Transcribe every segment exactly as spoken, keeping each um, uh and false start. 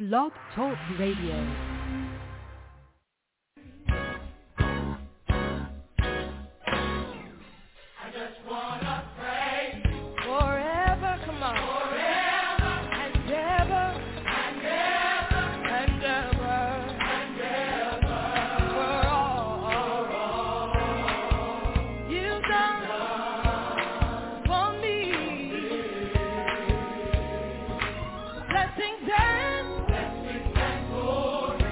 Blog Talk Radio. Blessings and glory.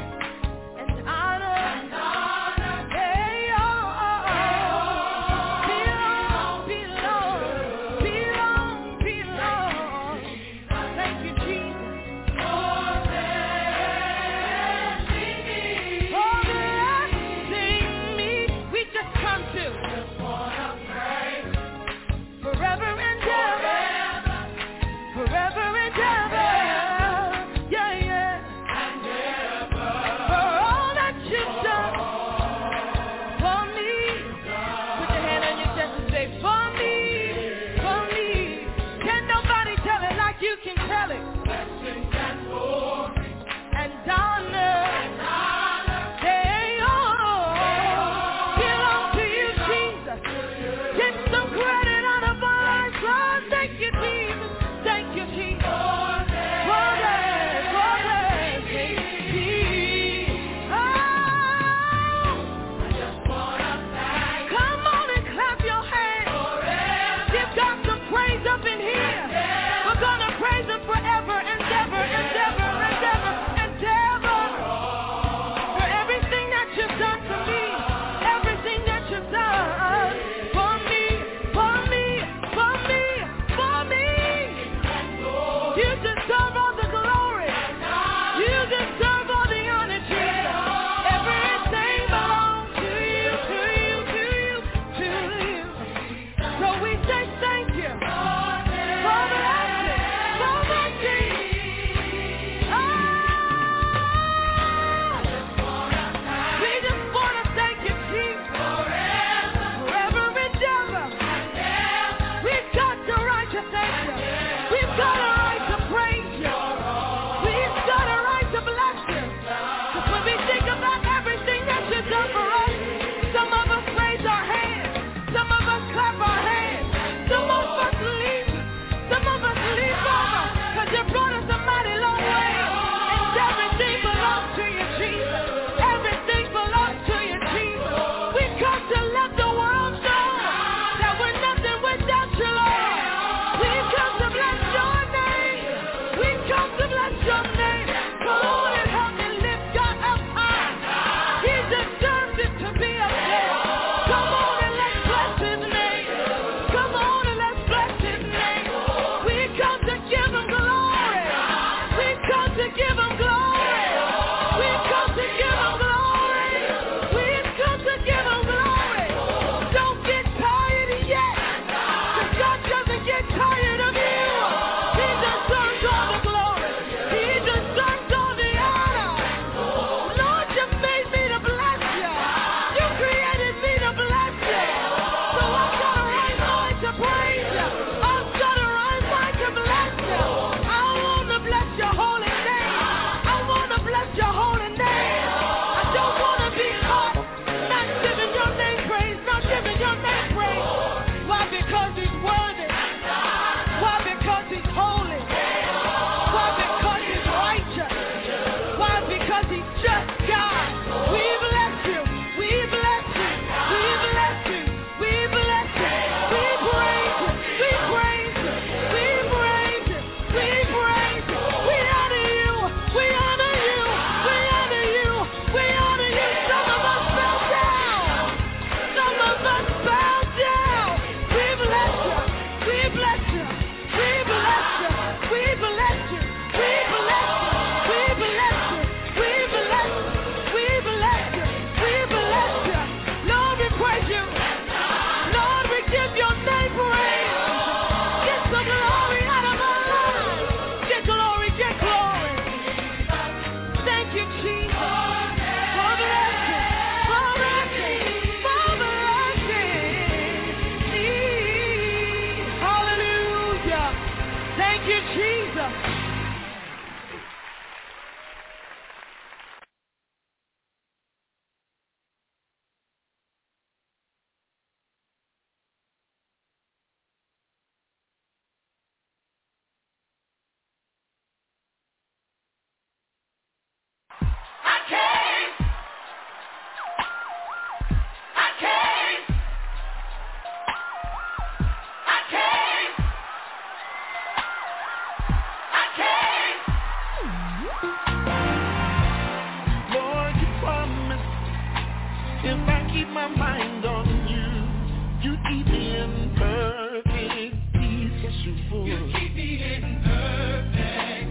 Lord, you promised if I keep my mind on you, you keep me in perfect peace. Yes, you would. You keep me in perfect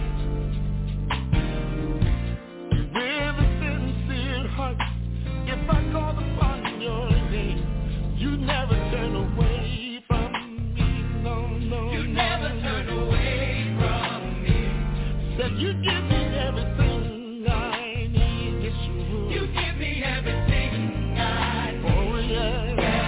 peace. With a sincere heart, if I call upon your name, you never turn away from me. No, no, you no, never no. turn away from me. Said you give me everything I need. Yes, you would. You give me everything I need. Oh, yeah.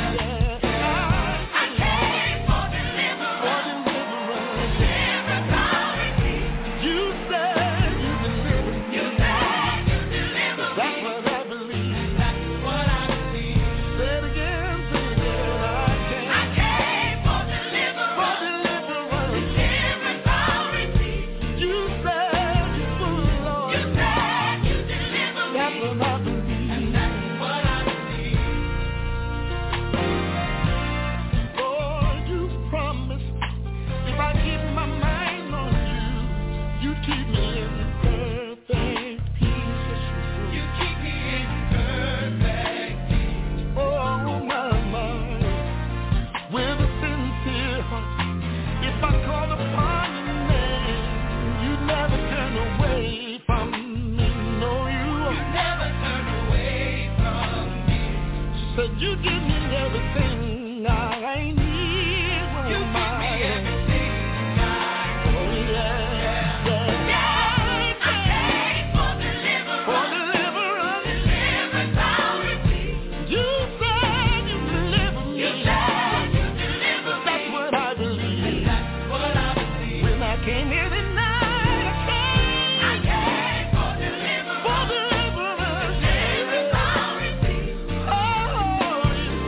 You give me everything I need. Oh, you my. Give me everything I need. Oh, yeah. Yeah. Yeah. Yeah. I came for deliverance. For deliverance. Deliverance I receive. You said you deliver me. You said you deliver me. That's what I believe. And that's what I believe. When I came here tonight, I came. I came for deliverance. For deliverance. Deliverance I receive. Oh.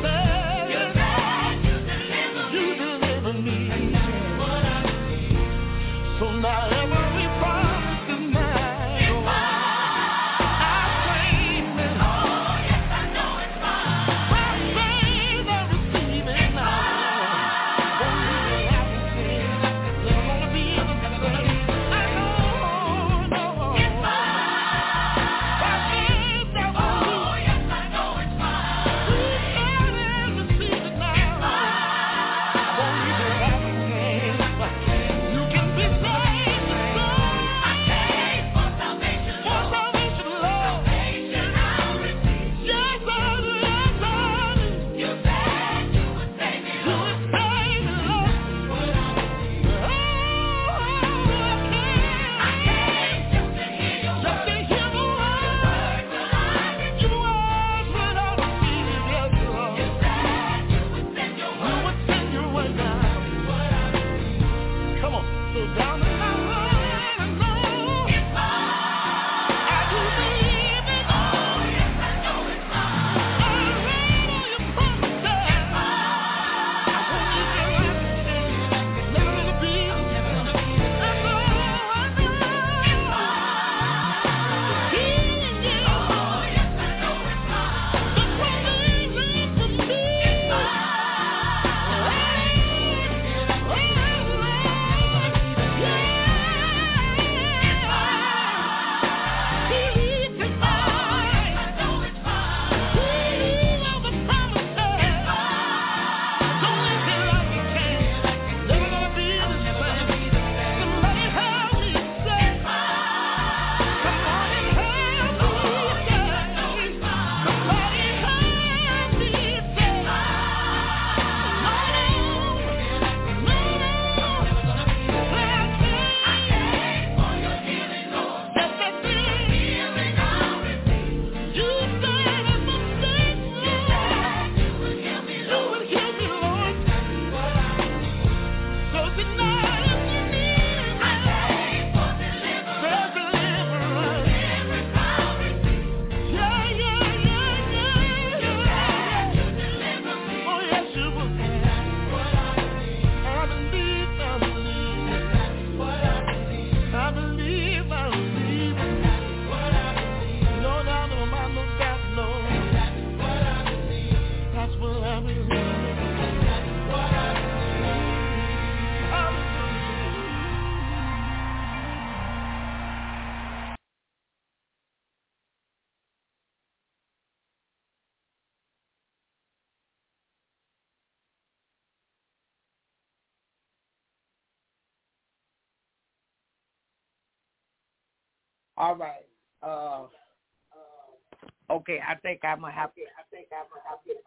All right. Uh, okay, I think I'm gonna have to. I think I'm gonna have to.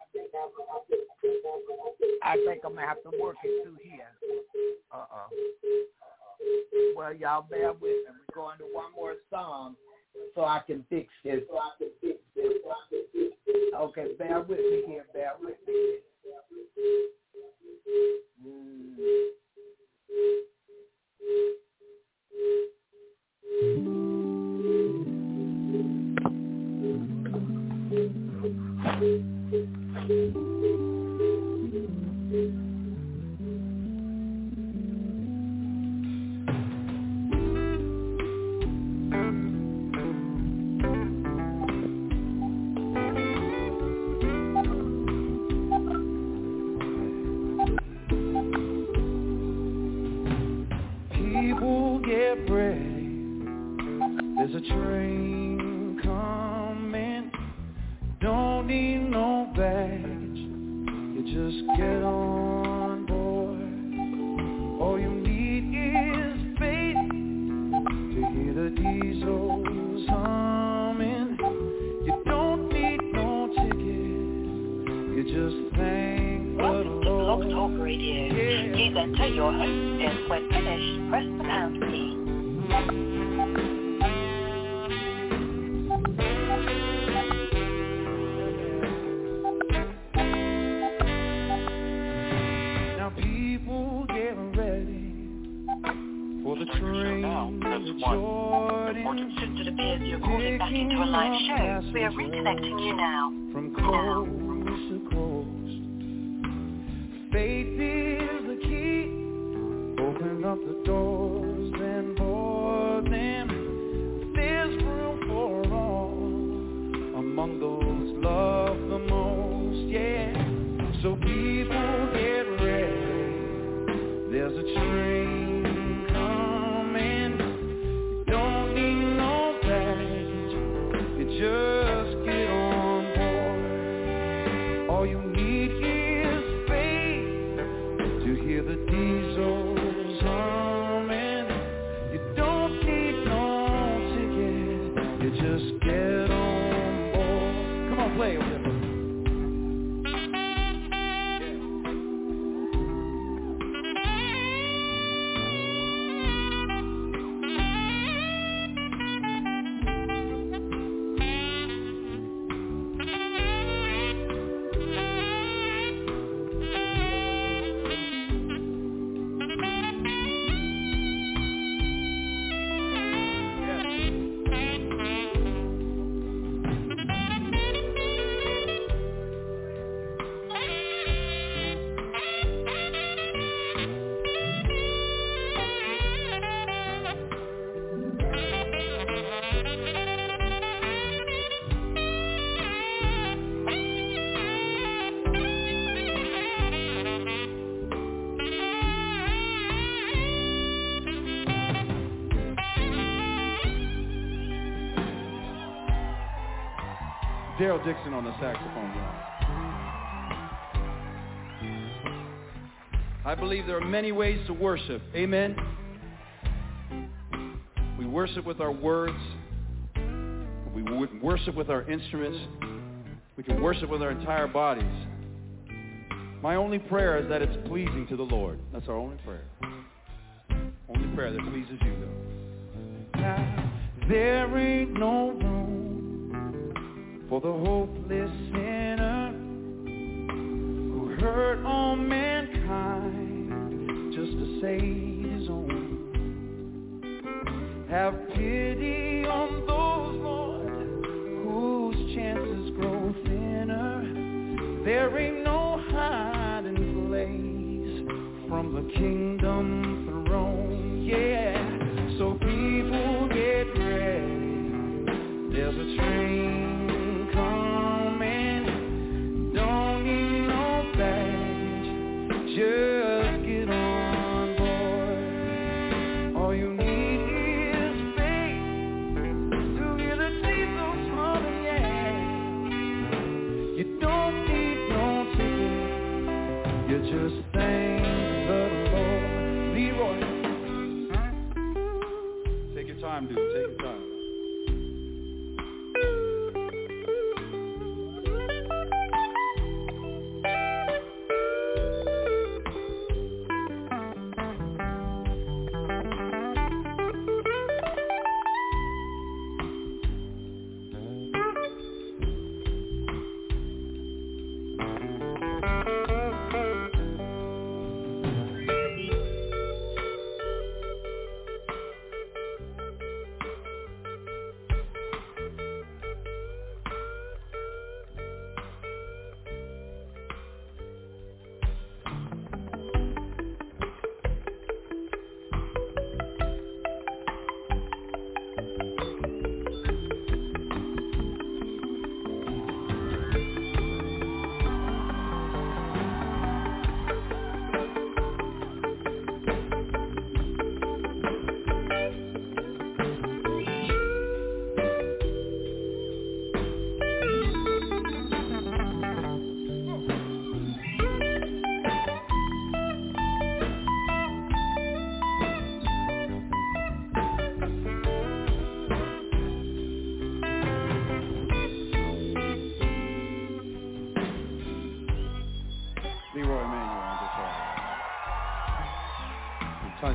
I think I'm gonna have to work it through here. Uh uh Well, y'all bear with me. We're going to one more song so I can fix this. So I can fix this. So I can fix this. Okay, bear with me here. Bear with me. Mm. People get ready. There's a train coming. Don't need no baggage. You just get on board. All you need is faith to hear the diesels humming. You don't need no ticket. You just thank the Welcome to Lord. Blog Talk Radio. Yeah. Please enter your host PIN. When finished, press the pound key. Now people get ready for the train to Jordan. Since it appears you're calling back into a live show, we are reconnecting you now. From coast to coast, faith is the key. Open up the doors and board them. There's room for all among those loved the most, yeah. So people get ready. There's a train coming. You don't need no baggage. You just get on board. All you need is faith to hear the diesels humming. You don't need no ticket. You just get on board. Come on, play it with me. Daryl Dixon on the saxophone, y'all. I believe there are many ways to worship. Amen. We worship with our words. We worship with our instruments. We can worship with our entire bodies. My only prayer is that it's pleasing to the Lord. That's our only prayer. Only prayer that pleases you, though. Now, there ain't no room for the hopeless sinner who hurt all mankind just to save his own. Have pity on those, Lord, whose chances grow thinner. There ain't no hiding place from the kingdom throne, yeah. So people get ready. There's a train just get on board. All you need is faith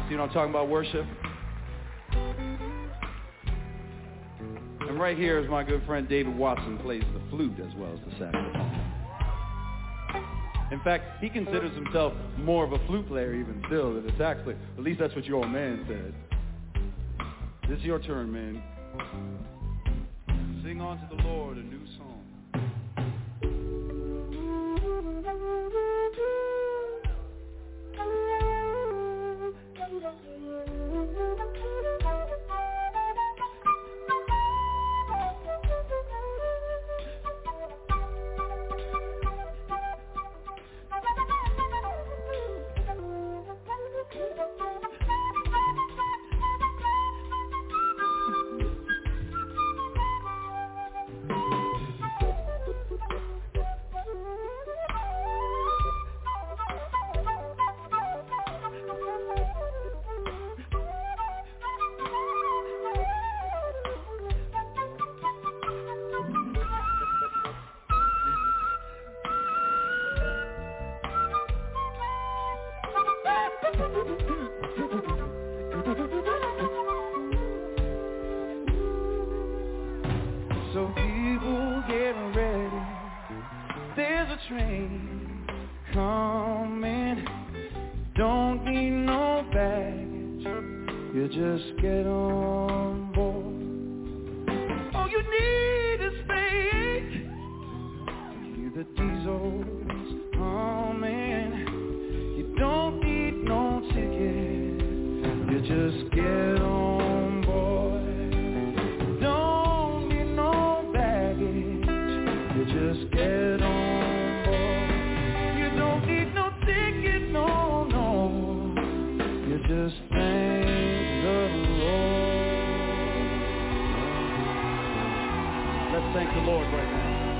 You know I'm talking about, worship? And right here is my good friend David Watson, plays the flute as well as the saxophone. In fact, he considers himself more of a flute player even still than a sax player. At least that's what your old man said. This is your turn, man. Sing on to the Lord a new song. So people get ready, there's a train coming, don't need no baggage, you just get on board. All you need is faith, hear the diesel's humming, you don't need no ticket, you just get on board. Just get on board. You don't need no ticket, no, no. You just thank the Lord. Let's thank the Lord right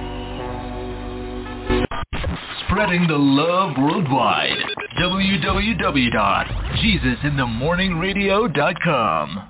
now. Spreading the love worldwide. w w w dot jesus in the morning radio dot com.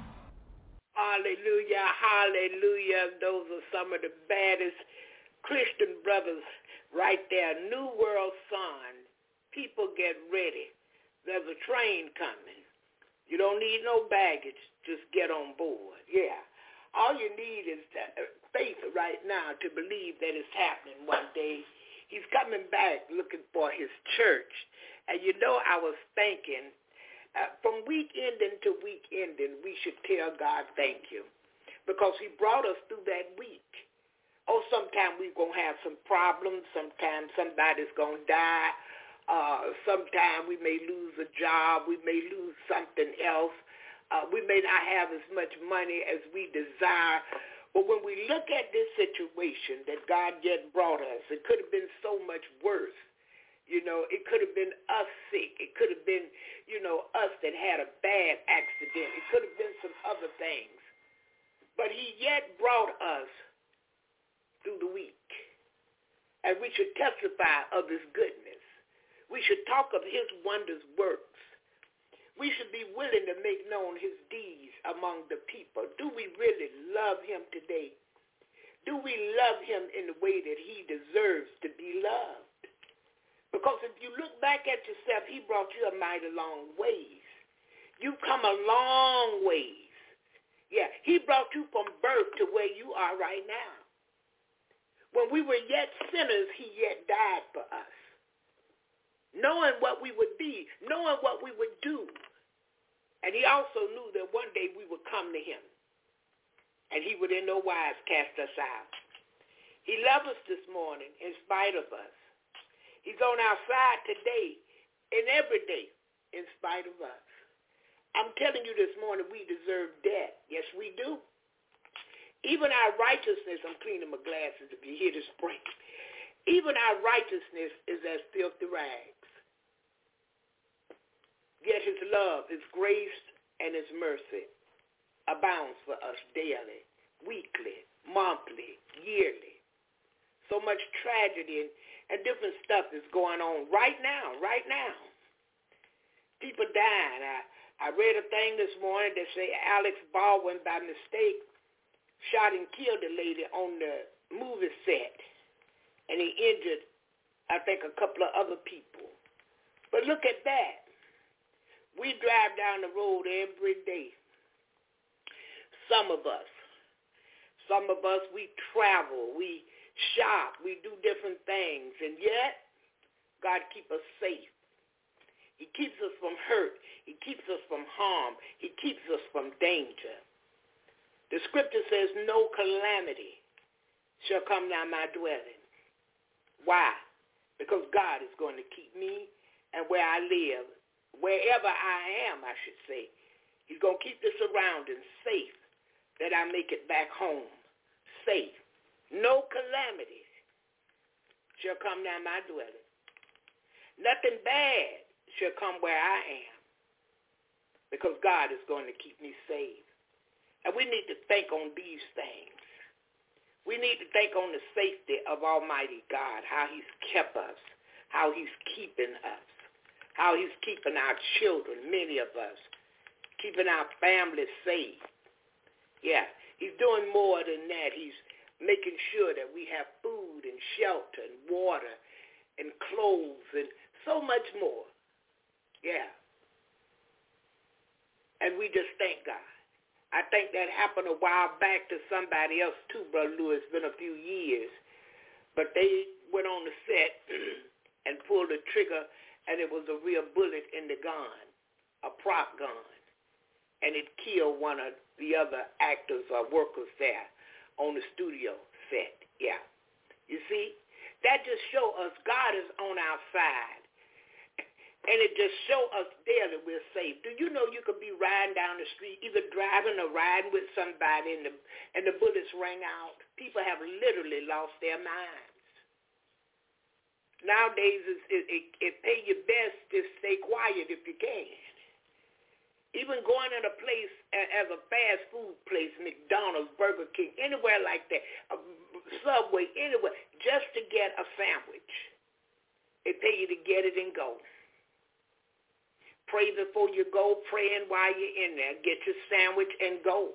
Hallelujah, hallelujah. Those are some of the baddest Christian brothers right there. New World Son. People get ready. There's a train coming. You don't need no baggage. Just get on board. Yeah. All you need is faith right now to believe that it's happening one day. He's coming back looking for his church. And you know, I was thinking, uh, from week ending to week ending, we should tell God thank you. Because he brought us through that week. Oh, sometimes we're going to have some problems. Sometimes somebody's going to die. Uh, sometimes we may lose a job. We may lose something else. Uh, we may not have as much money as we desire. But when we look at this situation that God yet brought us, it could have been so much worse. You know, it could have been us sick. It could have been, you know, us that had a bad accident. It could have been some other things. But he yet brought us through the week. And we should testify of his goodness. We should talk of his wondrous works. We should be willing to make known his deeds among the people. Do we really love him today? Do we love him in the way that he deserves to be loved? Because if you look back at yourself, he brought you a mighty long ways. You've come a long ways. Yeah, he brought you from birth to where you are right now. When we were yet sinners, he yet died for us. Knowing what we would be, knowing what we would do. And he also knew that one day we would come to him. And he would in no wise cast us out. He loved us this morning in spite of us. He's on our side today and every day in spite of us. I'm telling you this morning, we deserve death. Yes, we do. Even our righteousness, I'm cleaning my glasses if you hear the spring. Even our righteousness is as filthy rags. Yet his love, his grace, and his mercy abounds for us daily, weekly, monthly, yearly. So much tragedy and, and different stuff is going on right now, right now. People dying. I, I read a thing this morning that say Alex Baldwin, by mistake, shot and killed a lady on the movie set, and he injured, I think, a couple of other people. But look at that. We drive down the road every day. Some of us. Some of us, we travel, we shop, we do different things, and yet God keeps us safe. He keeps us from hurt. He keeps us from harm. He keeps us from danger. The scripture says, no calamity shall come nigh my dwelling. Why? Because God is going to keep me and where I live, wherever I am, I should say. He's going to keep the surroundings safe, that I make it back home safe. No calamity shall come nigh my dwelling. Nothing bad shall come where I am, because God is going to keep me safe. And we need to think on these things. We need to think on the safety of Almighty God, how he's kept us, how he's keeping us, how he's keeping our children, many of us, keeping our families safe. Yeah, he's doing more than that. He's making sure that we have food and shelter and water and clothes and so much more. Yeah. And we just thank God. I think that happened a while back to somebody else too, Brother Lewis. It's been a few years. But they went on the set and pulled the trigger, and it was a real bullet in the gun, a prop gun. And it killed one of the other actors or workers there on the studio set. Yeah. You see? That just shows us God is on our side. And it just shows us daily we're safe. Do you know you could be riding down the street, either driving or riding with somebody, and the, and the bullets ring out? People have literally lost their minds. Nowadays, it, it, it, it pay your best to stay quiet if you can. Even going in a place as a fast food place, McDonald's, Burger King, anywhere like that, a Subway, anywhere, just to get a sandwich. They pay you to get it and go. Pray before you go, praying while you're in there. Get your sandwich and go.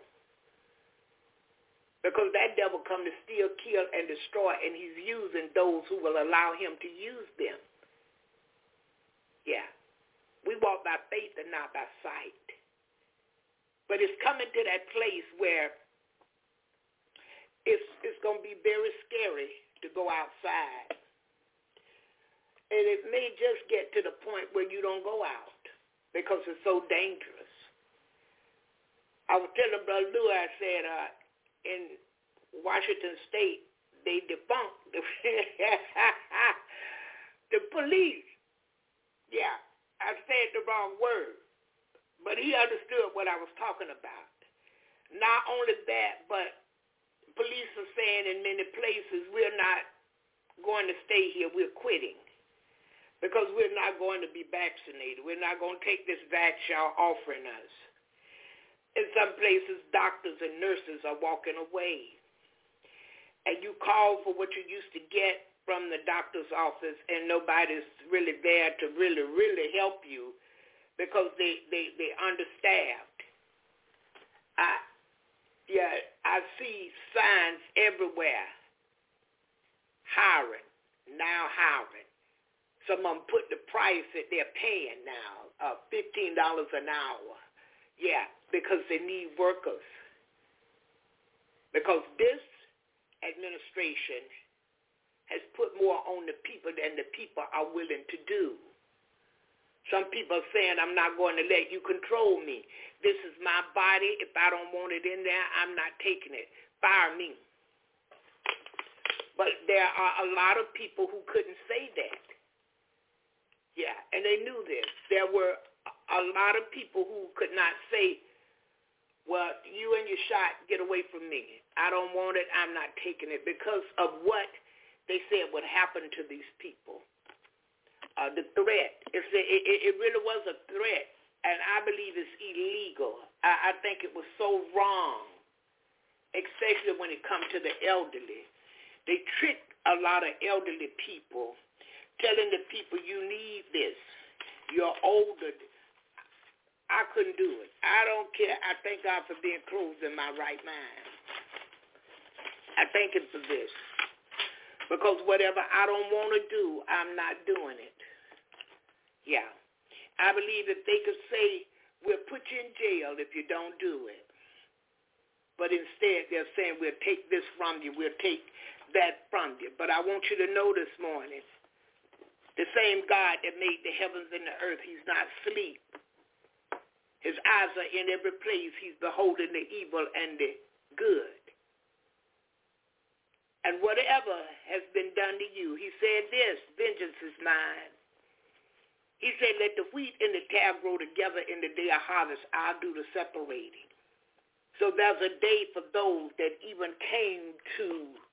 Because that devil come to steal, kill, and destroy, and he's using those who will allow him to use them. Yeah. We walk by faith and not by sight. But it's coming to that place where it's, it's going to be very scary to go outside. And it may just get to the point where you don't go out because it's so dangerous. I was telling Brother Lou, I said, uh, in Washington State, they debunked the, the police. Yeah, I said the wrong word, but he understood what I was talking about. Not only that, but police are saying in many places, we're not going to stay here, we're quitting. Because we're not going to be vaccinated. We're not going to take this vax y'all offering us. In some places, doctors and nurses are walking away. And you call for what you used to get from the doctor's office, and nobody's really there to really, really help you because they, they, they're understaffed. I, yeah, I see signs everywhere. Hiring, now hiring. Some of them put the price that they're paying now, uh, fifteen dollars an hour. Yeah, because they need workers. Because this administration has put more on the people than the people are willing to do. Some people are saying, I'm not going to let you control me. This is my body. If I don't want it in there, I'm not taking it. Fire me. But there are a lot of people who couldn't say that. Yeah, and they knew this. There were a lot of people who could not say, well, you and your shot, get away from me. I don't want it. I'm not taking it because of what they said would happen to these people. Uh, the threat. It's a, it, it really was a threat, and I believe it's illegal. I, I think it was so wrong, especially when it comes to the elderly. They tricked a lot of elderly people, telling the people, you need this. You're older. I couldn't do it. I don't care. I thank God for being clothed in my right mind. I thank him for this. Because whatever I don't want to do, I'm not doing it. Yeah. I believe that they could say, we'll put you in jail if you don't do it. But instead, they're saying, we'll take this from you, we'll take that from you. But I want you to know this morning, the same God that made the heavens and the earth, he's not asleep. His eyes are in every place. He's beholding the evil and the good. And whatever has been done to you, he said this, vengeance is mine. He said, let the wheat and the tare grow together in the day of harvest. I'll do the separating. So there's a day for those that even came to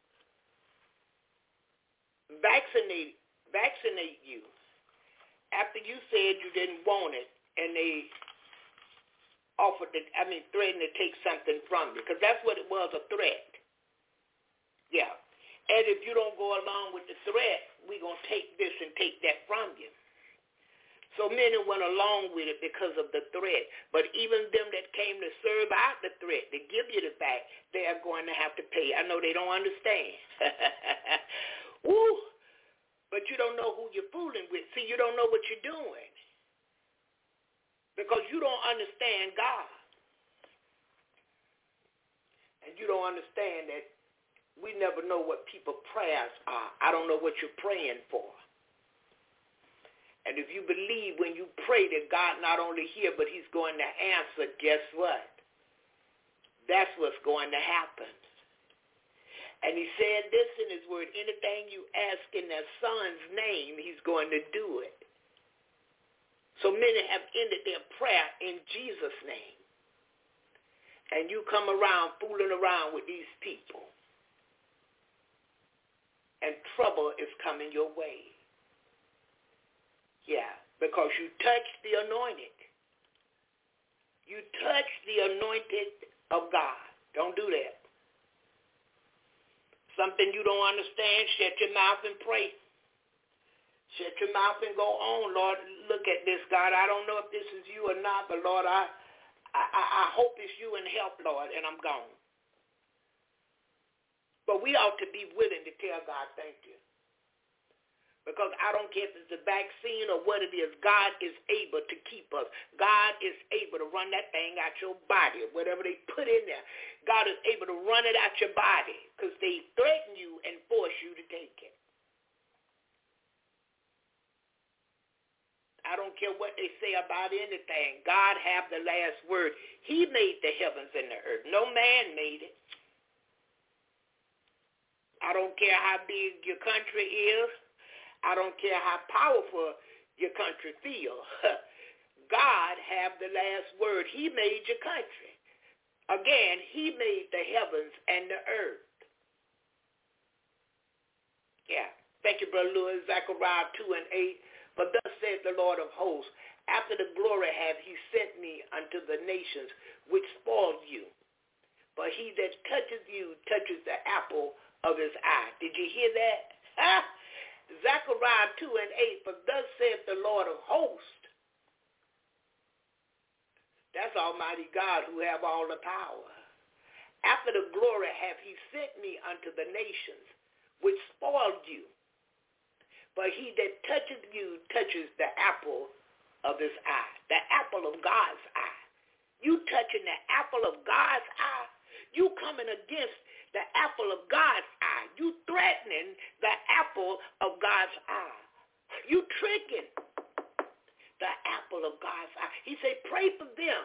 vaccinate vaccinate you after you said you didn't want it, and they offered to, I mean, threatened to take something from you, because that's what it was, a threat. Yeah. And if you don't go along with the threat, we're going to take this and take that from you. So many went along with it because of the threat. But even them that came to serve out the threat, to give you the back, they are going to have to pay. I know they don't understand. Woo! But you don't know who you're fooling with. See, you don't know what you're doing because you don't understand God. And you don't understand that we never know what people's prayers are. I don't know what you're praying for. And if you believe when you pray that God not only hear, but he's going to answer, guess what? That's what's going to happen. And he said this in his word, anything you ask in their son's name, he's going to do it. So many have ended their prayer in Jesus' name. And you come around fooling around with these people. And trouble is coming your way. Yeah, because you touched the anointed. You touched the anointed of God. Don't do that. Something you don't understand, shut your mouth and pray. Shut your mouth and go on. Lord, look at this, God. I don't know if this is you or not, but Lord, I, I, I hope it's you and help, Lord, and I'm gone. But we ought to be willing to tell God, thank you. Because I don't care if it's a vaccine or what it is, God is able to keep us. God is able to run that thing out your body, whatever they put in there. God is able to run it out your body because they threaten you and force you to take it. I don't care what they say about anything. God have the last word. He made the heavens and the earth. No man made it. I don't care how big your country is. I don't care how powerful your country feels. God have the last word. He made your country. Again, he made the heavens and the earth. Yeah. Thank you, Brother Lewis. Zechariah two and eight. But thus saith the Lord of hosts, after the glory hath he sent me unto the nations which spoiled you. But he that touches you touches the apple of his eye. Did you hear that? Huh? Zechariah two and eight, for thus saith the Lord of hosts. That's Almighty God who have all the power. After the glory hath he sent me unto the nations which spoiled you. But he that touches you touches the apple of his eye. The apple of God's eye. You touching the apple of God's eye. You coming against the apple of God's eye. You threatening the apple of God's eye. You tricking the apple of God's eye. He said, pray for them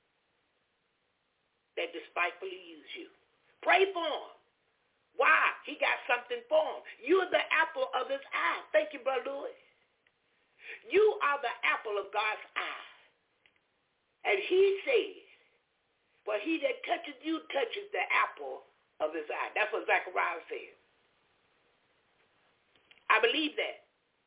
that despitefully use you. Pray for them. Why? He got something for them. You're the apple of his eye. Thank you, Brother Louis. You are the apple of God's eye. And he said, but he that touches you touches the apple of his eye. That's what Zechariah said. I believe that.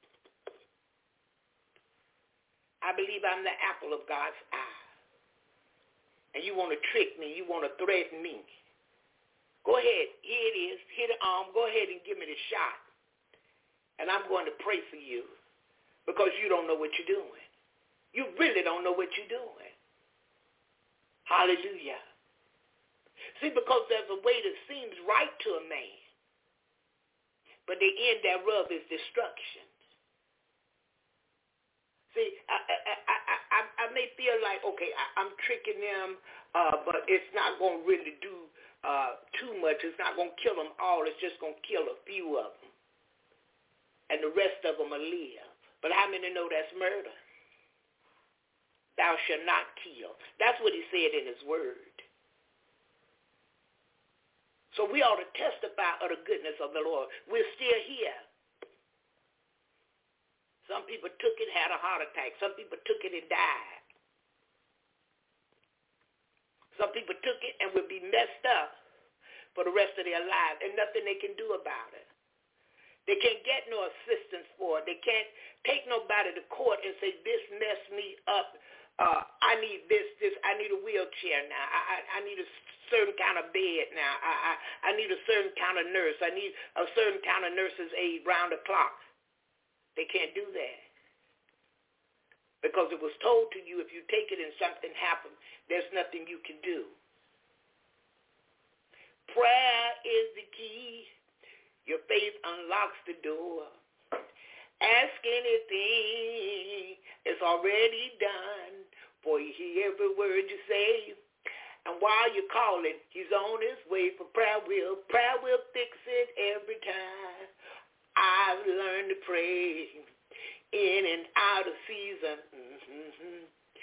I believe I'm the apple of God's eye. And you want to trick me. You want to threaten me. Go ahead. Here it is. Hit the arm. Go ahead and give me the shot. And I'm going to pray for you because you don't know what you're doing. You really don't know what you're doing. Hallelujah. See, because there's a way that seems right to a man, but the end thereof is destruction. See, I, I, I, I, I may feel like, okay, I, I'm tricking them, uh, but it's not going to really do uh, too much. It's not going to kill them all. It's just going to kill a few of them. And the rest of them will live. But how many know that's murder? Thou shalt not kill. That's what he said in his word. So we ought to testify of the goodness of the Lord. We're still here. Some people took it, had a heart attack. Some people took it and died. Some people took it and will be messed up for the rest of their lives, and nothing they can do about it. They can't get no assistance for it. They can't take nobody to court and say, this messed me up. Uh, I need this, this. I need a wheelchair now. I, I, I need a certain kind of bed now. I, I, I need a certain kind of nurse. I need a certain kind of nurse's aid round the clock. They can't do that. Because it was told to you, if you take it and something happens, there's nothing you can do. Prayer is the key. Your faith unlocks the door. Ask anything, it's already done. For you hear every word you say. And while you're calling, he's on his way for prayer will. Prayer will fix it every time. I've learned to pray in and out of season, mm-hmm.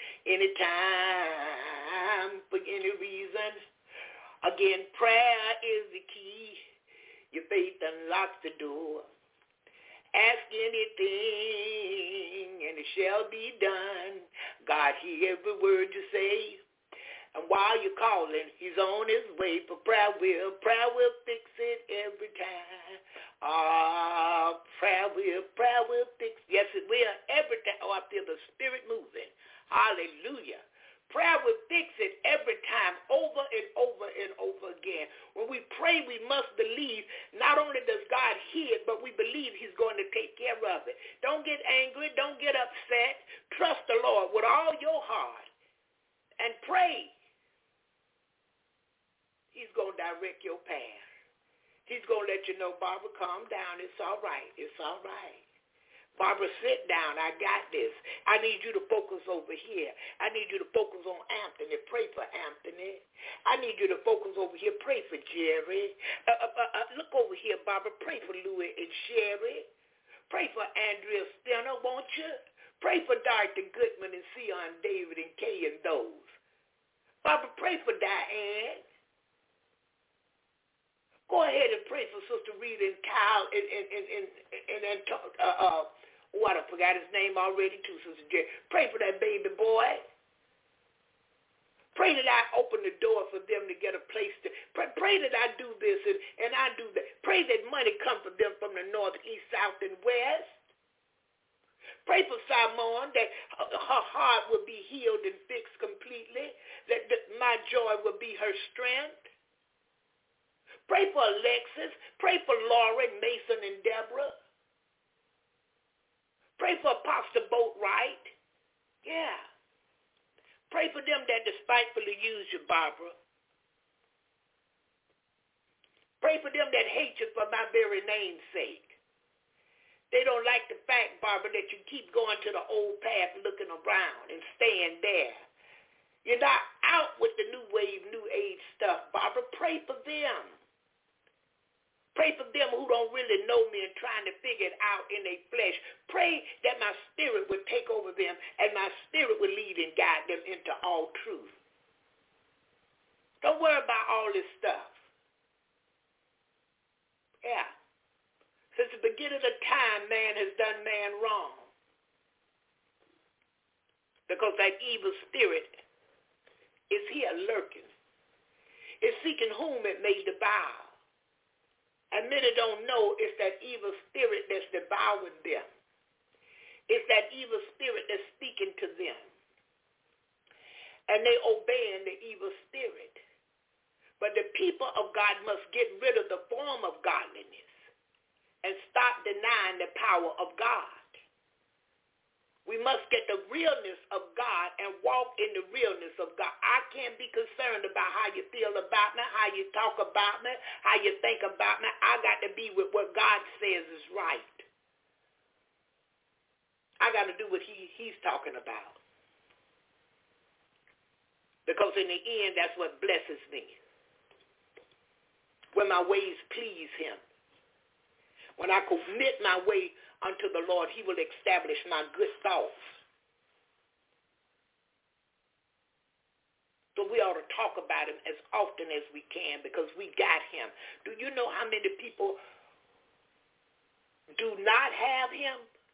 anytime, for any reason. Again, prayer is the key. Your faith unlocks the door. Ask anything, and it shall be done. God hear every word you say. And while you're calling, he's on his way for prayer will. Prayer will fix it every time. Ah, uh, prayer will, prayer will fix. Yes, it will every time. Oh, I feel the Spirit moving. Hallelujah. Prayer will fix it every time, over and over and over again. When we pray, we must believe not only does God hear it, but we believe he's going to take care of it. Don't get angry. Don't get upset. Trust the Lord with all your heart and pray. He's going to direct your path. He's going to let you know, Barbara, calm down. It's all right. It's all right. Barbara, sit down. I got this. I need you to focus over here. I need you to focus on Anthony. Pray for Anthony. I need you to focus over here. Pray for Jerry. Uh, uh, uh, look over here, Barbara. Pray for Louis and Sherry. Pray for Andrea Stenner, won't you? Pray for Doctor Goodman and Sion David and Kay and those. Barbara, pray for Diane. Go ahead and pray for Sister Rita and Kyle and and and and, and, and uh, uh, what I forgot his name already too, Sister Jerry. Pray for that baby boy. Pray that I open the door for them to get a place to pray, pray that I do this and, and I do that. Pray that money comes for them from the north, east, south, and west. Pray for Simone that her, her heart will be healed and fixed completely, that, that my joy will be her strength. Pray for Alexis. Pray for Lauren, Mason, and Deborah. Pray for Apostle Boatwright. Yeah. Pray for them that despitefully use you, Barbara. Pray for them that hate you for my very name's sake. They don't like the fact, Barbara, that you keep going to the old path looking around and staying there. You're not out with the new wave, new age stuff, Barbara. Pray for them. Pray for them who don't really know me and trying to figure it out in their flesh. Pray that my spirit would take over them and my spirit would lead and guide them into all truth. Don't worry about all this stuff. Yeah. Since the beginning of time, man has done man wrong. Because that evil spirit is here lurking. It's seeking whom it may devour. And many don't know it's that evil spirit that's devouring them. It's that evil spirit that's speaking to them. And they obeying the evil spirit. But the people of God must get rid of the form of godliness and stop denying the power of God. We must get the realness of God and walk in the realness of God. I can't be concerned about how you feel about me, how you talk about me, how you think about me. I got to be with what God says is right. I got to do what he, he's talking about. Because in the end, that's what blesses me. When my ways please him. When I commit my way unto the Lord, he will establish my good thoughts. So we ought to talk about him as often as we can because we got him. Do you know how many people do not have him?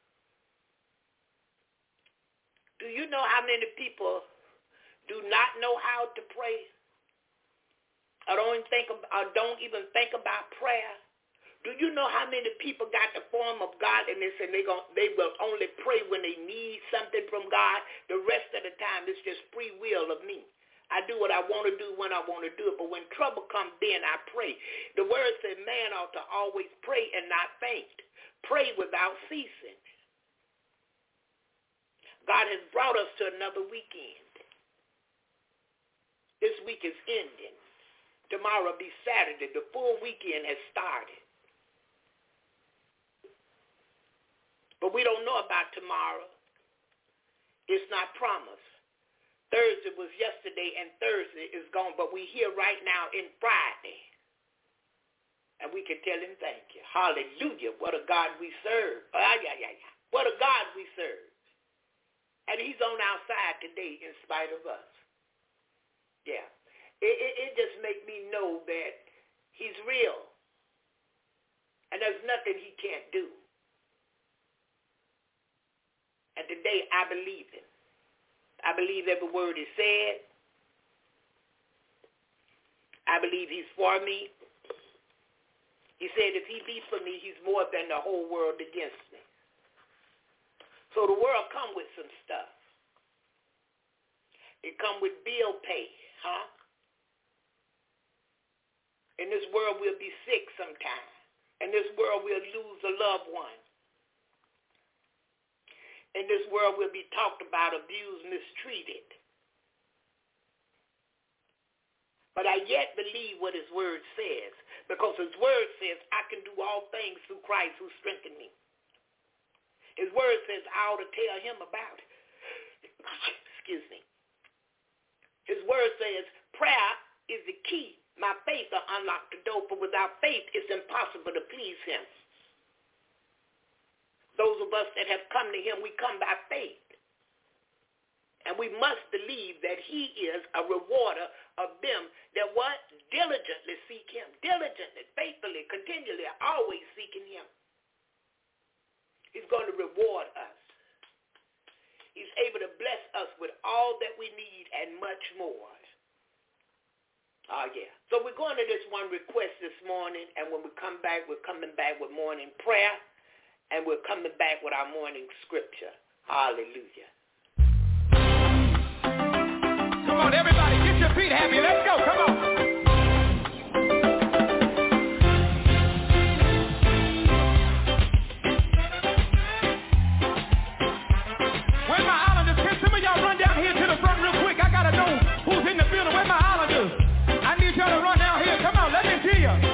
Do you know how many people do not know how to pray? I don't even think about, I don't even think about prayer. Do you know how many people got the form of godliness and they gon' they will only pray when they need something from God? The rest of the time it's just free will of me. I do what I want to do when I want to do it. But when trouble comes, then I pray. The word said man ought to always pray and not faint. Pray without ceasing. God has brought us to another weekend. This week is ending. Tomorrow will be Saturday. The full weekend has started. But we don't know about tomorrow. It's not promised. Thursday was yesterday and Thursday is gone, but we're here right now in Friday. And we can tell him thank you. Hallelujah. What a God we serve. Ah, yeah, yeah, yeah. What a God we serve. And he's on our side today in spite of us. Yeah. It, it, it just makes me know that he's real. And there's nothing he can't do. And today I believe him. I believe every word he said. I believe he's for me. He said if he be for me, he's more than the whole world against me. So the world come with some stuff. It come with bill pay, huh? In this world we'll be sick sometime. In this world we'll lose a loved one. In this world we'll be talked about, abused, mistreated. But I yet believe what his word says, because his word says I can do all things through Christ who strengthened me. His word says I ought to tell him about it. Excuse me. His word says prayer is the key. My faith will unlock the door, for without faith it's impossible to please him. Those of us that have come to him, we come by faith. And we must believe that he is a rewarder of them that what? Diligently seek him. Diligently, faithfully, continually, always seeking him. He's going to reward us. He's able to bless us with all that we need and much more. Oh, yeah. So we're going to this one request this morning, and when we come back, we're coming back with morning prayer. And we're coming back with our morning scripture. Hallelujah. Come on, everybody, get your feet happy. Let's go. Come on. Where my islanders? Can some of y'all run down here to the front real quick? I got to know who's in the building. Where my islanders? I need y'all to run down here. Come on, let me see you.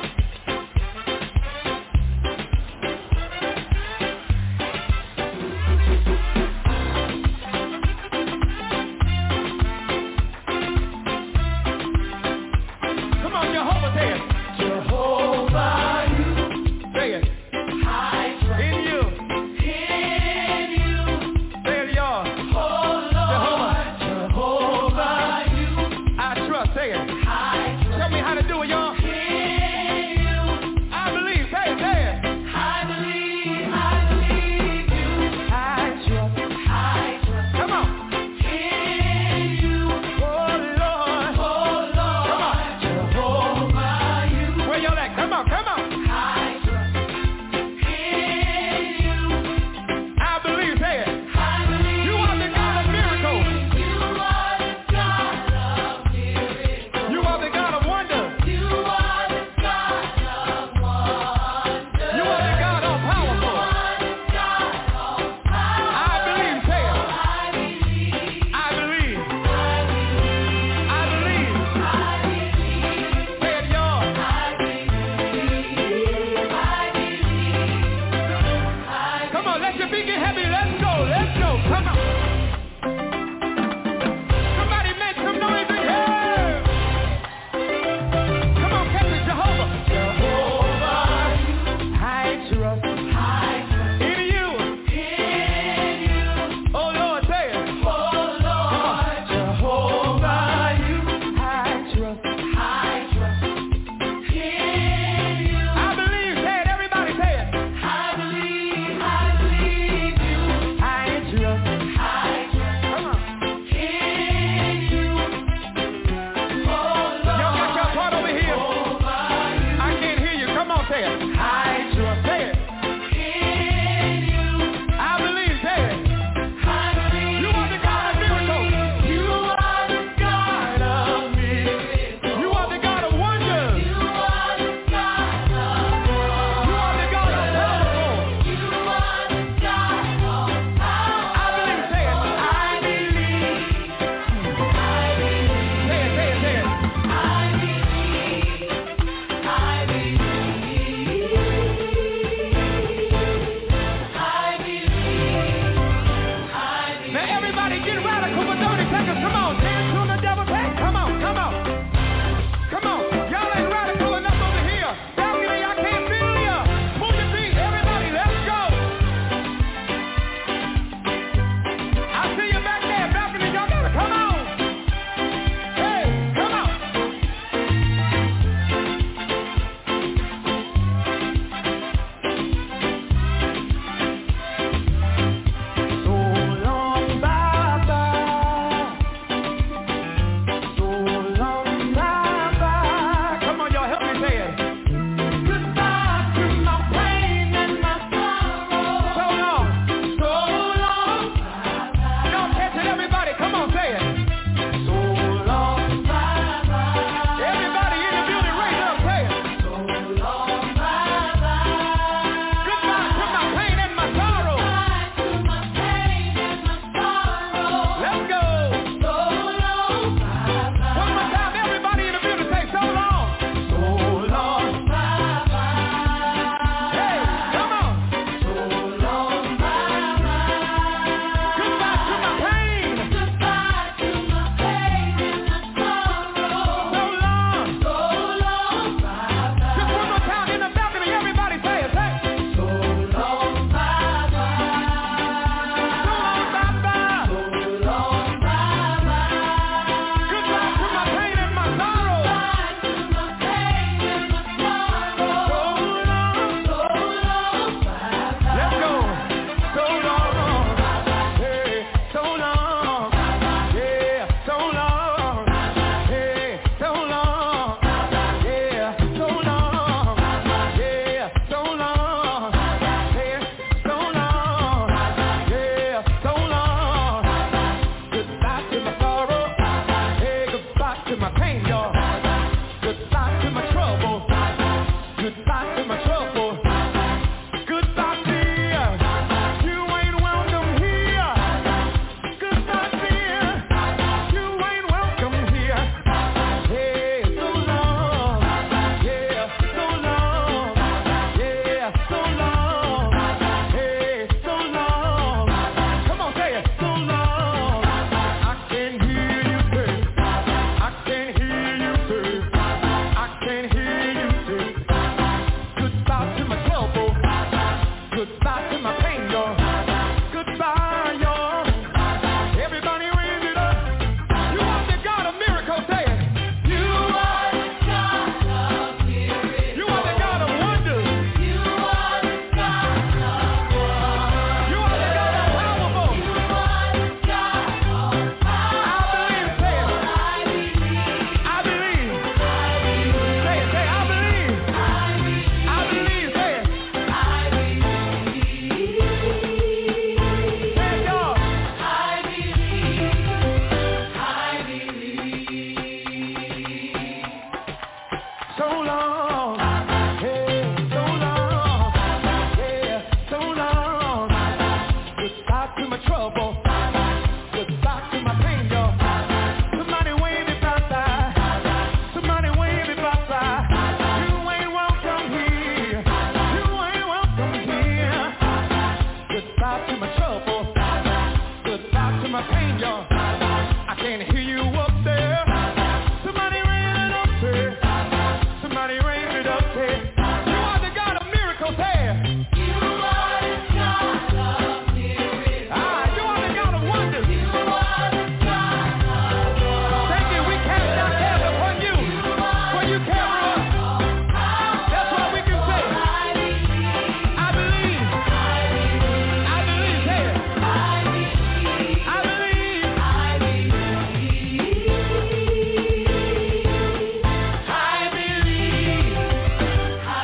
on, say it. I trust. Say it. In you. I believe. Say it. I believe. You are the God of miracles. You are the God of miracles. You are the God of wonders. You are the God of wonders. You are the God of powerful. You are the God of power. I believe. Say it. I believe. I believe. Say it. Say it. Say it. I believe. I believe. I believe. I believe. Now everybody get radical for thirty seconds. Come on, dance to the devil's head. Come on, come on. Come on. Y'all ain't radical enough over here. Balcony, I can't feel ya. Move your feet. Everybody, let's go. I see you back there. Balcony, y'all gotta come on. Hey, come on. So long, Baba. So long, Baba. Come on, y'all, help me say it. Goodbye to my pain and my sorrow. So long, so long, Baba. Y'all catch it, everybody. Come on, say it. So long, Baba. Everybody in the building, raise up, say it. So long, Baba. Goodbye to my pain and my sorrow. Goodbye to my pain and my sorrow. Let's go. So long, Baba. One more time, everybody in the building, say so long. So long, Baba. Hey, come on. So long, Baba. Goodbye to my pain. Goodbye to my pain and my sorrow. So long. So long, Baba. Just one more time in the balcony, everybody say it, say it. So long, Baba. So long, Baba. So long, Baba. Goodbye to my pain and my sorrow. Goodbye to my pain and my sorrow. So long, so long, Baba. Let's go. So long, Baba. Hey, so long, Baba. Yeah, so long, Baba. Hey, so long, Baba. Yeah, so long, Baba. Yeah, so long, Baba. Hey, so long, Baba. Yeah, so long, Baba. Goodbye to my sorrow, Baba. Hey, goodbye to my pain, y'all. Goodbye to my trouble, goodbye to my trouble. Goodbye, dear. You ain't welcome here. Goodbye, dear. You ain't welcome here. Hey, so long. Yeah, so long. Yeah, so long. Hey, so long. Come on, say it. So long. I can hear you say. I can hear you say. I can hear you say. Goodbye to my trouble. Goodbye to my pain, y'all. Goodbye, y'all. Everybody raise it up. You are the God of miracles, say it. You are the God of miracles. You are the God of wonders. You are the God of wonders. You are the God of powerful. You are the God of power. I believe, say it. I believe. I believe. Say it, say I believe. I believe. I believe, say it. I believe. Say it, y'all. I believe. I believe. So long. Hey, so long. Yeah, so long. Goodbye to my trouble. Goodbye to my pain, y'all. Somebody wave it bye-bye. Somebody wave it bye-bye. You ain't welcome here. You ain't welcome here. Goodbye to my trouble. Goodbye to my pain, y'all. I can't hear you up there. Somebody raise it up there. Somebody raise it up there. You are the God of miracles, hey. You are the God of miracles. Ah, you are the God of wonders. You are the God of wonders. Thank you. We cast our cares upon you, for you care for us. That's what we can say. I believe. I believe. Say it. I believe. I believe.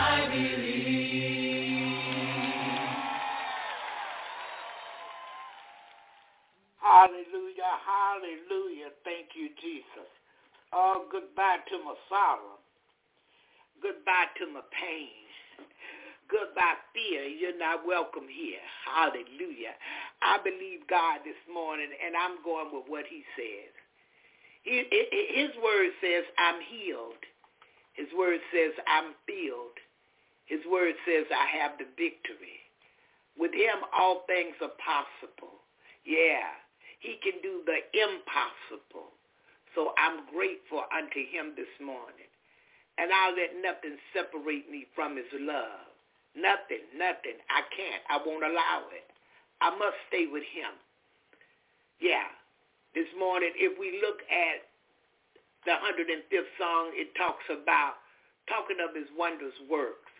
Hallelujah. Thank you, Jesus. Oh, goodbye to my sorrow. Goodbye to my pain. Goodbye, fear. You're not welcome here. Hallelujah. I believe God this morning, and I'm going with what he says. He, his word says, I'm healed. His word says, I'm filled. His word says, I have the victory. With him, all things are possible. Yeah, he can do the impossible. So I'm grateful unto him this morning. And I'll let nothing separate me from his love. Nothing, nothing. I can't. I won't allow it. I must stay with him. Yeah. This morning, if we look at the one hundred fifth song, it talks about talking of his wondrous works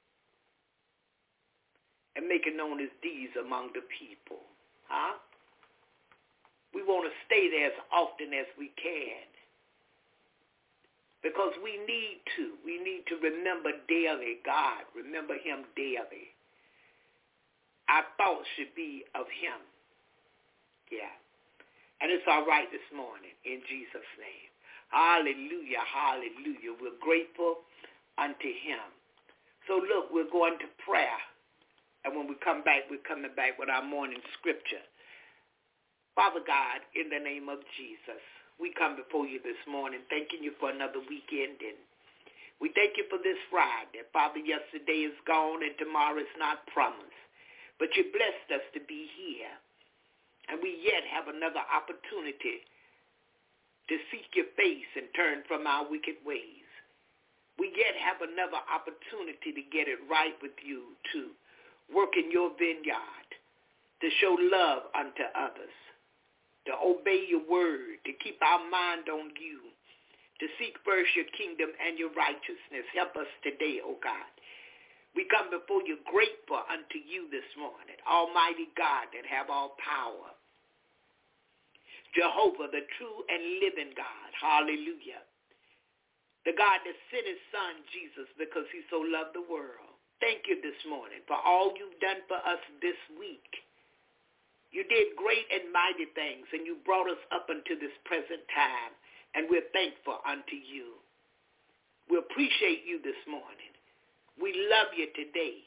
and making known his deeds among the people. Huh? We want to stay there as often as we can because we need to. We need to remember daily God. Remember him daily. Our thoughts should be of him. Yeah. And it's all right this morning in Jesus' name. Hallelujah, hallelujah. We're grateful unto him. So look, we're going to prayer. And when we come back, we're coming back with our morning scripture. Father God, in the name of Jesus, we come before you this morning, thanking you for another weekend. And we thank you for this Friday. Father, yesterday is gone and tomorrow is not promised. But you blessed us to be here. And we yet have another opportunity to seek your face and turn from our wicked ways. We yet have another opportunity to get it right with you, to work in your vineyard, to show love unto others, to obey your word, to keep our mind on you, to seek first your kingdom and your righteousness. Help us today, oh God. We come before you grateful unto you this morning, Almighty God that have all power. Jehovah, the true and living God. Hallelujah. The God that sent his son, Jesus, because he so loved the world. Thank you this morning for all you've done for us this week. You did great and mighty things, and you brought us up unto this present time, and we're thankful unto you. We appreciate you this morning. We love you today.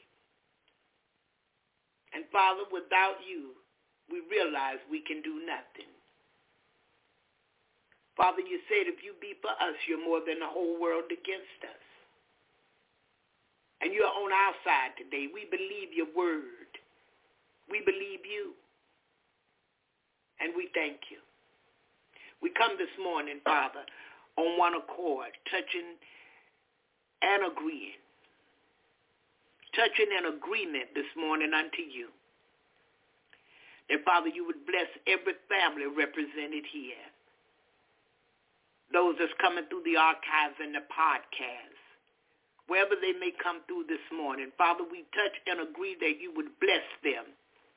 And Father, without you, we realize we can do nothing. Father, you said if you be for us, you're more than the whole world against us. And you're on our side today. We believe your word. We believe you. And we thank you. We come this morning, Father, on one accord, touching and agreeing. Touching an agreement this morning unto you. That, Father, you would bless every family represented here. Those that's coming through the archives and the podcast, wherever they may come through this morning. Father, we touch and agree that you would bless them.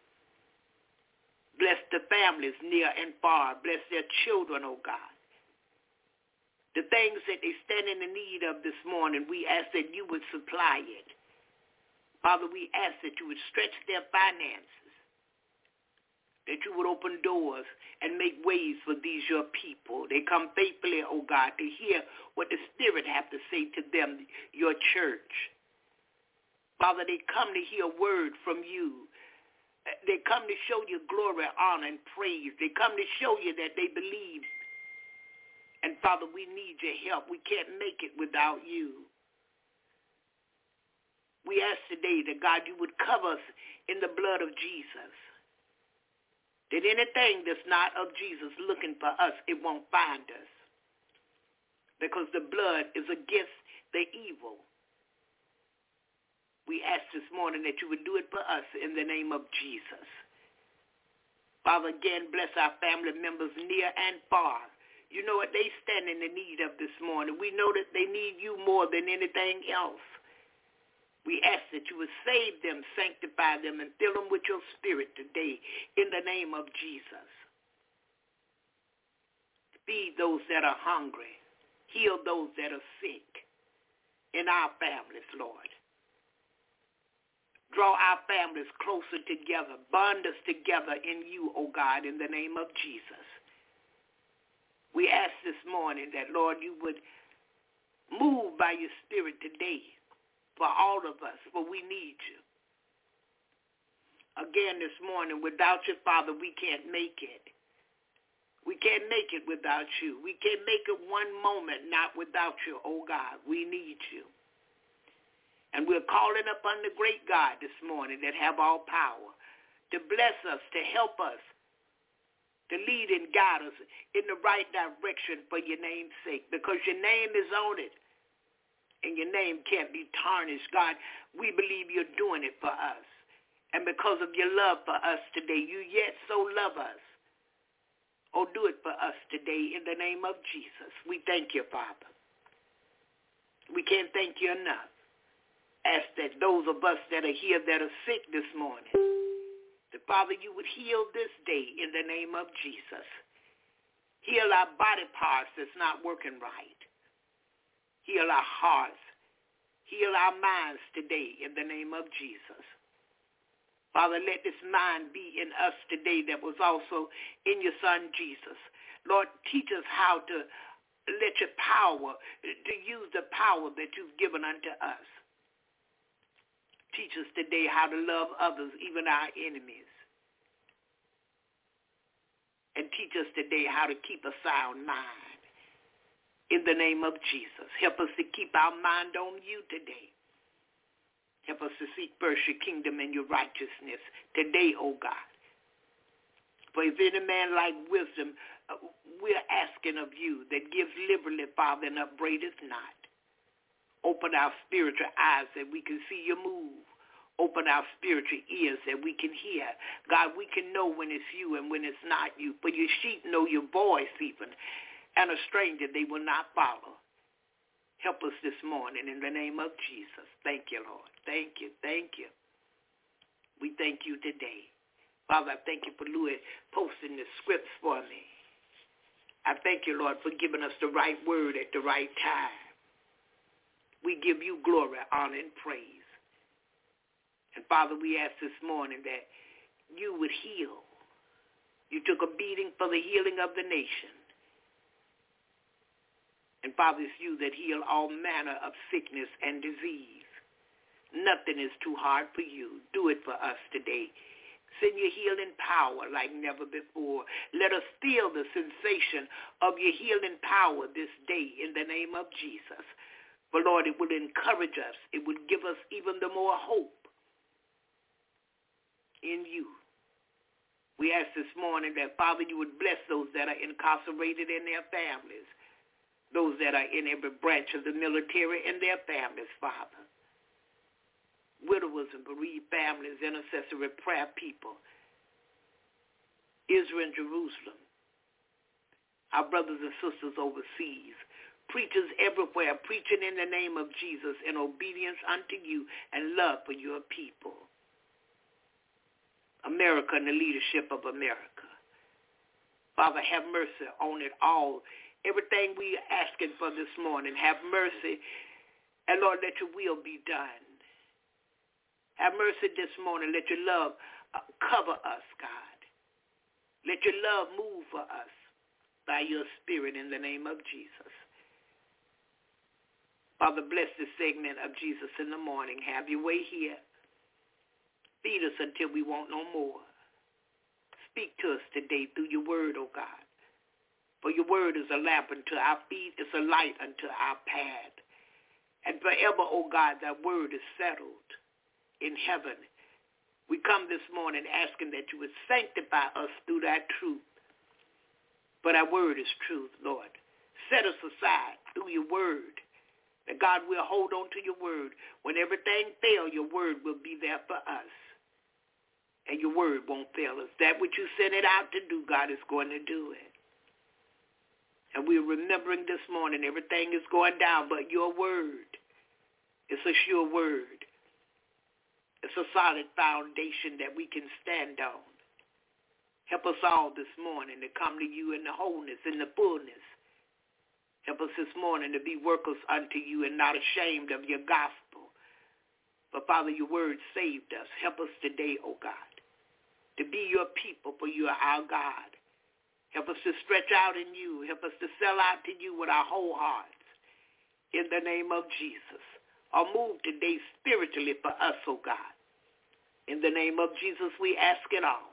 Bless the families near and far. Bless their children, oh God. The things that they stand in the need of this morning, we ask that you would supply it. Father, we ask that you would stretch their finances, that you would open doors and make ways for these your people. They come faithfully, oh God, to hear what the Spirit have to say to them, your church. Father, they come to hear a word from you. They come to show you glory, honor, and praise. They come to show you that they believe. And Father, we need your help. We can't make it without you. We ask today that, God, you would cover us in the blood of Jesus. That anything that's not of Jesus looking for us, it won't find us. Because the blood is against the evil. We ask this morning that you would do it for us in the name of Jesus. Father, again, bless our family members near and far. You know what they stand in the need of this morning. We know that they need you more than anything else. We ask that you would save them, sanctify them, and fill them with your spirit today in the name of Jesus. Feed those that are hungry. Heal those that are sick in our families, Lord. Draw our families closer together. Bond us together in you, O God, in the name of Jesus. We ask this morning that, Lord, you would move by your Spirit today for all of us, for we need you. Again this morning, without you, Father, we can't make it. We can't make it without you. We can't make it one moment not without you, oh God. We need you. And we're calling upon the great God this morning that have all power to bless us, to help us, to lead and guide us in the right direction for your name's sake, because your name is on it and your name can't be tarnished. God, we believe you're doing it for us. And because of your love for us today, you yet so love us. Oh, do it for us today in the name of Jesus. We thank you, Father. We can't thank you enough. Ask that those of us that are here that are sick this morning, that, Father, you would heal this day in the name of Jesus. Heal our body parts that's not working right. Heal our hearts. Heal our minds today in the name of Jesus. Father, let this mind be in us today that was also in your Son, Jesus. Lord, teach us how to let your power, to use the power that you've given unto us. Teach us today how to love others, even our enemies. And teach us today how to keep a sound mind. In the name of Jesus, help us to keep our mind on you today. Help us to seek first your kingdom and your righteousness today, O God. For if any man lack wisdom, uh, we're asking of you that gives liberally, Father, and upbraideth not. Open our spiritual eyes that we can see you move. Open our spiritual ears that we can hear. God, we can know when it's you and when it's not you. For your sheep know your voice even, and a stranger they will not follow. Help us this morning in the name of Jesus. Thank you, Lord. Thank you. Thank you. We thank you today. Father, I thank you for Louis posting the scripts for me. I thank you, Lord, for giving us the right word at the right time. We give you glory, honor, and praise. And Father, we ask this morning that you would heal. You took a beating for the healing of the nation. And Father, it's you that heal all manner of sickness and disease. Nothing is too hard for you. Do it for us today. Send your healing power like never before. Let us feel the sensation of your healing power this day in the name of Jesus. For Lord, it will encourage us. It would give us even the more hope in you. We ask this morning that, Father, you would bless those that are incarcerated in their families, those that are in every branch of the military and their families, Father. Widowers and bereaved families, intercessory prayer people, Israel and Jerusalem, our brothers and sisters overseas, preachers everywhere, preaching in the name of Jesus in obedience unto you and love for your people. America and the leadership of America. Father, have mercy on it all. Everything we are asking for this morning, have mercy. And Lord, let your will be done. Have mercy this morning. Let your love uh, cover us, God. Let your love move for us by your Spirit in the name of Jesus. Father, bless this segment of Jesus in the morning. Have your way here. Feed us until we want no more. Speak to us today through your word, O God. For your word is a lamp unto our feet, it's a light unto our path. And forever, O God, thy word is settled in heaven. We come this morning asking that you would sanctify us through thy truth. For thy word is truth, Lord. Set us aside through your word. That God will hold on to your word. When everything fails, your word will be there for us. And your word won't fail us. That which you sent it out to do, God is going to do it. And we're remembering this morning, everything is going down, but your word is a sure word. It's a solid foundation that we can stand on. Help us all this morning to come to you in the wholeness, in the fullness. Help us this morning to be workers unto you and not ashamed of your gospel. But Father, your word saved us. Help us today, O God, to be your people, for you are our God. Help us to stretch out in you. Help us to sell out to you with our whole hearts. In the name of Jesus. Or move today spiritually for us, oh God. In the name of Jesus, we ask it all.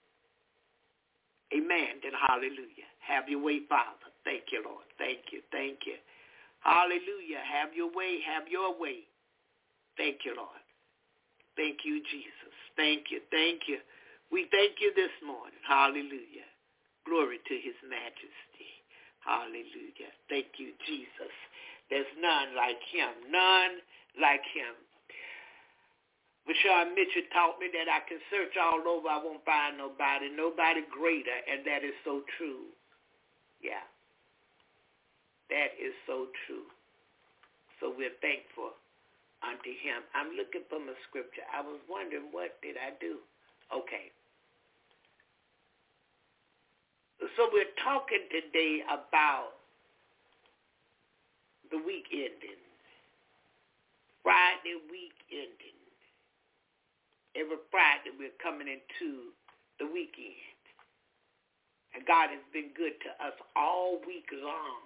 Amen and hallelujah. Have your way, Father. Thank you, Lord. Thank you. Thank you. Hallelujah. Have your way. Have your way. Thank you, Lord. Thank you, Jesus. Thank you. Thank you. We thank you this morning. Hallelujah. Glory to his majesty. Hallelujah. Thank you, Jesus. There's none like him. None like him. Bashawn Mitchell taught me that I can search all over. I won't find nobody. Nobody greater. And that is so true. Yeah. That is so true. So we're thankful unto him. I'm looking for my scripture. I was wondering, what did I do? Okay. So we're talking today about the week ending. Friday week ending. Every Friday we're coming into the weekend. And God has been good to us all week long.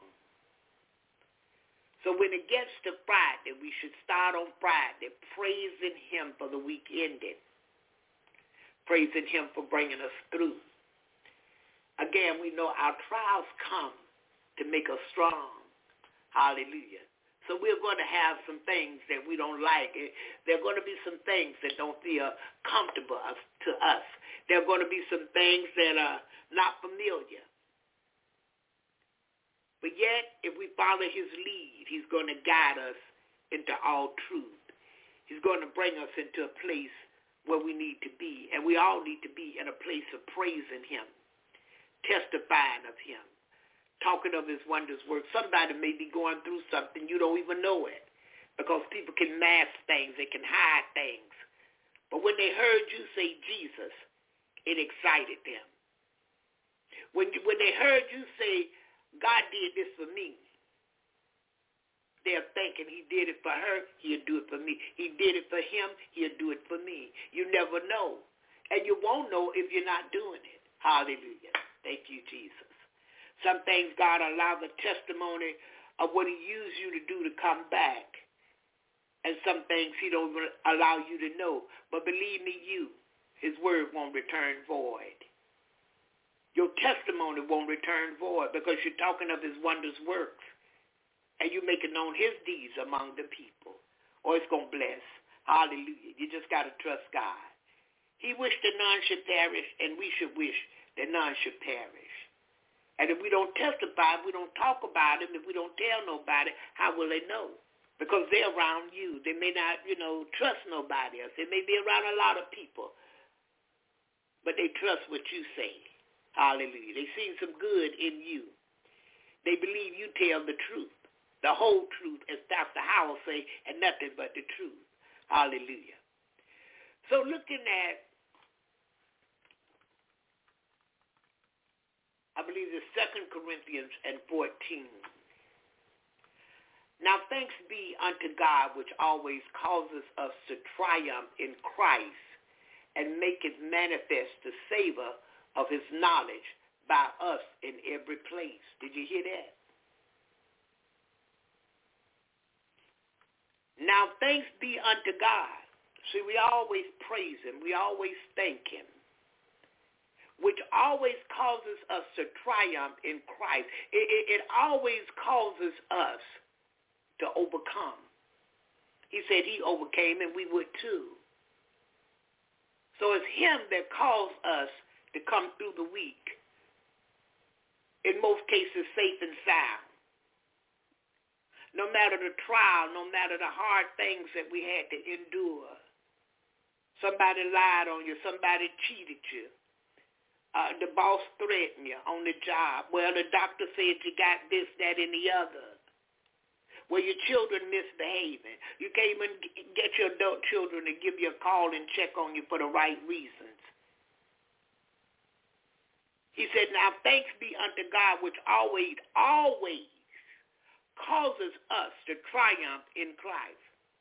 So when it gets to Friday, we should start on Friday praising him for the week ending. Praising him for bringing us through. Again, we know our trials come to make us strong. Hallelujah. So we're going to have some things that we don't like. There are going to be some things that don't feel comfortable to us. There are going to be some things that are not familiar. But yet, if we follow his lead, he's going to guide us into all truth. He's going to bring us into a place where we need to be. And we all need to be in a place of praising him, testifying of him, talking of his wondrous works. Somebody may be going through something, you don't even know it, because people can mask things, they can hide things. But when they heard you say Jesus, it excited them. When, you, when they heard you say, God did this for me, they're thinking he did it for her, he'll do it for me. He did it for him, he'll do it for me. You never know. And you won't know if you're not doing it. Hallelujah. Thank you, Jesus. Some things God allows the testimony of what he used you to do to come back. And some things he don't allow you to know. But believe me, you, his word won't return void. Your testimony won't return void because you're talking of his wondrous works. And you're making known his deeds among the people. Or it's going to bless. Hallelujah. You just got to trust God. He wished that none should perish, and we should wish that none should perish. And if we don't testify, if we don't talk about him, if we don't tell nobody, how will they know? Because they're around you. They may not, you know, trust nobody else. They may be around a lot of people. But they trust what you say. Hallelujah. They see some good in you. They believe you tell the truth. The whole truth, as Doctor Howell say, and nothing but the truth. Hallelujah. So looking at, I believe it's Second Corinthians and fourteen. Now thanks be unto God, which always causes us to triumph in Christ and maketh manifest the savor of his knowledge by us in every place. Did you hear that? Now thanks be unto God. See, we always praise him. We always thank him, which always causes us to triumph in Christ. It, it, it always causes us to overcome. He said he overcame, and we would too. So it's him that caused us to come through the week, in most cases safe and sound. No matter the trial, no matter the hard things that we had to endure. Somebody lied on you. Somebody cheated you. Uh, the boss threatened you on the job. Well, the doctor said you got this, that, and the other. Well, your children misbehaving. You can't even get your adult children to give you a call and check on you for the right reasons. He said, now thanks be unto God, which always, always causes us to triumph in Christ.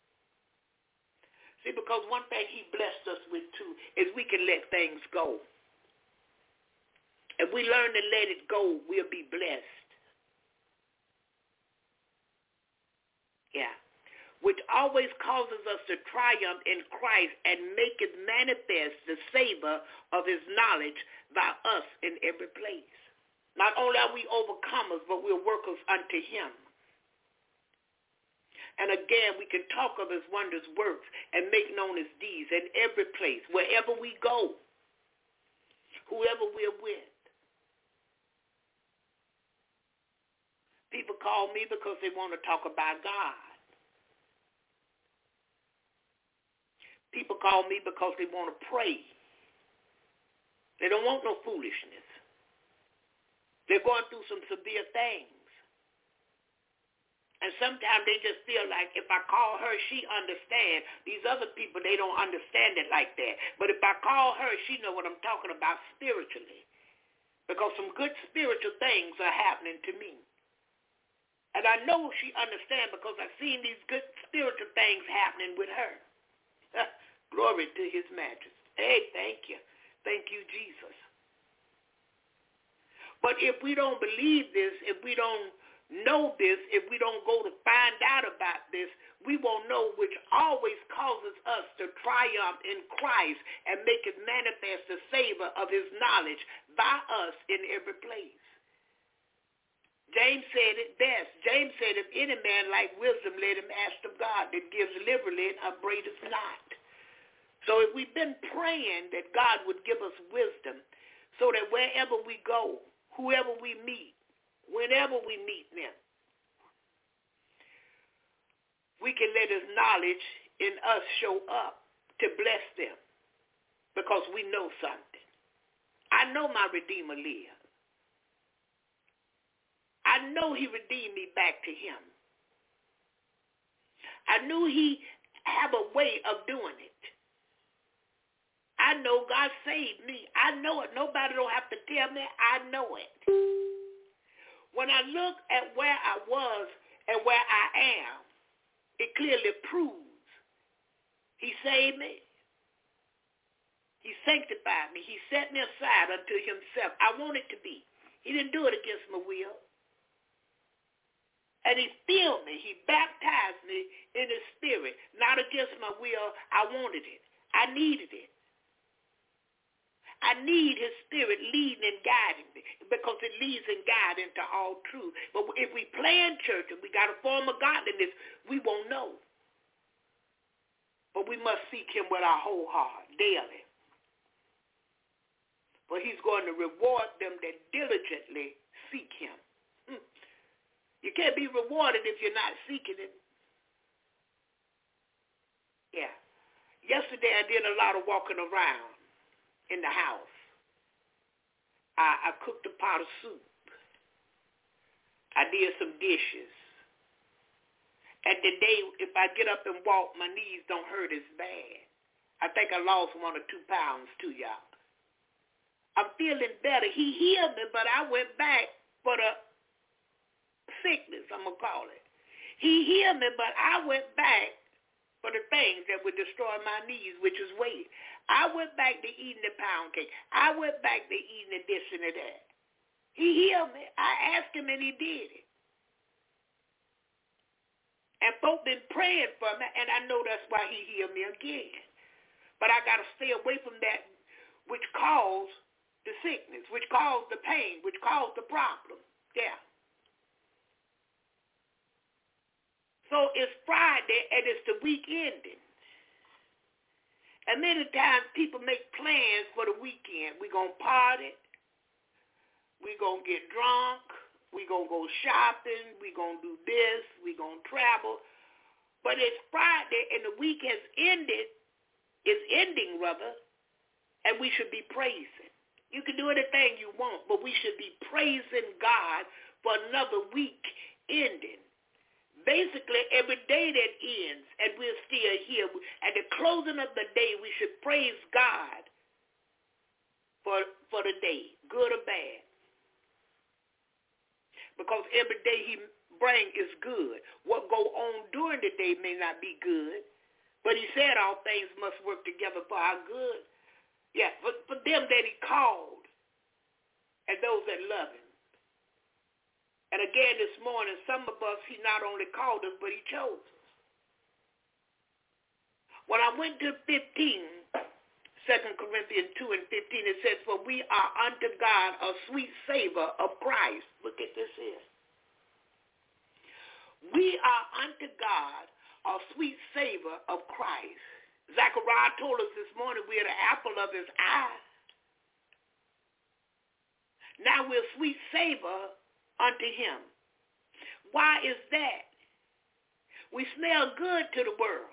See, because one thing he blessed us with too is we can let things go. If we learn to let it go, we'll be blessed. Yeah. Which always causes us to triumph in Christ and make it manifest the savor of his knowledge by us in every place. Not only are we overcomers, but we're workers unto him. And again, we can talk of his wondrous works and make known his deeds in every place, wherever we go, whoever we're with. People call me because they want to talk about God. People call me because they want to pray. They don't want no foolishness. They're going through some severe things. And sometimes they just feel like if I call her, she understands. These other people, they don't understand it like that. But if I call her, she know what I'm talking about spiritually. Because some good spiritual things are happening to me. And I know she understands because I've seen these good spiritual things happening with her. Glory to his majesty. Hey, thank you. Thank you, Jesus. But if we don't believe this, if we don't know this, if we don't go to find out about this, we won't know, which always causes us to triumph in Christ and make it manifest the savor of his knowledge by us in every place. James said it best. James said, if any man lack wisdom, let him ask of God that gives liberally and upbraideth not. So if we've been praying that God would give us wisdom so that wherever we go, whoever we meet, whenever we meet them, we can let his knowledge in us show up to bless them because we know something. I know my Redeemer lives. I know he redeemed me back to him. I knew he have a way of doing it. I know God saved me. I know it. Nobody don't have to tell me. I know it. When I look at where I was and where I am, it clearly proves he saved me. He sanctified me. He set me aside unto himself. I wanted to be. He didn't do it against my will. And he filled me. He baptized me in his spirit. Not against my will. I wanted it. I needed it. I need his spirit leading and guiding me because it leads and guides into all truth. But if we play in church and we got a form of godliness, we won't know. But we must seek him with our whole heart daily. For he's going to reward them that diligently seek him. Hmm. You can't be rewarded if you're not seeking him. Yeah. Yesterday I did a lot of walking around in the house. I, I cooked a pot of soup. I did some dishes. And today, if I get up and walk, my knees don't hurt as bad. I think I lost one or two pounds too, y'all. I'm feeling better. He healed me, but I went back for the sickness, I'm going to call it. He healed me, but I went back for the things that would destroy my knees, which is weight. I went back to eating the pound cake. I went back to eating the this and the that. He healed me. I asked him and he did it. And folk been praying for me, and I know that's why he healed me again. But I got to stay away from that which caused the sickness, which caused the pain, which caused the problem. Yeah. So it's Friday, and it's the week ending. And many times people make plans for the weekend. We're going to party. We're going to get drunk. We're going to go shopping. We're going to do this. We're going to travel. But it's Friday, and the week has ended. It's ending, rather, and we should be praising. You can do anything you want, but we should be praising God for another week ending. Basically, every day that ends, and we're still here, at the closing of the day, we should praise God for, for the day, good or bad. Because every day he brings is good. What go on during the day may not be good, but he said all things must work together for our good. Yeah, for, for them that he called and those that love him. And again this morning, some of us, he not only called us, but he chose us. When I went to fifteen, Second Corinthians two and fifteen, it says, for we are unto God a sweet savor of Christ. Look at this here. We are unto God a sweet savor of Christ. Zechariah told us this morning we are the apple of his eye. Now we're sweet savor unto him. Why is that? We smell good to the world.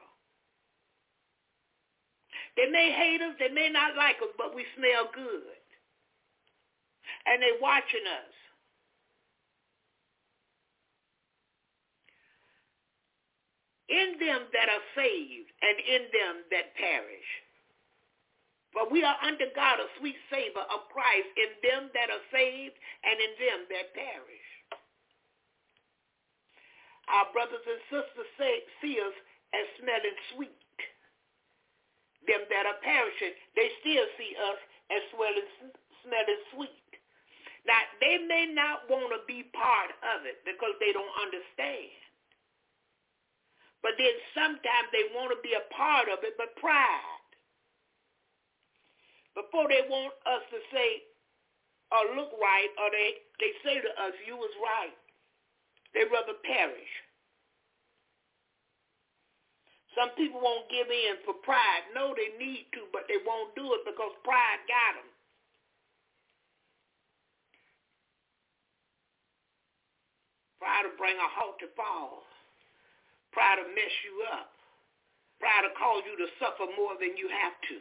They may hate us, they may not like us, but we smell good. And they're watching us. In them that are saved and in them that perish. For we are unto God a sweet savor of Christ in them that are saved and in them that perish. Our brothers and sisters say, see us as smelling sweet. Them that are perishing, they still see us as smelling, smelling sweet. Now, they may not want to be part of it because they don't understand. But then sometimes they want to be a part of it, but pride. Before they want us to say or look right, or they, they say to us, you was right, they'd rather perish. Some people won't give in for pride. No, they need to, but they won't do it because pride got them. Pride will bring a halt to fall. Pride will mess you up. Pride will cause you to suffer more than you have to.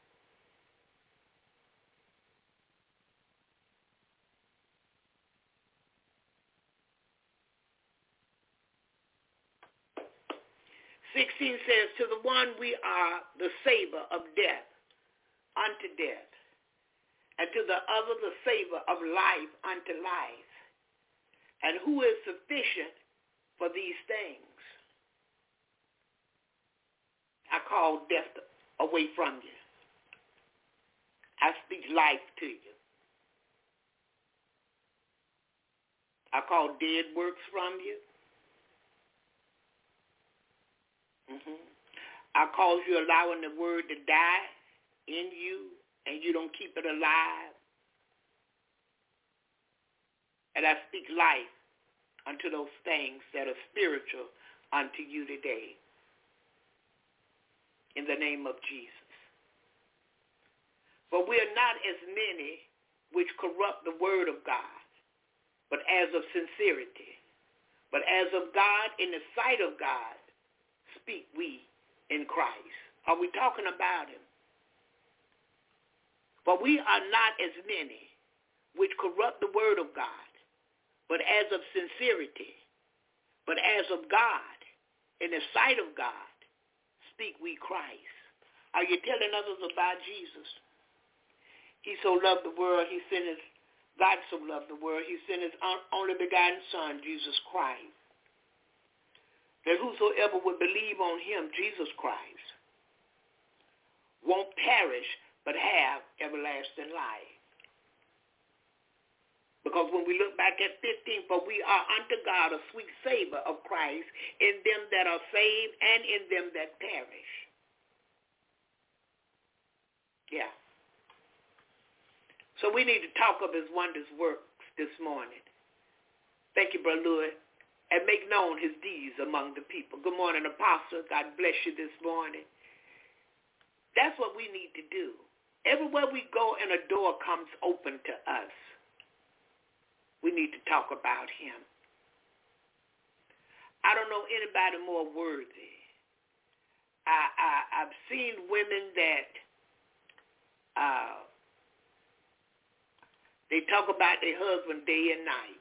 sixteen says, to the one we are the savor of death unto death, and to the other the savor of life unto life. And who is sufficient for these things? I call death away from you. I speak life to you. I call dead works from you. Mm-hmm. I cause you allowing the word to die in you, and you don't keep it alive. And I speak life unto those things that are spiritual unto you today. In the name of Jesus. For we are not as many which corrupt the word of God, but as of sincerity. But as of God, in the sight of God, speak we in Christ. Are we talking about him? For we are not as many which corrupt the word of God, but as of sincerity. But as of God, in the sight of God, speak we Christ. Are you telling others about Jesus? He so loved the world, he sent his, God so loved the world, he sent his only begotten Son, Jesus Christ, that whosoever would believe on him, Jesus Christ, won't perish but have everlasting life. Because when we look back at fifteen, for we are unto God a sweet savor of Christ in them that are saved and in them that perish. Yeah. So we need to talk of his wondrous works this morning. Thank you, Brother Louis. And make known his deeds among the people. Good morning, Apostle. God bless you this morning. That's what we need to do. Everywhere we go and a door comes open to us, we need to talk about him. I don't know anybody more worthy. I, I, I've seen women that uh, they talk about their husband day and night.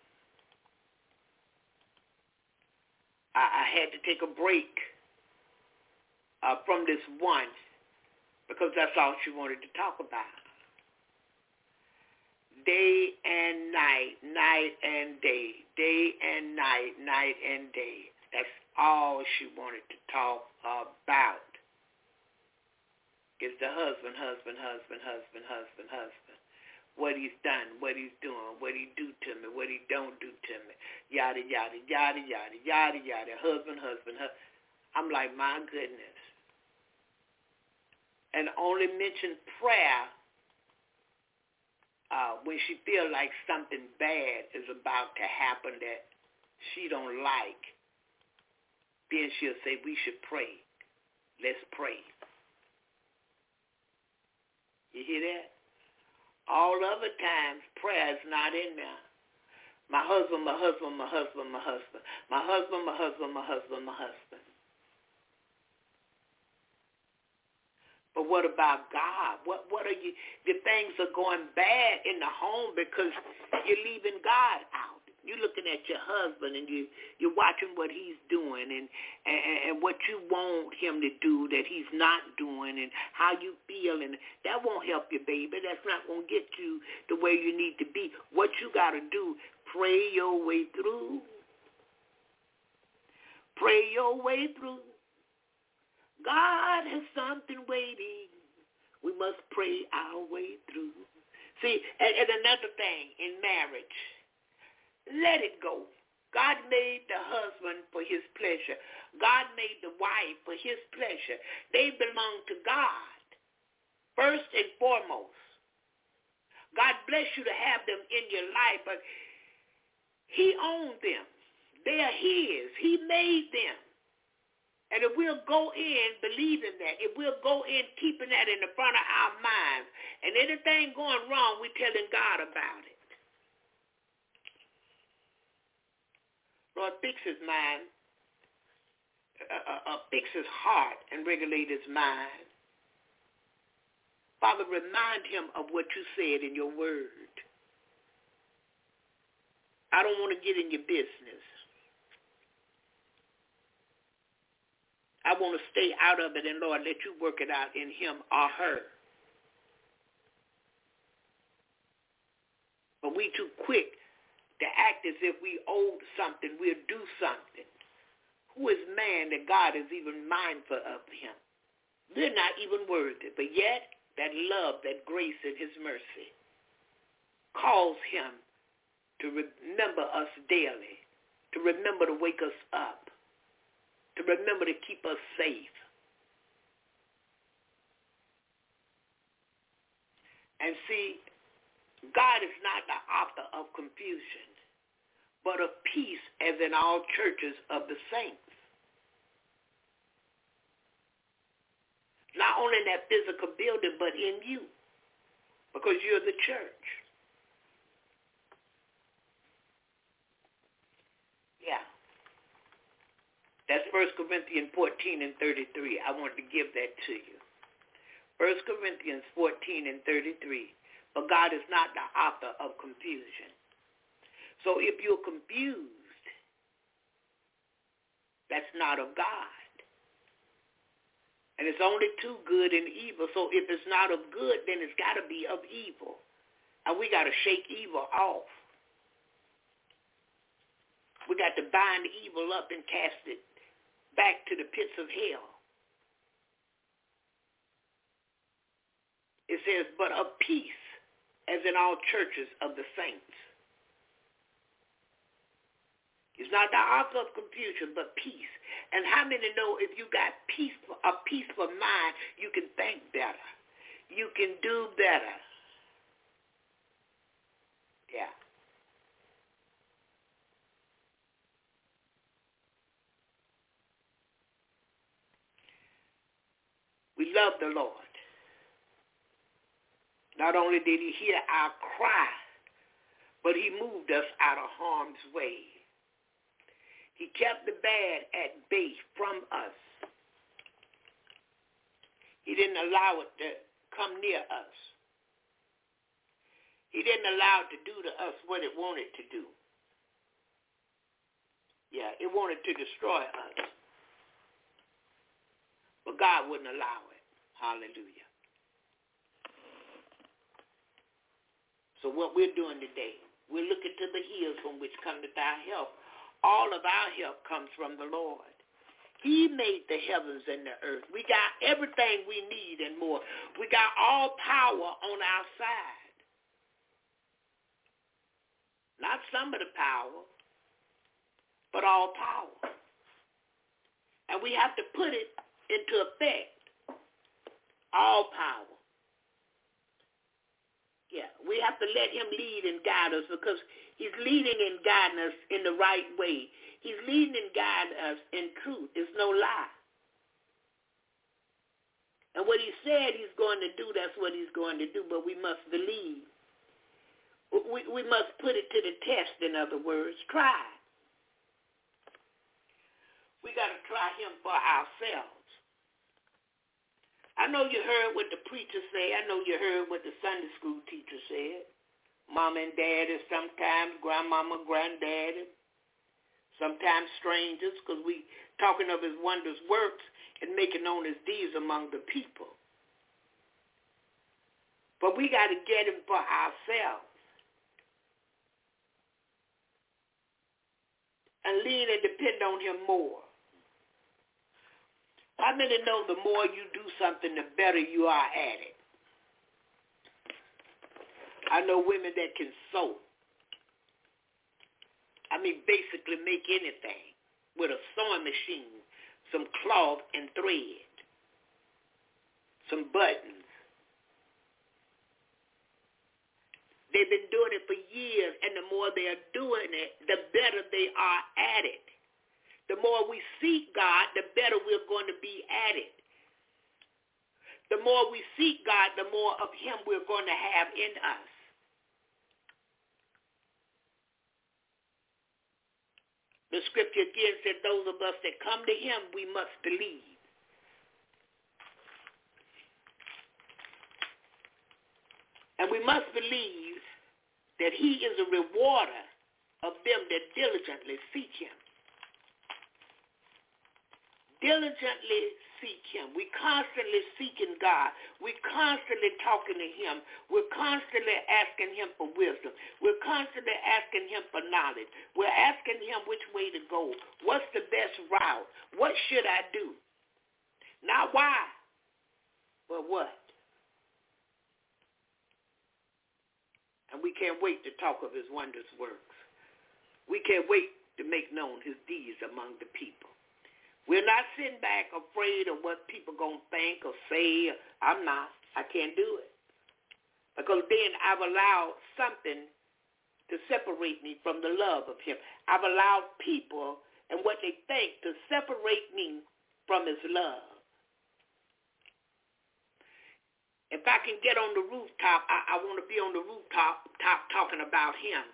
I had to take a break uh, from this one because that's all she wanted to talk about. Day and night, night and day, day and night, night and day. That's all she wanted to talk about. Is the husband, husband, husband, husband, husband, husband. what he's done, what he's doing, what he do to me, what he don't do to me, yada, yada, yada, yada, yada, yada, husband, husband, husband. I'm like, my goodness. And only mention prayer uh, when she feel like something bad is about to happen that she don't like. Then she'll say, we should pray. Let's pray. You hear that? All other times, prayer is not in there. My husband, my husband, my husband, my husband. My husband, my husband, my husband, my husband. But what about God? What what are you, the things are going bad in the home because you're leaving God out. You're looking at your husband and you, you're watching what he's doing and, and, and what you want him to do that he's not doing and how you feel. And that won't help you, baby. That's not going to get you the way you need to be. What you got to do, pray your way through. Pray your way through. God has something waiting. We must pray our way through. See, and, and another thing in marriage, let it go. God made the husband for his pleasure. God made the wife for his pleasure. They belong to God, first and foremost. God bless you to have them in your life, but he owned them. They are his. He made them. And if we'll go in believing that, if we'll go in keeping that in the front of our minds, and anything going wrong, we're telling God about it. Lord, fix his mind, uh, uh, uh, fix his heart, and regulate his mind. Father, remind him of what you said in your word. I don't want to get in your business. I want to stay out of it, and Lord, let you work it out in him or her. But we too quick to act as if we owe something, we'll do something. Who is man that God is even mindful of him? We're not even worthy, but yet that love, that grace and his mercy calls him to remember us daily, to remember to wake us up, to remember to keep us safe. And see, God is not the author of confusion, but of peace, as in all churches of the saints. Not only in that physical building, but in you, because you're the church. Yeah. That's First Corinthians fourteen and thirty-three. I wanted to give that to you. First Corinthians fourteen and thirty-three. But God is not the author of confusion. So if you're confused, that's not of God. And it's only two, good and evil. So if it's not of good, then it's got to be of evil. And we got to shake evil off. We got to bind evil up and cast it back to the pits of hell. It says, but of peace, as in all churches of the saints. It's not the author of confusion, but peace. And how many know if you got peace, a peaceful mind, you can think better. You can do better. Yeah. We love the Lord. Not only did he hear our cry, but he moved us out of harm's way. He kept the bad at bay from us. He didn't allow it to come near us. He didn't allow it to do to us what it wanted to do. Yeah, it wanted to destroy us. But God wouldn't allow it. Hallelujah. So what we're doing today, we're looking to the hills from which cometh our help. All of our help comes from the Lord. He made the heavens and the earth. We got everything we need and more. We got all power on our side. Not some of the power, but all power. And we have to put it into effect. All power. Yeah, we have to let him lead and guide us because he's leading and guiding us in the right way. He's leading and guiding us in truth. It's no lie. And what he said he's going to do, that's what he's going to do, but we must believe. We, we must put it to the test, in other words, try. We got to try him for ourselves. I know you heard what the preacher said. I know you heard what the Sunday school teacher said. Mama and daddy, sometimes grandmama, granddaddy, sometimes strangers, because we talking of his wondrous works and making known his deeds among the people. But we got to get him for ourselves. And lean and depend on him more. How many know the more you do something, the better you are at it? I know women that can sew. I mean, basically make anything with a sewing machine, some cloth and thread, some buttons. They've been doing it for years, and the more they are doing it, the better they are at it. The more we seek God, the better we're going to be at it. The more we seek God, the more of him we're going to have in us. The scripture again said those of us that come to him, we must believe. And we must believe that he is a rewarder of them that diligently seek him. Diligently seek him. We constantly seeking God. We constantly talking to him. We're constantly asking him for wisdom. We're constantly asking him for knowledge. We're asking him which way to go. What's the best route? What should I do? Not why, but what? And we can't wait to talk of his wondrous works. We can't wait to make known his deeds among the people. We're not sitting back afraid of what people going to think or say. I'm not. I can't do it. Because then I've allowed something to separate me from the love of him. I've allowed people and what they think to separate me from his love. If I can get on the rooftop, I, I want to be on the rooftop top, talking about him.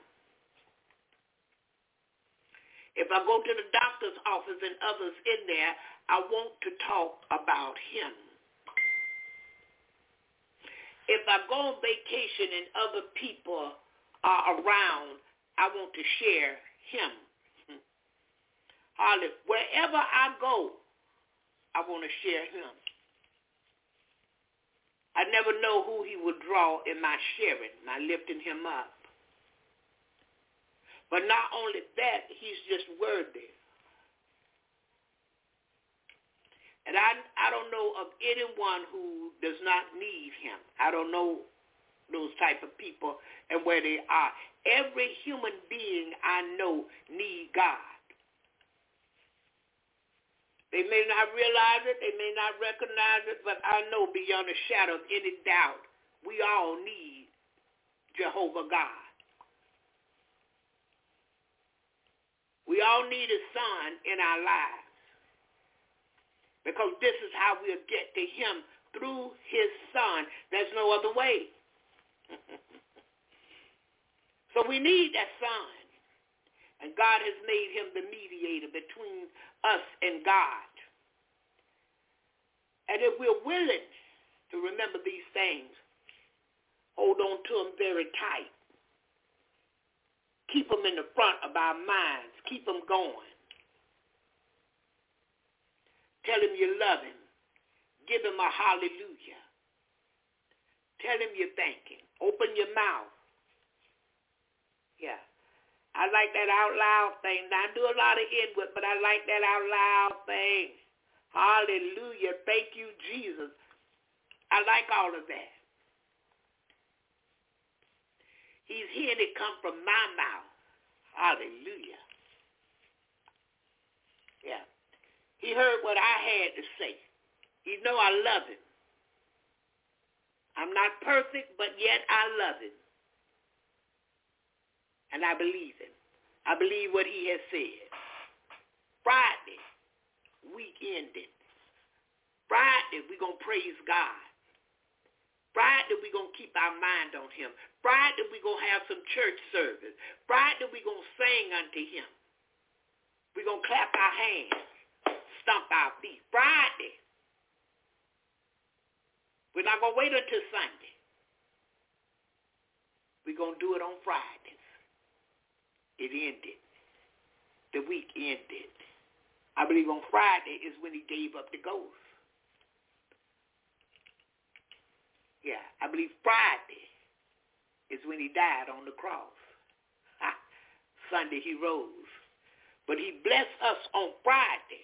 If I go to the doctor's office and others in there, I want to talk about him. If I go on vacation and other people are around, I want to share him. Wherever I go, I want to share him. I never know who he will draw in my sharing, my lifting him up. But not only that, he's just worthy. And I, I don't know of anyone who does not need him. I don't know those type of people and where they are. Every human being I know need God. They may not realize it, they may not recognize it, but I know beyond a shadow of any doubt, we all need Jehovah God. We all need his son in our lives because this is how we'll get to him through his son. There's no other way. So we need that son. And God has made him the mediator between us and God. And if we're willing to remember these things, hold on to them very tight. Keep them in the front of our minds. Keep them going. Tell him you love him. Give him a hallelujah. Tell him you thank him. Open your mouth. Yeah. I like that out loud thing. Now, I do a lot of inward, but I like that out loud thing. Hallelujah. Thank you, Jesus. I like all of that. He's hearing it come from my mouth. Hallelujah. Yeah. He heard what I had to say. He know I love him. I'm not perfect, but yet I love him. And I believe him. I believe what he has said. Friday, week ended. Friday, we're going to praise God. Friday, we're going to keep our mind on him. Friday, we're going to have some church service. Friday, we're going to sing unto him. We're going to clap our hands, stomp our feet. Friday. We're not going to wait until Sunday. We're going to do it on Fridays. It ended. The week ended. I believe on Friday is when he gave up the ghost. Yeah, I believe Friday is when he died on the cross. Ha. Sunday he rose. But he blessed us on Friday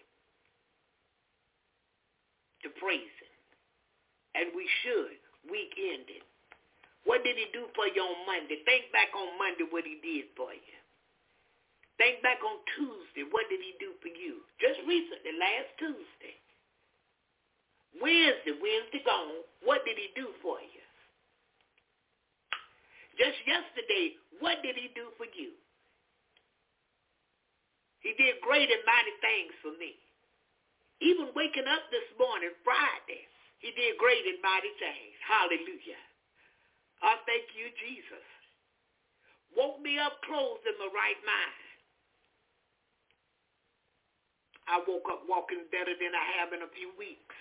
to praise him. And we should. Week ended. What did he do for you on Monday? Think back on Monday what he did for you. Think back on Tuesday. What did he do for you? Just recently, last Tuesday. Wednesday, Wednesday gone. What did he do for you? Just yesterday, what did he do for you? He did great and mighty things for me. Even waking up this morning, Friday, he did great and mighty things. Hallelujah. I thank you, Jesus. Woke me up clothed in my right mind. I woke up walking better than I have in a few weeks.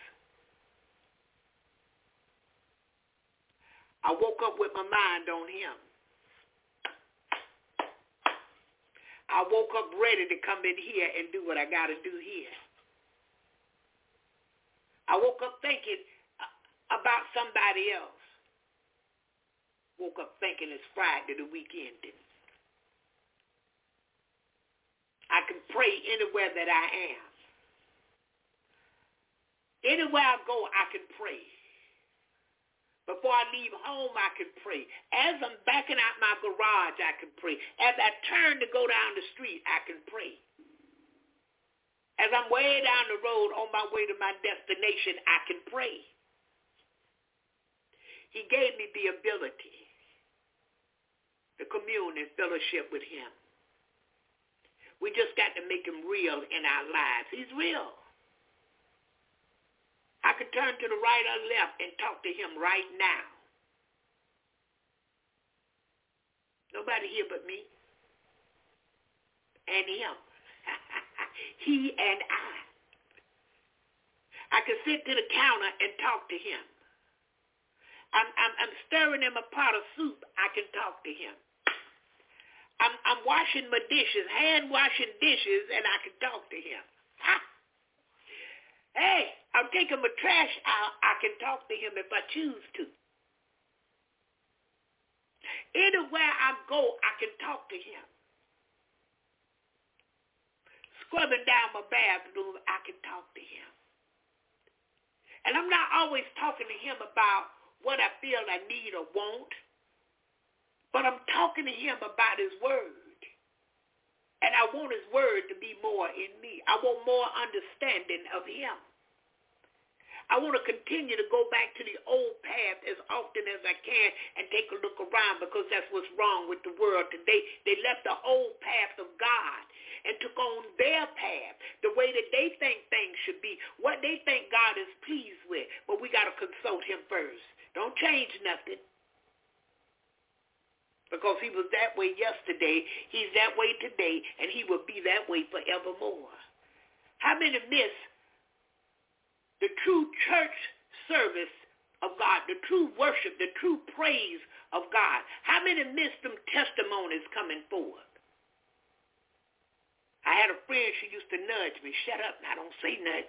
I woke up with my mind on him. I woke up ready to come in here and do what I got to do here. I woke up thinking about somebody else. Woke up thinking it's Friday, the weekend. I can pray anywhere that I am. Anywhere I go, I can pray. Before I leave home, I can pray. As I'm backing out my garage, I can pray. As I turn to go down the street, I can pray. As I'm way down the road on my way to my destination, I can pray. He gave me the ability to commune and fellowship with him. We just got to make him real in our lives. He's real. I can turn to the right or left and talk to him right now. Nobody here but me and him. He and I. I can sit to the counter and talk to him. I'm, I'm, I'm stirring him a pot of soup. I can talk to him. I'm, I'm washing my dishes, hand washing dishes, and I can talk to him. Ha! Hey, I'm taking my trash out. I can talk to him if I choose to. Anywhere I go, I can talk to him. Scrubbing down my bathroom, I can talk to him. And I'm not always talking to him about what I feel I need or want, but I'm talking to him about his word. And I want his word to be more in me. I want more understanding of him. I want to continue to go back to the old path as often as I can and take a look around, because that's what's wrong with the world today. They left the old path of God and took on their path, the way that they think things should be, what they think God is pleased with. But we got to consult him first. Don't change nothing. Because he was that way yesterday, he's that way today, and he will be that way forevermore. How many miss the true church service of God, the true worship, the true praise of God? How many miss them testimonies coming forth? I had a friend, she used to nudge me, shut up now, don't say nothing.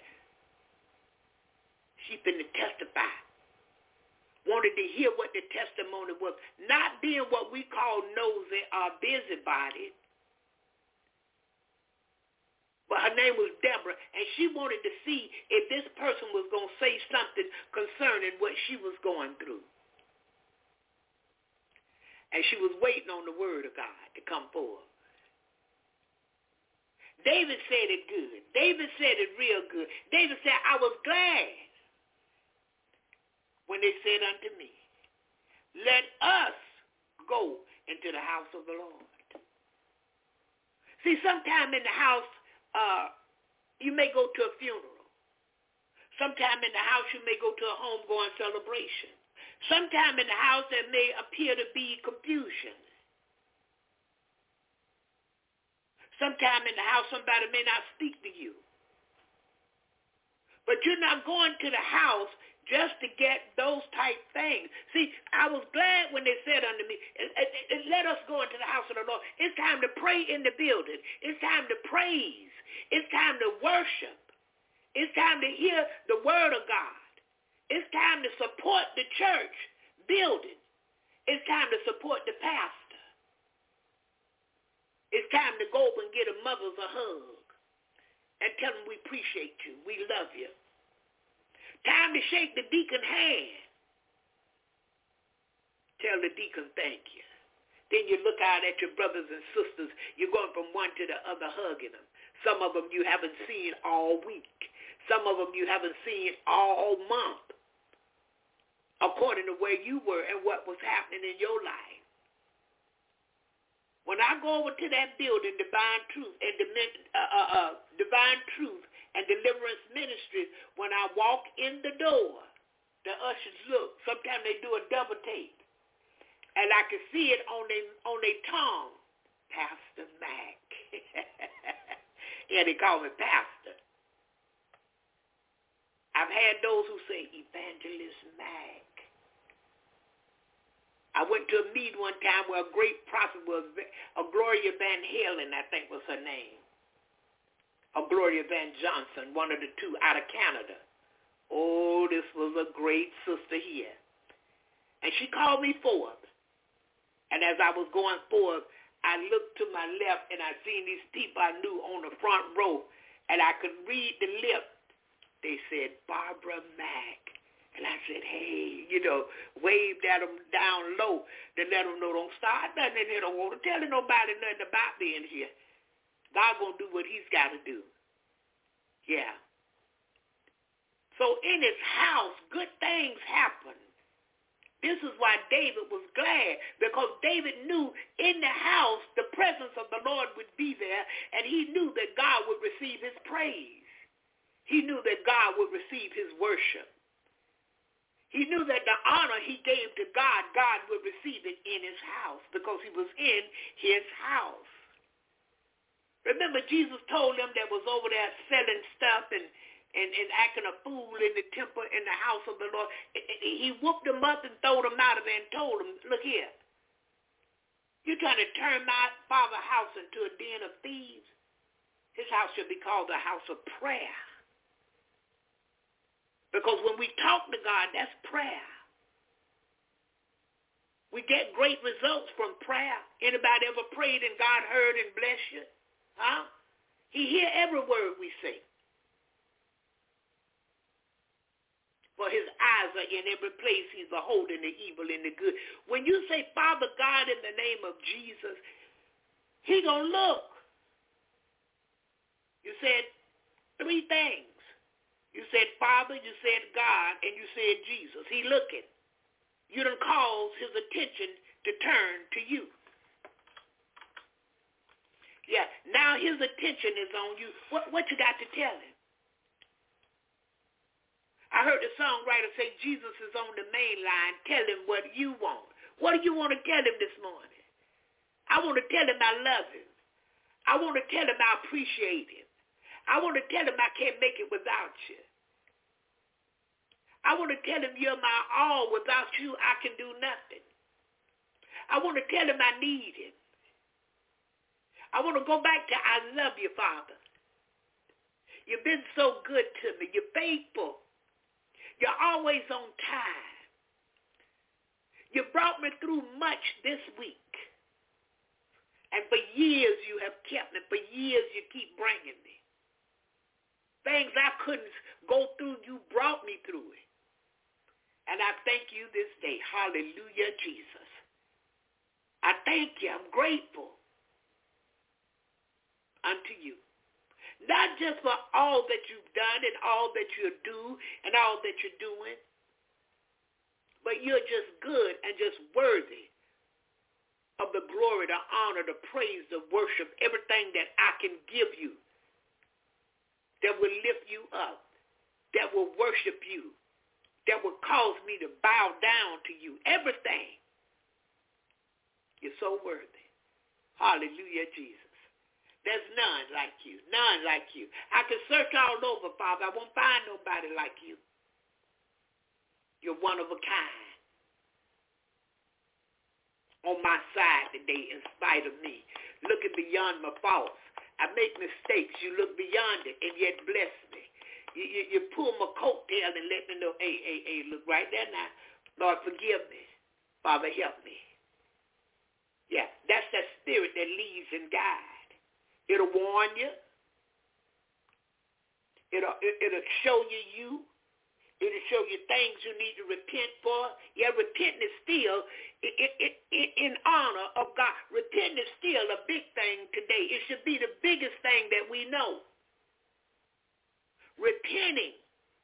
She finna testify. Wanted to hear what the testimony was, not being what we call nosy or busybody. But her name was Deborah, and she wanted to see if this person was going to say something concerning what she was going through. And she was waiting on the word of God to come forth. David said it good. David said it real good. David said, I was glad when they said unto me, let us go into the house of the Lord. See, sometime in the house, uh, you may go to a funeral. Sometime in the house, you may go to a homegoing celebration. Sometime in the house, there may appear to be confusion. Sometime in the house, somebody may not speak to you. But you're not going to the house just to get those type things. See, I was glad when they said unto me, let us go into the house of the Lord. It's time to pray in the building. It's time to praise. It's time to worship. It's time to hear the word of God. It's time to support the church building. It's time to support the pastor. It's time to go over and get a mothers a hug and tell them we appreciate you. We love you. Time to shake the deacon hand. Tell the deacon thank you. Then you look out at your brothers and sisters. You're going from one to the other hugging them. Some of them you haven't seen all week. Some of them you haven't seen all month, according to where you were and what was happening in your life. When I go over to that building, Divine Truth and uh, uh, uh, Divine Truth and Deliverance Ministries, when I walk in the door, the ushers look. Sometimes they do a double take, and I can see it on their on their tongue, Pastor Mac. Yeah, they call me Pastor. I've had those who say Evangelist Mac. I went to a meeting one time where a great prophet was, a Gloria Van Halen, I think was her name. Or Gloria Van Johnson, one of the two out of Canada. Oh, this was a great sister here. And she called me forth. And as I was going forth, I looked to my left and I seen these people I knew on the front row. And I could read the lip. They said, Barbara Mack. And I said, hey, you know, waved at them down low to let them know don't start nothing in here. Don't want to tell nobody nothing about being here. God's going to do what he's got to do. Yeah. So in his house, good things happen. This is why David was glad, because David knew in the house the presence of the Lord would be there, and he knew that God would receive his praise. He knew that God would receive his worship. He knew that the honor he gave to God, God would receive it in his house because he was in his house. Remember, Jesus told them that was over there selling stuff and, and, and acting a fool in the temple in the house of the Lord. He whooped them up and threw them out of there and told them, look here, you're trying to turn my father's house into a den of thieves. His house should be called the house of prayer. Because when we talk to God, that's prayer. We get great results from prayer. Anybody ever prayed and God heard and blessed you? Huh? He hear every word we say. For his eyes are in every place. He's beholding the evil and the good. When you say, Father God, in the name of Jesus, he gonna look. You said three things. You said Father, you said God, and you said Jesus. He looking. You done caused his attention to turn to you. Yeah, now his attention is on you. What, what you got to tell him? I heard the songwriter say Jesus is on the main line. Tell him what you want. What do you want to tell him this morning? I want to tell him I love him. I want to tell him I appreciate him. I want to tell him I can't make it without you. I want to tell him you're my all. Without you, I can do nothing. I want to tell him I need him. I want to go back to I love you, Father. You've been so good to me. You're faithful. You're always on time. You brought me through much this week. And for years you have kept me. For years you keep bringing me. Things I couldn't go through, you brought me through it. And I thank you this day. Hallelujah, Jesus. I thank you. I'm grateful unto you. Not just for all that you've done and all that you do and all that you're doing, but you're just good and just worthy of the glory, the honor, the praise, the worship, everything that I can give you that will lift you up, that will worship you, that will cause me to bow down to you. Everything. You're so worthy. Hallelujah, Jesus. There's none like you. None like you. I can search all over, Father. I won't find nobody like you. You're one of a kind. On my side today, in spite of me. Looking beyond my faults. I make mistakes. You look beyond it and yet bless me. You, you, you pull my coattail and let me know, hey, hey, hey, look right there now. Lord, forgive me. Father, help me. Yeah, that's that spirit that leads and guides. It'll warn you. It'll, it, it'll show you you. It'll show you things you need to repent for. Yeah, repenting is still it, it, it, it, in honor of God. Repenting is still a big thing today. It should be the biggest thing that we know. Repenting.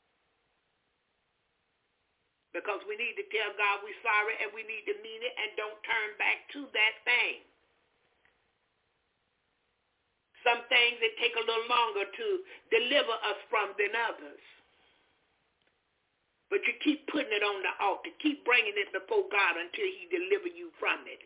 Because we need to tell God we're sorry and we need to mean it and don't turn back to that thing. Some things that take a little longer to deliver us from than others. But you keep putting it on the altar. Keep bringing it before God until he delivers you from it.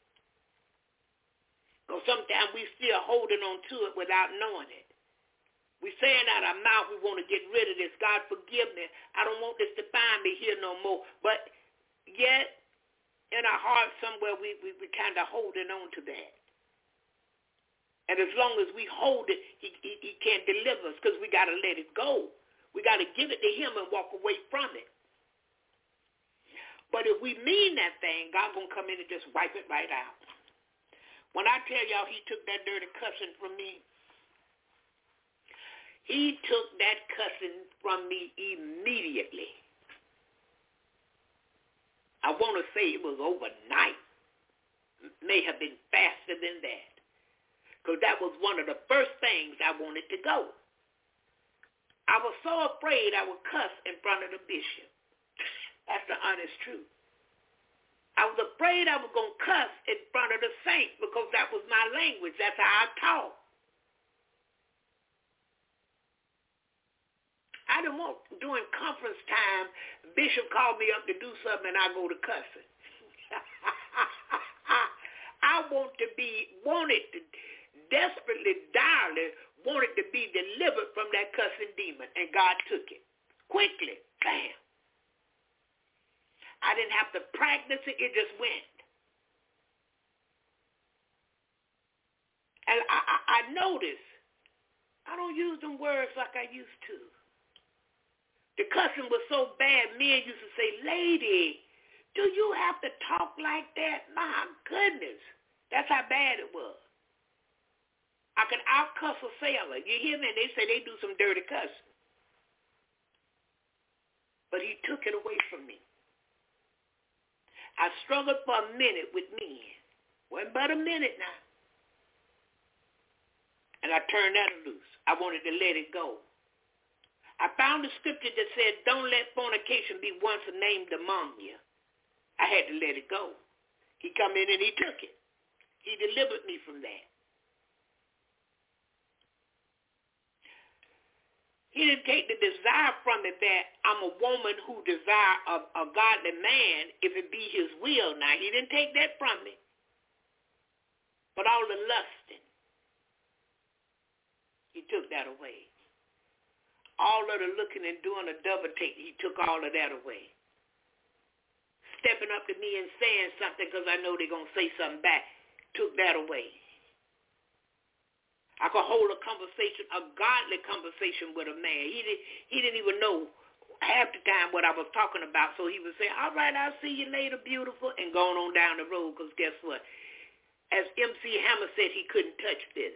Because sometimes we still holding on to it without knowing it. We saying out our mouth we want to get rid of this. God, forgive me. I don't want this to find me here no more. But yet, in our heart somewhere, we, we, we kind of holding on to that. And as long as we hold it, he, he, he can't deliver us because we got to let it go. We got to give it to him and walk away from it. But if we mean that thing, God's going to come in and just wipe it right out. When I tell y'all he took that dirty cussing from me, he took that cussing from me immediately. I want to say it was overnight. May have been faster than that. Because that was one of the first things I wanted to go. I was so afraid I would cuss in front of the bishop. That's the honest truth. I was afraid I was going to cuss in front of the saints because that was my language. That's how I talk. I didn't want, during conference time, Bishop called me up to do something and I go to cussing. I want to be, wanted to, desperately, direly wanted to be delivered from that cussing demon, and God took it. Quickly, bam. I didn't have to practice it, it just went. And I, I, I noticed, I don't use them words like I used to. The cussing was so bad, men used to say, lady, do you have to talk like that? My goodness. That's how bad it was. I can out-cuss a sailor. You hear me? They say they do some dirty cussing. But he took it away from me. I struggled for a minute with men. Wasn't but a minute now. And I turned that loose. I wanted to let it go. I found the scripture that said, don't let fornication be once named among you. I had to let it go. He come in and he took it. He delivered me from that. He didn't take the desire from it that I'm a woman who desire a, a godly man if it be his will. Now, he didn't take that from me. But all the lusting, he took that away. All of the looking and doing a double take, he took all of that away. Stepping up to me and saying something because I know they're going to say something back, took that away. I could hold a conversation, a godly conversation with a man. He, did, he didn't even know half the time what I was talking about, so he would say, all right, I'll see you later, beautiful, and going on down the road, because guess what? As M C Hammer said, he couldn't touch this.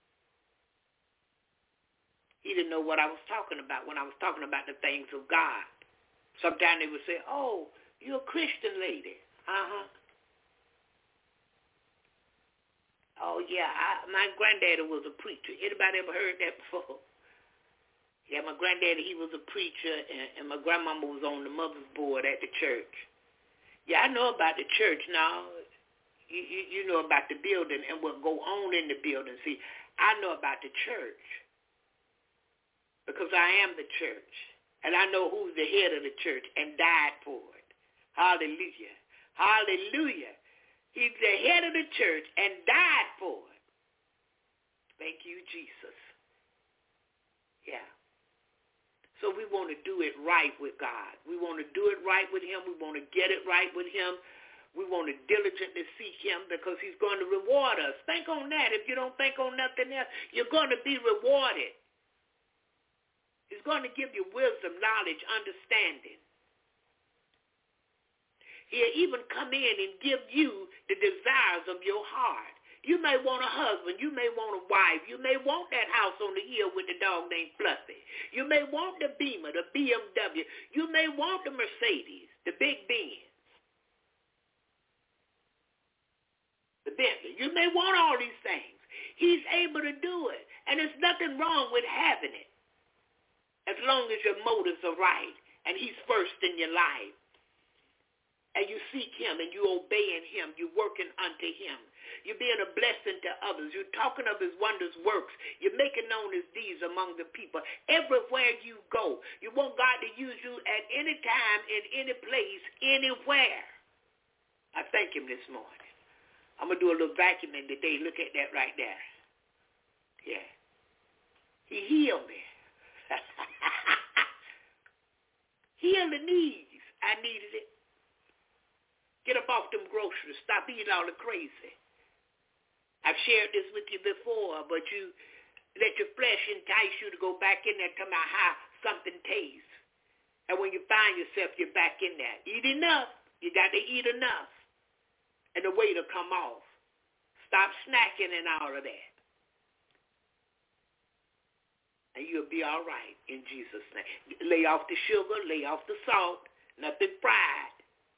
He didn't know what I was talking about when I was talking about the things of God. Sometimes they would say, oh, you're a Christian lady. Uh-huh. Oh, yeah, I, my granddaddy was a preacher. Anybody ever heard that before? Yeah, my granddaddy, he was a preacher, and, and my grandmama was on the mother's board at the church. Yeah, I know about the church now. You, you, you know about the building and what go on in the building. See, I know about the church because I am the church, and I know who's the head of the church and died for it. Hallelujah. Hallelujah. He's the head of the church and died for it. Thank you, Jesus. Yeah. So we want to do it right with God. We want to do it right with him. We want to get it right with him. We want to diligently seek him because he's going to reward us. Think on that. If you don't think on nothing else, you're going to be rewarded. He's going to give you wisdom, knowledge, understanding. He'll even come in and give you the desires of your heart. You may want a husband. You may want a wife. You may want that house on the hill with the dog named Fluffy. You may want the Beamer, the B M W. You may want the Mercedes, the Big Benz, the Bentley. You may want all these things. He's able to do it. And there's nothing wrong with having it as long as your motives are right and he's first in your life. And you seek him and you obeying him. You're working unto him. You're being a blessing to others. You're talking of his wondrous works. You're making known his deeds among the people. Everywhere you go, you want God to use you at any time, in any place, anywhere. I thank him this morning. I'm going to do a little vacuuming today. Look at that right there. Yeah. He healed me. Heal the knees. I needed it. Get up off them groceries. Stop eating all the crazy. I've shared this with you before, but you let your flesh entice you to go back in there to my how something tastes. And when you find yourself, you're back in there. Eat enough. You got to eat enough. And the weight will come off. Stop snacking and all of that. And you'll be all right in Jesus' name. Lay off the sugar. Lay off the salt. Nothing fried.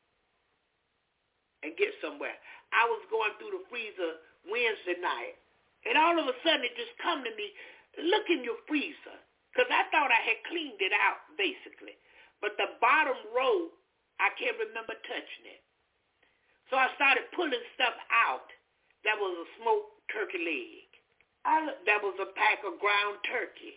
And get somewhere. I was going through the freezer Wednesday night, and all of a sudden it just come to me, look in your freezer, because I thought I had cleaned it out, basically. But the bottom row, I can't remember touching it. So I started pulling stuff out. That was a smoked turkey leg. I, that was a pack of ground turkey.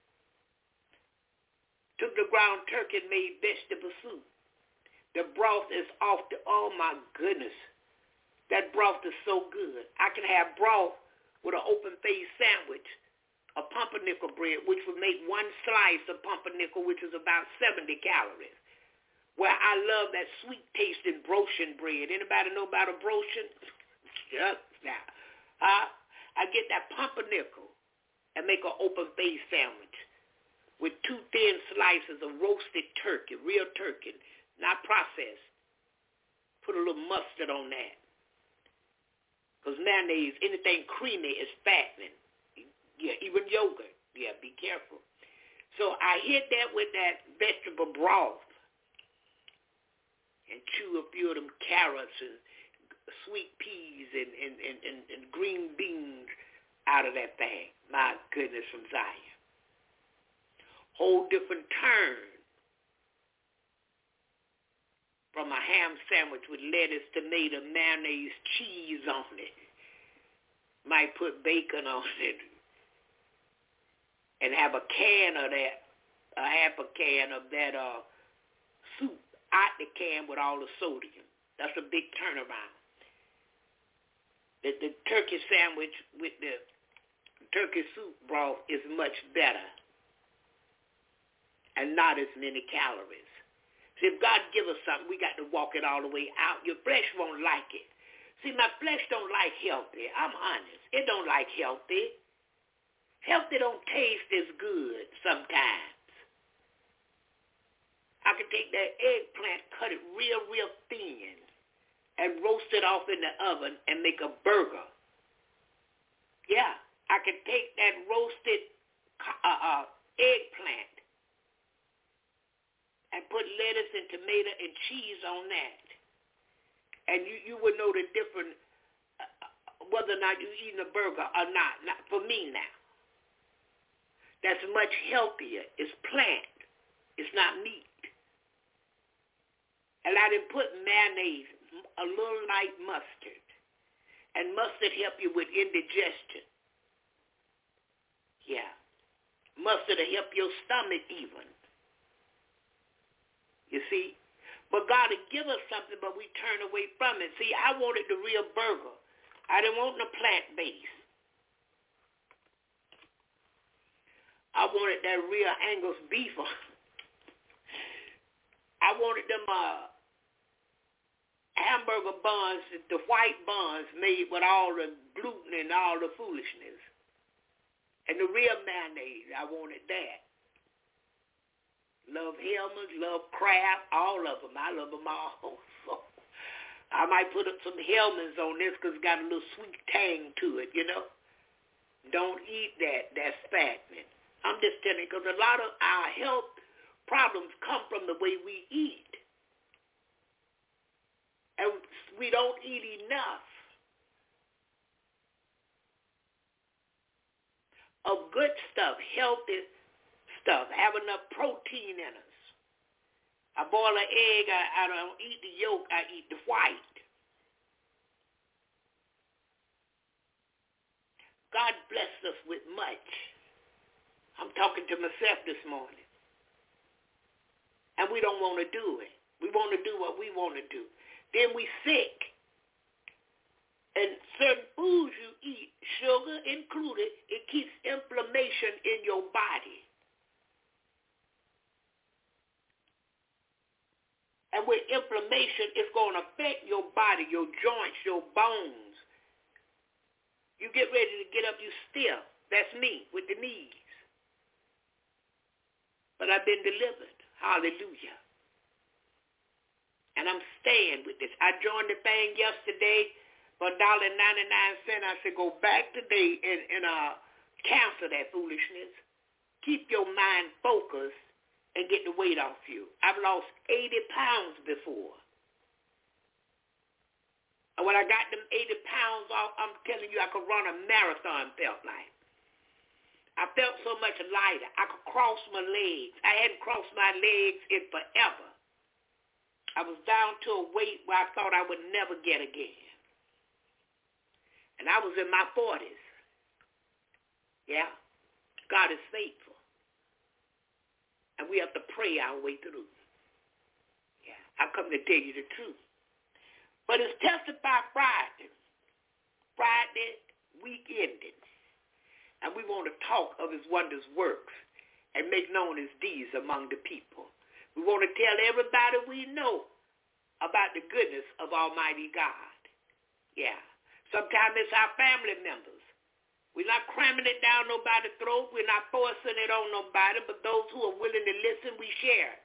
Took the ground turkey and made vegetable soup. The broth is off the, oh my goodness. That broth is so good. I can have broth with an open-faced sandwich, a pumpernickel bread, which would make one slice of pumpernickel, which is about seventy calories. Where I love that sweet-tasting Broshen bread. Anybody know about a Broshen? Yes. Now, uh, I get that pumpernickel and make an open-faced sandwich with two thin slices of roasted turkey, real turkey, not processed. Put a little mustard on that. Because mayonnaise, anything creamy is fattening. Yeah, even yogurt. Yeah, be careful. So I hit that with that vegetable broth and chew a few of them carrots and sweet peas and, and, and, and, and green beans out of that thing. My goodness, from Zion. Whole different turn from a ham sandwich with lettuce, tomato, mayonnaise, cheese on it. Might put bacon on it. And have a can of that, a half a can of that uh, soup out the can with all the sodium. That's a big turnaround. The, the turkey sandwich with the turkey soup broth is much better and not as many calories. See, if God give us something, we got to walk it all the way out. Your flesh won't like it. See, my flesh don't like healthy. I'm honest. It don't like healthy. Healthy don't taste as good sometimes. I can take that eggplant, cut it real, real thin, and roast it off in the oven and make a burger. Yeah, I can take that roasted uh, uh, eggplant and put lettuce and tomato and cheese on that. And you, you would know the different uh, whether or not you're eating a burger or not. Not for me now. That's much healthier. It's plant. It's not meat. And I didn't put mayonnaise, a little light mustard. And mustard help you with indigestion. Yeah. Mustard will help your stomach even. You see? But God would give us something, but we turn away from it. See, I wanted the real burger. I didn't want the plant-based. I wanted that real Angus beef. I wanted them uh, hamburger buns, the white buns made with all the gluten and all the foolishness. And the real mayonnaise, I wanted that. Love Hellmann's, love Kraft, all of them. I love them all. So I might put up some Hellmann's on this because it's got a little sweet tang to it, you know. Don't eat that. That's fattening. I'm just telling you, because a lot of our health problems come from the way we eat. And we don't eat enough of good stuff, healthy stuff, have enough protein in us. I boil an egg, I, I don't eat the yolk, I eat the white. God blessed us with much. I'm talking to myself this morning. And we don't want to do it. We want to do what we want to do. Then we sick. And certain foods you eat, sugar included, it keeps inflammation in your body. And with inflammation, it's going to affect your body, your joints, your bones. You get ready to get up, you stiff. That's me with the knees. But I've been delivered. Hallelujah. And I'm staying with this. I joined the thing yesterday for one dollar and ninety-nine cents. I said, go back today and, and uh, cancel that foolishness. Keep your mind focused and get the weight off you. I've lost eighty pounds before. And when I got them eighty pounds off, I'm telling you, I could run a marathon, felt like. I felt so much lighter. I could cross my legs. I hadn't crossed my legs in forever. I was down to a weight where I thought I would never get again. And I was in my forties. Yeah. God is faithful. And we have to pray our way through. Yeah. I come to tell you the truth. But it's Testify Friday. Friday week ending. And we want to talk of his wondrous works and make known his deeds among the people. We want to tell everybody we know about the goodness of Almighty God. Yeah. Sometimes it's our family members. We're not cramming it down nobody's throat. We're not forcing it on nobody, but those who are willing to listen, we share.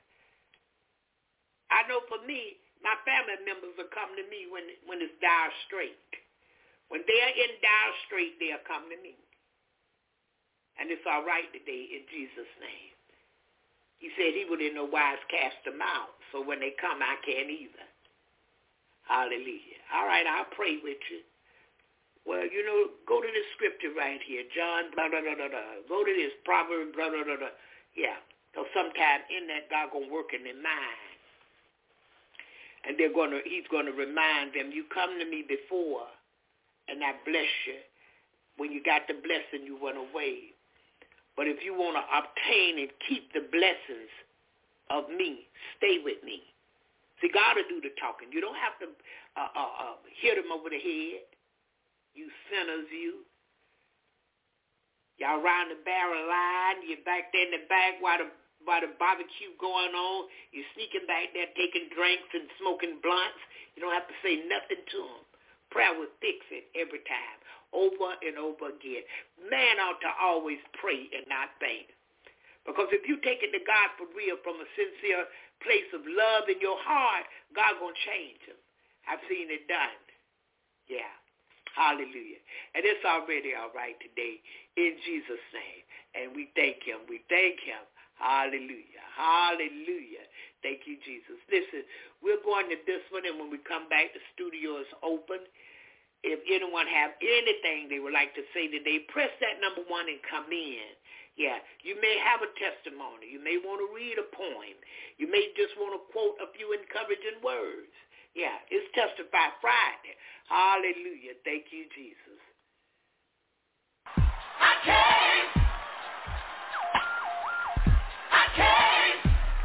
I know for me, my family members will come to me when, when it's dire straight. When they're in dire strait, they'll come to me. And it's all right today in Jesus' name. He said he would in no wise cast them out. So when they come, I can't either. Hallelujah. All right, I'll pray with you. Well, you know, go to this scripture right here. John, blah, blah, blah, blah, blah. Go to this Proverbs, blah, blah, blah, blah. Yeah. So sometime in that, God going to work in their mind. And they're going to, he's going to remind them, you come to me before, and I bless you. When you got the blessing, you went away. But if you want to obtain and keep the blessings of me, stay with me. See, God will do the talking. You don't have to uh, uh, uh, hit him over the head. You sinners, you. Y'all around the barrel line. You're back there in the back while the, while the barbecue going on. You're sneaking back there taking drinks and smoking blunts. You don't have to say nothing to them. Prayer will fix it every time. Over and over again. Man ought to always pray and not faint. Because if you take it to God for real from a sincere place of love in your heart, God going to change him. I've seen it done. Yeah. Hallelujah. And it's already all right today in Jesus' name. And we thank him. We thank him. Hallelujah. Hallelujah. Thank you, Jesus. Listen, we're going to this one, and when we come back, the studio is open. If anyone have anything they would like to say today, press that number one and come in. Yeah, you may have a testimony. You may want to read a poem. You may just want to quote a few encouraging words. Yeah, it's Testify Friday. Hallelujah. Thank you, Jesus. I can't. I can't.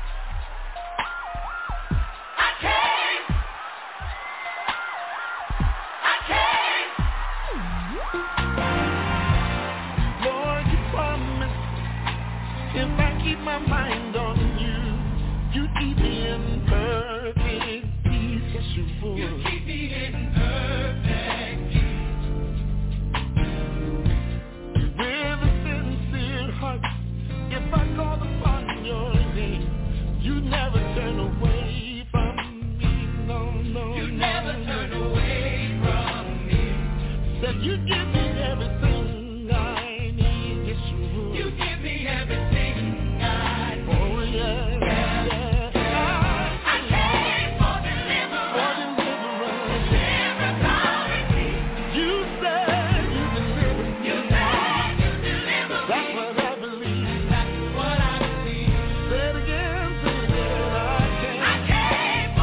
I can't. I can't. Lord, you promised if I keep my mind on you, you keep me in perfect peace. Yes, you would. You keep me in perfect peace. With a sincere heart, if I call upon your name, you never turn away from me. No, no, you no, never no. turn away from me. Said you give me everything I need. Yes, you would. You give me everything.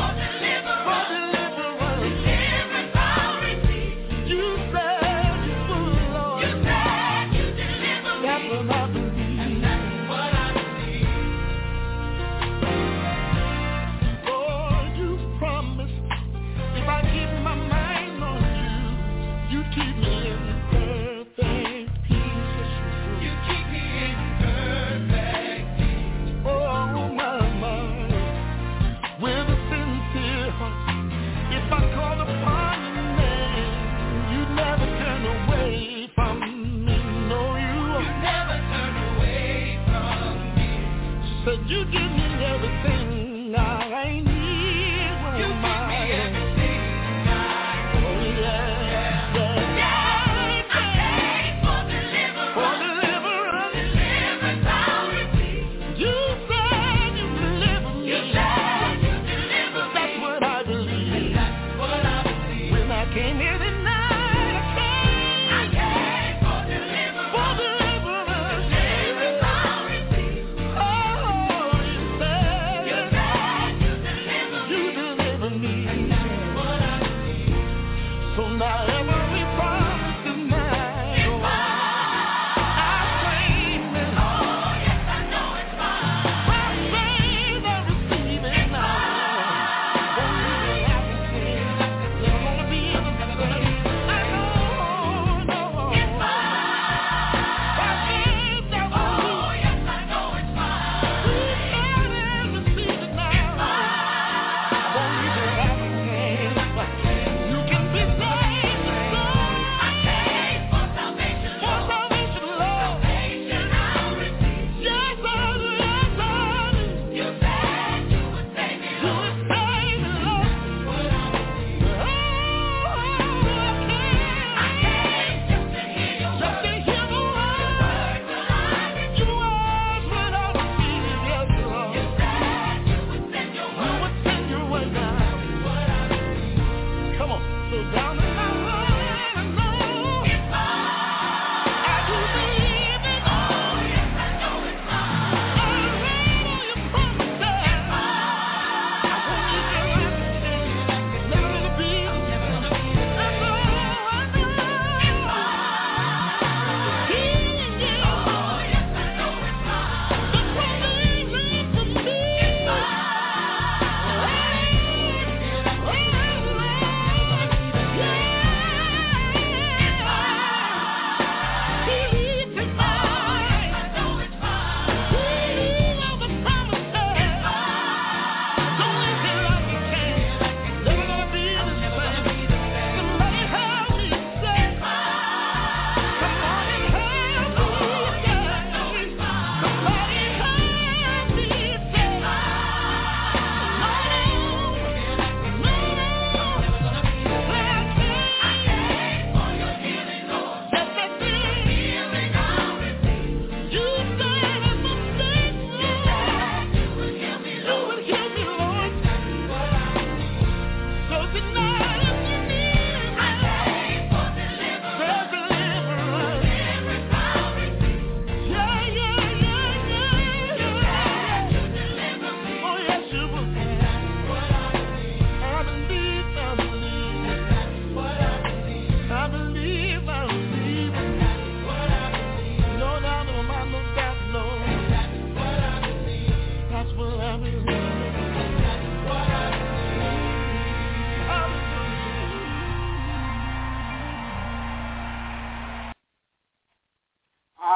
You said you would.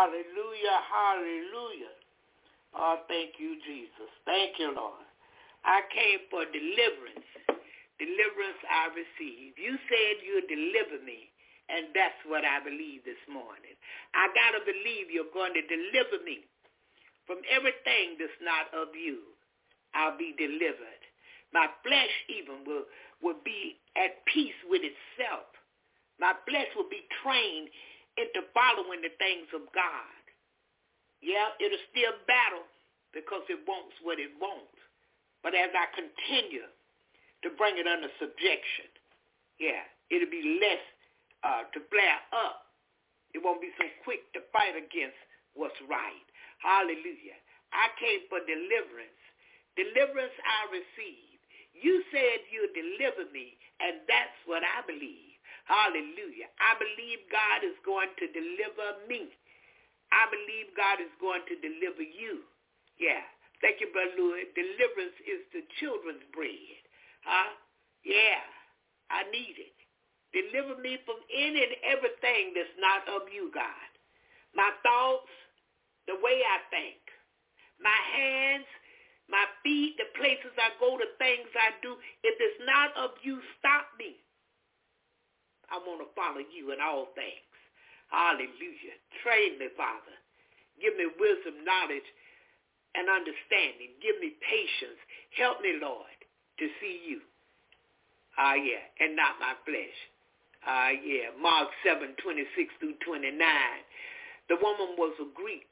Hallelujah, hallelujah. Oh, thank you, Jesus. Thank you, Lord. I came for deliverance. Deliverance I receive. You said you'll deliver me, and that's what I believe this morning. I got to believe you're going to deliver me from everything that's not of you. I'll be delivered. My flesh even will, will be at peace with itself. My flesh will be trained into following the things of God. Yeah, it'll still battle because it wants what it wants. But as I continue to bring it under subjection, yeah, it'll be less uh, to flare up. It won't be so quick to fight against what's right. Hallelujah. I came for deliverance. Deliverance I receive. You said you'll deliver me, and that's what I believe. Hallelujah. I believe God is going to deliver me. I believe God is going to deliver you. Yeah. Thank you, Brother Louis. Deliverance is the children's bread. Huh? Yeah. I need it. Deliver me from any and everything that's not of you, God. My thoughts, the way I think, my hands, my feet, the places I go, the things I do. If it's not of you, stop me. I want to follow you in all things. Hallelujah. Train me, Father. Give me wisdom, knowledge, and understanding. Give me patience. Help me, Lord, to see you. Ah, yeah, and not my flesh. Ah, yeah. Mark seven, twenty-six through twenty-nine. The woman was a Greek,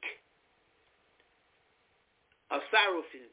a Syrophoenician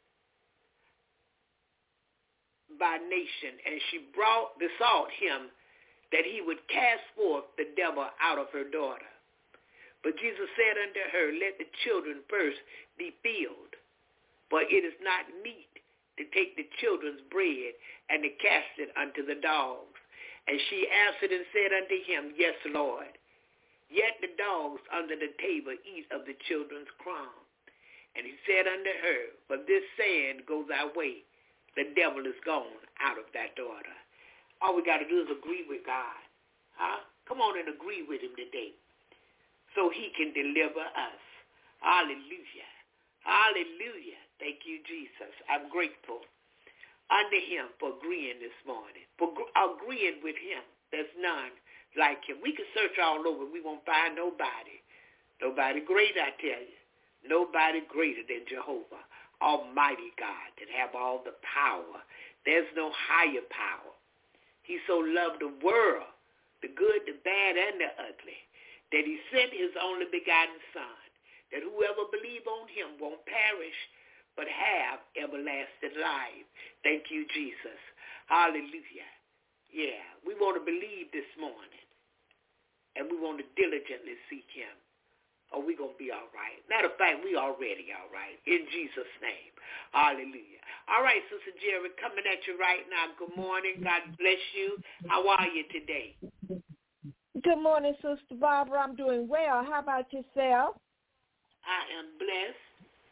by nation, and she brought besought him that he would cast forth the devil out of her daughter. But Jesus said unto her, let the children first be filled, for it is not meet to take the children's bread and to cast it unto the dogs. And she answered and said unto him, yes, Lord. Yet the dogs under the table eat of the children's crumbs. And he said unto her, for this saying go thy way, the devil is gone out of thy daughter. All we got to do is agree with God. Huh? Come on and agree with him today so he can deliver us. Hallelujah. Hallelujah. Thank you, Jesus. I'm grateful unto him for agreeing this morning, for agreeing with him. There's none like him. We can search all over. We won't find nobody. Nobody great, I tell you. Nobody greater than Jehovah, Almighty God, that have all the power. There's no higher power. He so loved the world, the good, the bad, and the ugly, that he sent his only begotten Son, that whoever believe on him won't perish, but have everlasting life. Thank you, Jesus. Hallelujah. Yeah, we want to believe this morning, and we want to diligently seek him. Or we're going to be all right. Matter of fact, we already all right. In Jesus' name. Hallelujah. All right, Sister Jerry, coming at you right now. Good morning. God bless you. How are you today? Good morning, Sister Barbara. I'm doing well. How about yourself? I am blessed.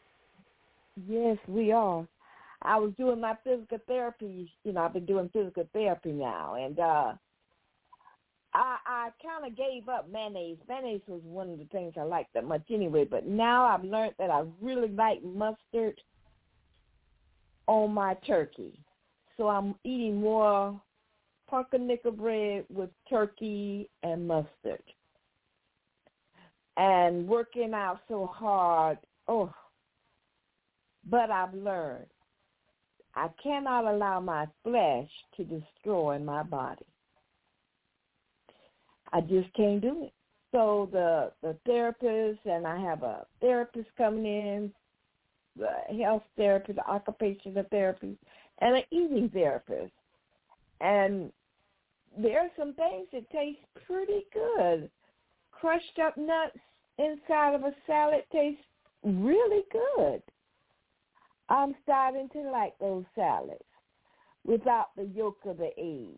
Yes, we are. I was doing my physical therapy. You know, I've been doing physical therapy now, and uh, I, I kind of gave up mayonnaise. Mayonnaise was one of the things I liked that much anyway, but now I've learned that I really like mustard on my turkey. So I'm eating more pumpernickel bread with turkey and mustard and working out so hard. Oh, but I've learned I cannot allow my flesh to destroy my body. I just can't do it. So the the therapist, and I have a therapist coming in, the health therapist, the occupational therapist, and an eating therapist. And there are some things that taste pretty good. Crushed up nuts inside of a salad tastes really good. I'm starting to like those salads without the yolk of the egg.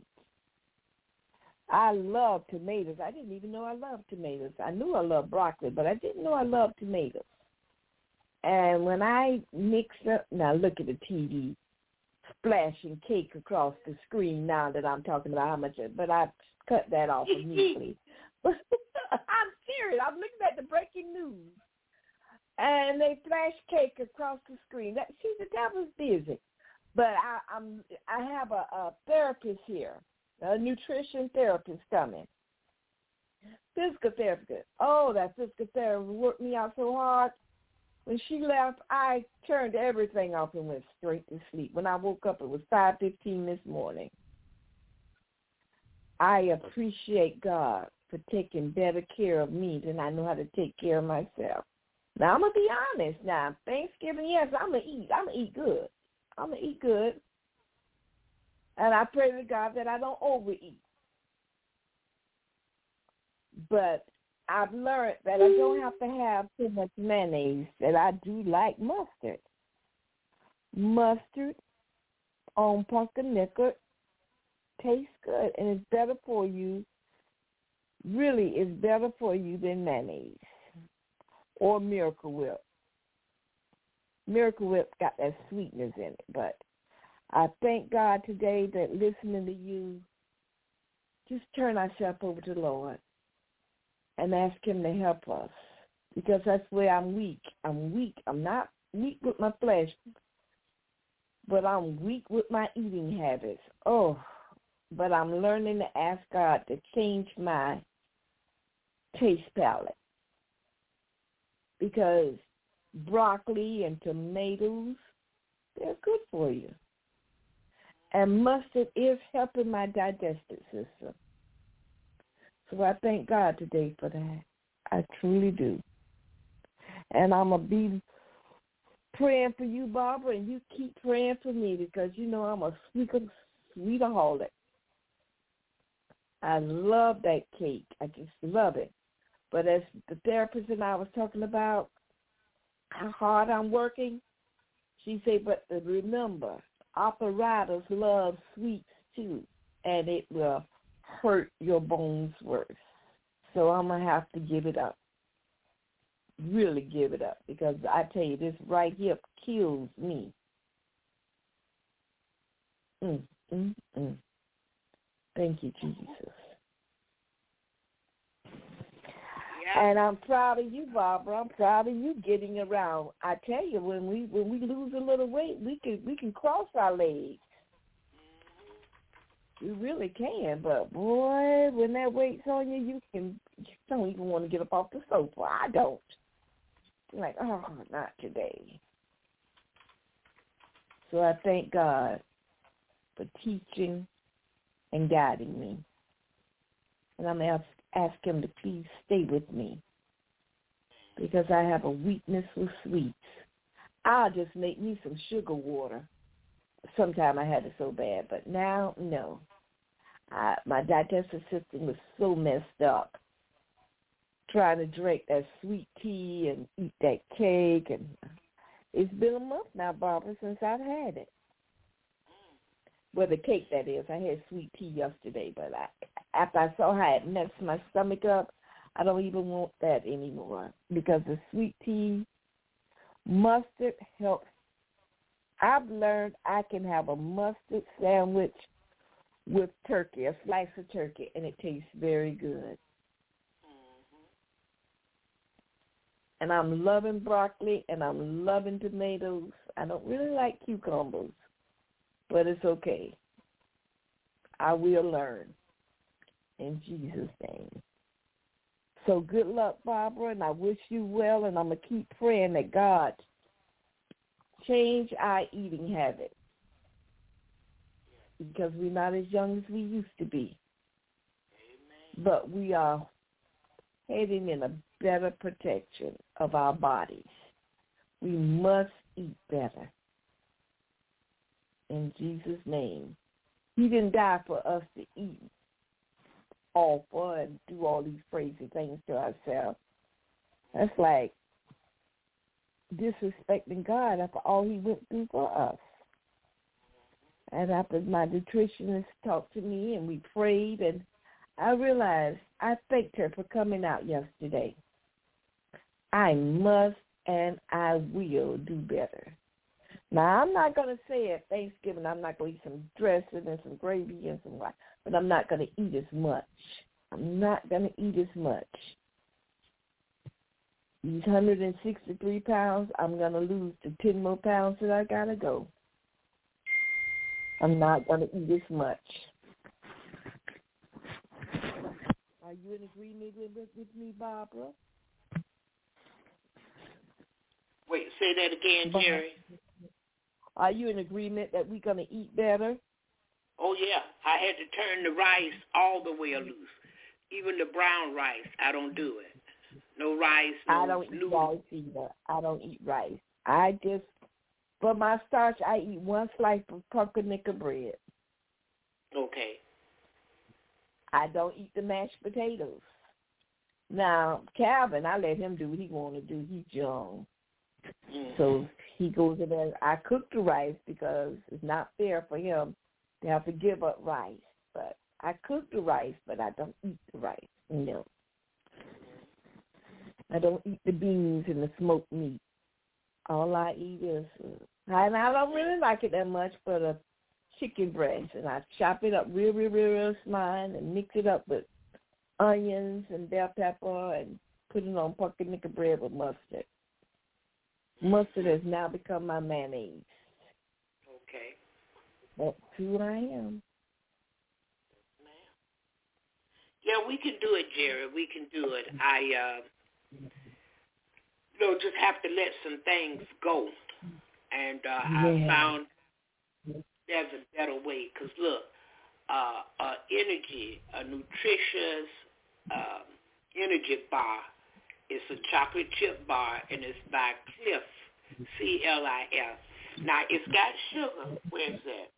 I love tomatoes. I didn't even know I loved tomatoes. I knew I loved broccoli, but I didn't know I loved tomatoes. And when I mix up, now look at the T V splashing cake across the screen now that I'm talking about how much, but I cut that off immediately. I'm hear it. I'm looking at the breaking news. And they flash cake across the screen. That, see, the devil's busy. But I, I'm, I have a, a therapist here, a nutrition therapist coming. Physical therapist. Oh, that physical therapist worked me out so hard. When she left, I turned everything off and went straight to sleep. When I woke up, it was five fifteen this morning. I appreciate God for taking better care of me than I know how to take care of myself. Now, I'm going to be honest now. Thanksgiving, yes, I'm going to eat. I'm going to eat good. I'm going to eat good. And I pray to God that I don't overeat. But I've learned that I don't have to have too much mayonnaise, that I do like mustard. Mustard on pumpernickel tastes good, and it's better for you. Really, it's better for you than mayonnaise or Miracle Whip. Miracle Whip got that sweetness in it, but I thank God today that listening to you, just turn ourselves over to the Lord and ask him to help us, because that's where I'm weak. I'm weak. I'm not weak with my flesh, but I'm weak with my eating habits. Oh, but I'm learning to ask God to change my taste palette, because broccoli and tomatoes, they're good for you. And mustard is helping my digestive system. So I thank God today for that. I truly do. And I'm going to be praying for you, Barbara, and you keep praying for me, because you know I'm a sweet, sweetaholic. I love that cake. I just love it. But as the therapist and I was talking about how hard I'm working, she said, but remember, operators love sweets too, and it will hurt your bones worse. So I'm going to have to give it up, really give it up, because I tell you, this right here kills me. Mm, mm, mm. Thank you, Jesus. And I'm proud of you, Barbara. I'm proud of you getting around. I tell you, when we when we lose a little weight, we can we can cross our legs. You really can. But boy, when that weight's on you, you can you don't even want to get up off the sofa. I don't. I'm like, oh, not today. So I thank God for teaching and guiding me. And I'm ask, ask him to please stay with me, because I have a weakness with sweets. I'll just make me some sugar water. Sometime I had it so bad, but now, no. I, my digestive system was so messed up, trying to drink that sweet tea and eat that cake. And it's been a month now, Barbara, since I've had it. Well, the cake, that is. I had sweet tea yesterday, but I, after I saw how it messed my stomach up, I don't even want that anymore, because the sweet tea, mustard helps. I've learned I can have a mustard sandwich with turkey, a slice of turkey, and it tastes very good. Mm-hmm. And I'm loving broccoli, and I'm loving tomatoes. I don't really like cucumbers, but it's okay. I will learn in Jesus' name. So good luck, Barbara, and I wish you well, and I'm going to keep praying that God change our eating habits, because we're not as young as we used to be. Amen. But we are heading in a better protection of our bodies. We must eat better. In Jesus' name. He didn't die for us to eat awful and do all these crazy things to ourselves. That's like disrespecting God after all he went through for us. And after my nutritionist talked to me and we prayed, and I realized, I thanked her for coming out yesterday. I must and I will do better. Now, I'm not going to say at Thanksgiving I'm not going to eat some dressing and some gravy and some rice, but I'm not going to eat as much. I'm not going to eat as much. these one hundred sixty-three pounds, I'm going to lose the ten more pounds that I got to go. I'm not going to eat as much. Are you in agreement with, with me, Barbara? Wait, say that again, Jerry. Are you in agreement that we're going to eat better? Oh, yeah. I had to turn the rice all the way loose. Even the brown rice, I don't do it. No rice, no I don't noodles. eat rice either. I don't eat rice. I just, for my starch, I eat one slice of pumpernickel bread. Okay. I don't eat the mashed potatoes. Now, Calvin, I let him do what he want to do. He's young. Mm-hmm. So he goes in there. I cook the rice because it's not fair for him to have to give up rice. But I cook the rice, but I don't eat the rice. No. I don't eat the beans and the smoked meat. All I eat is, uh, and I don't really like it that much, but a chicken breast. And I chop it up real, real, real, real small and mix it up with onions and bell pepper and put it on pumpernickel bread with mustard. Mustard has now become my mayonnaise. Okay. That's who I am. Yeah, we can do it, Jerry. We can do it. I, uh, you know, just have to let some things go. And uh, yeah. I found there's a better way. Because, look, uh, uh, energy, a nutritious uh, energy bar, it's a chocolate chip bar, and it's by Cliff, C L I F. Now, it's got sugar. Where's that?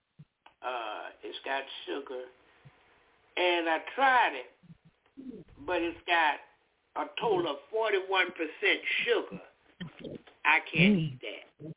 Uh, it's got sugar. And I tried it, but it's got a total of forty-one percent sugar. I can't mm. eat that.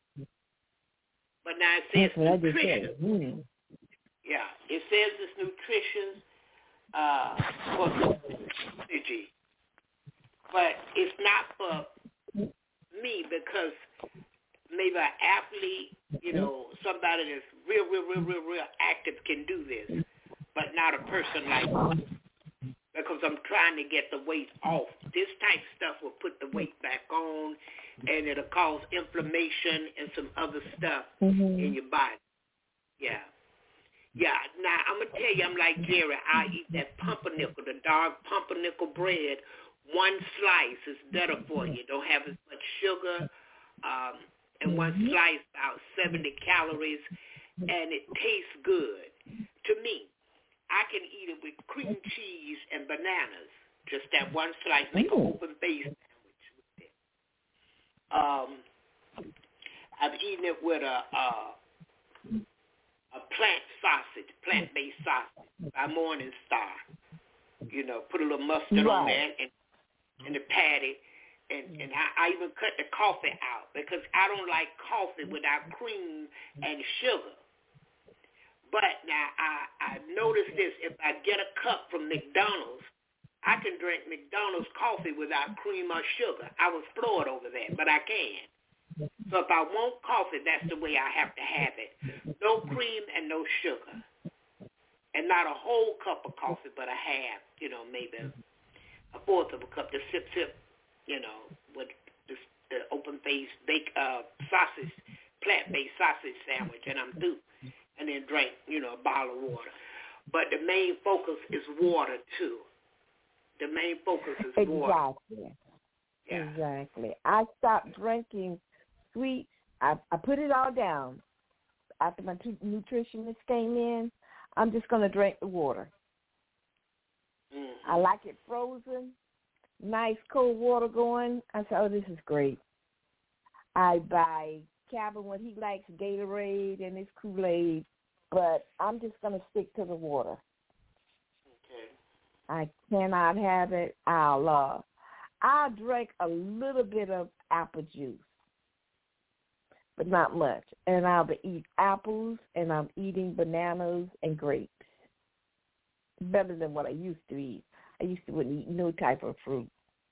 But now it says That's nutritious. Mm. Yeah, it says it's nutritious uh, for energy. But it's not for me because maybe an athlete, you know, somebody that's real, real, real, real, real active can do this, but not a person like me because I'm trying to get the weight off. This type of stuff will put the weight back on, and it'll cause inflammation and some other stuff mm-hmm. in your body. Yeah. Yeah, now I'm going to tell you, I'm like Jerry. I eat that pumpernickel, the dark pumpernickel bread. One slice is better for you. Don't have as much sugar. Um, and one slice, about seventy calories, and it tastes good. To me, I can eat it with cream cheese and bananas. Just that one slice, make an open face sandwich with it. Um, I've eaten it with a... a A plant sausage, plant-based sausage by Morning Star. You know, put a little mustard right. on that and, and the patty. And, and I, I even cut the coffee out because I don't like coffee without cream and sugar. But now I, I noticed this. If I get a cup from McDonald's, I can drink McDonald's coffee without cream or sugar. I was floored over that, but I can. So if I want coffee, that's the way I have to have it. No cream and no sugar. And not a whole cup of coffee, but a half, you know, maybe a fourth of a cup to sip, sip, you know, with this, the open-faced bake, uh, sausage, plant-based sausage sandwich, and I'm through. And then drink, you know, a bottle of water. But the main focus is water, too. The main focus is exactly. water. Yeah. Exactly. I stopped drinking sweets. I, I put it all down. After my two nutritionists came in, I'm just going to drink the water. Mm-hmm. I like it frozen, nice cold water going. I said, oh, this is great. I buy Calvin what he likes, Gatorade and his Kool-Aid, but I'm just going to stick to the water. Okay. I cannot have it. I'll, uh, I'll drink a little bit of apple juice, but not much. And I'll be eat apples, and I'm eating bananas and grapes. Better than what I used to eat. I used to wouldn't eat no type of fruit.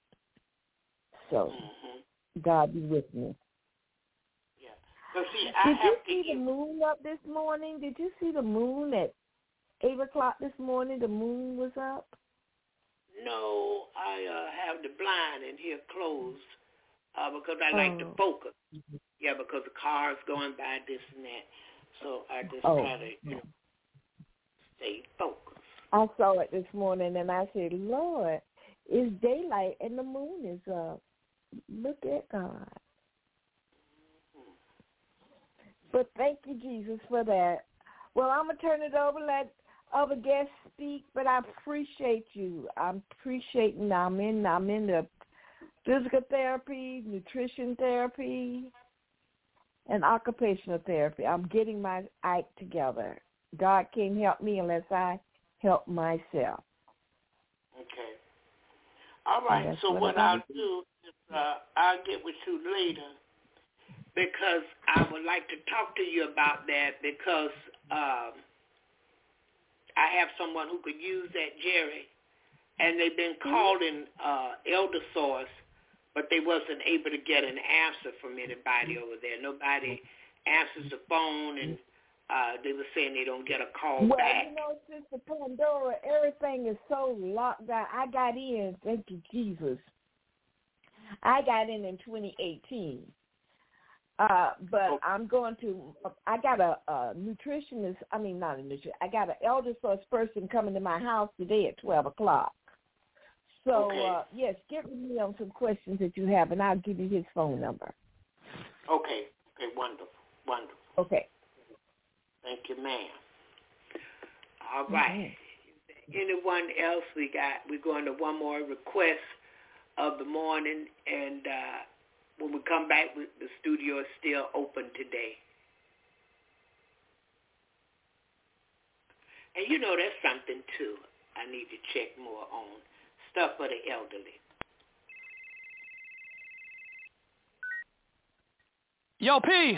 So, mm-hmm. God be with me. Yeah. But see, I Did have you to see eat. the moon up this morning? Did you see the moon at eight o'clock this morning? The moon was up? No, I uh, have the blind in here closed uh, because I like oh. to focus. Yeah, because the car's going by, this and that. So I just oh. try to, you know, stay focused. I saw it this morning, and I said, Lord, it's daylight, and the moon is up. Look at God. Mm-hmm. But thank you, Jesus, for that. Well, I'm going to turn it over, let other guests speak, but I appreciate you. I'm appreciating, I'm in, I'm in the physical therapy, nutrition therapy, and occupational therapy. I'm getting my act together. God can't help me unless I help myself. Okay. All right. So what, what I'll do is uh, I'll get with you later because I would like to talk to you about that because um, I have someone who could use that, Jerry, and they've been calling uh, Elder Source, but they wasn't able to get an answer from anybody over there. Nobody answers the phone, and uh, they were saying they don't get a call well, back. Well, you know, Sister Pandora, everything is so locked down. I got in, thank you, Jesus. I got in in twenty eighteen. Uh, but oh. I'm going to, I got a, a nutritionist, I mean, not a nutritionist, I got an Elder Source person coming to my house today at twelve o'clock. So, okay. uh, yes, get with me on some questions that you have, and I'll give you his phone number. Okay. Okay, wonderful, wonderful. Okay. Thank you, ma'am. All right. Mm-hmm. Anyone else? We got, we're going to one more request of the morning, and uh, when we come back, the studio is still open today. And you know, that's something, too, I need to check more on. Stuff for the elderly. Yo, P.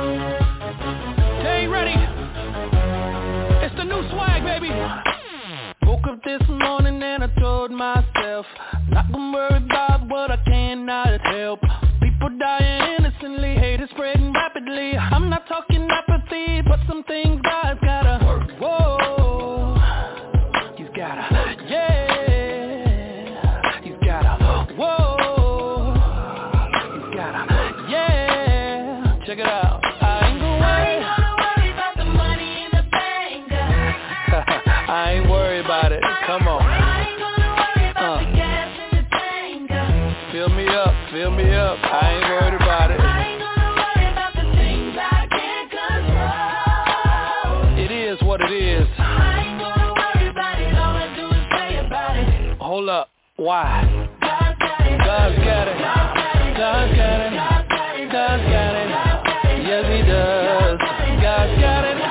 Stay ready. It's the new swag, baby. Woke up this morning and I told myself, not gonna worry about what I cannot help. People dying innocently, hate is spreading rapidly. I'm not talking apathy, but some things God's gotta work. Whoa, he's gotta, yeah, he's gotta, whoa, he's gotta, yeah. Check it out. I ain't gonna worry, I ain't gonna worry about the money in the bank. I ain't worried about it. Come on. I ain't gonna worry about uh. the gas in the tank. Fill me up, fill me up. I ain't worried about it. I ain't gonna worry about the things I can't control. It is what it is. I ain't gonna worry about it. All I do is pray about it. Hold up. Why? God's got it. God's got it. God's got it. God's got it. God's got it. Yes, he does. God's got it.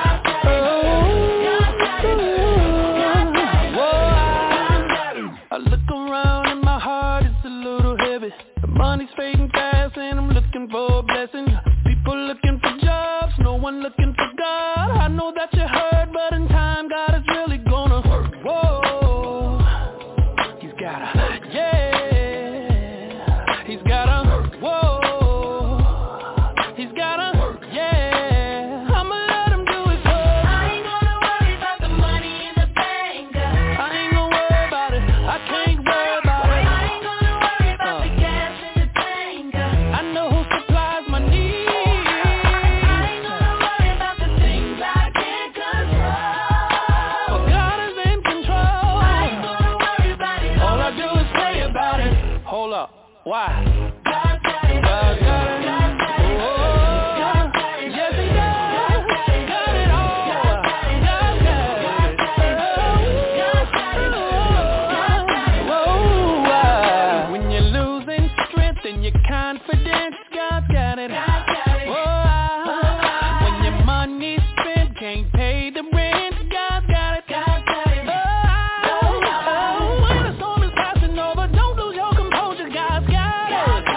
I look around and my heart is a little heavy. The money's fading fast and I'm looking for a blessing. People looking for jobs, no one looking for God. I know that you heard, but in time God is really gonna work. Whoa, he's gotta, yeah, he's gotta, whoa, he's gotta, yeah. I'ma let him do his work. I ain't gonna worry about the money in the bank. I ain't gonna worry about it. I can't worry about it. I ain't gonna worry about uh. the gas in the tank. I know who supplies my needs. I ain't gonna worry about the things I can't control. But God is in control. I ain't gonna worry about it. All I do is pray about it. Hold up. Why? God's got it. God's got it. God's got it. Oh, God's got it. Yes, he does. God's got it. Got it all. God's got it. God's got it. God's got it. God's got it. Whoa, ah. When you're losing strength and your confidence, God's got it. God's got it. Whoa, ah. When your money's spent, can't pay the rent, God's got it. God's got it. Oh, ah. When the storm is passing over, don't lose your composure, God's got it.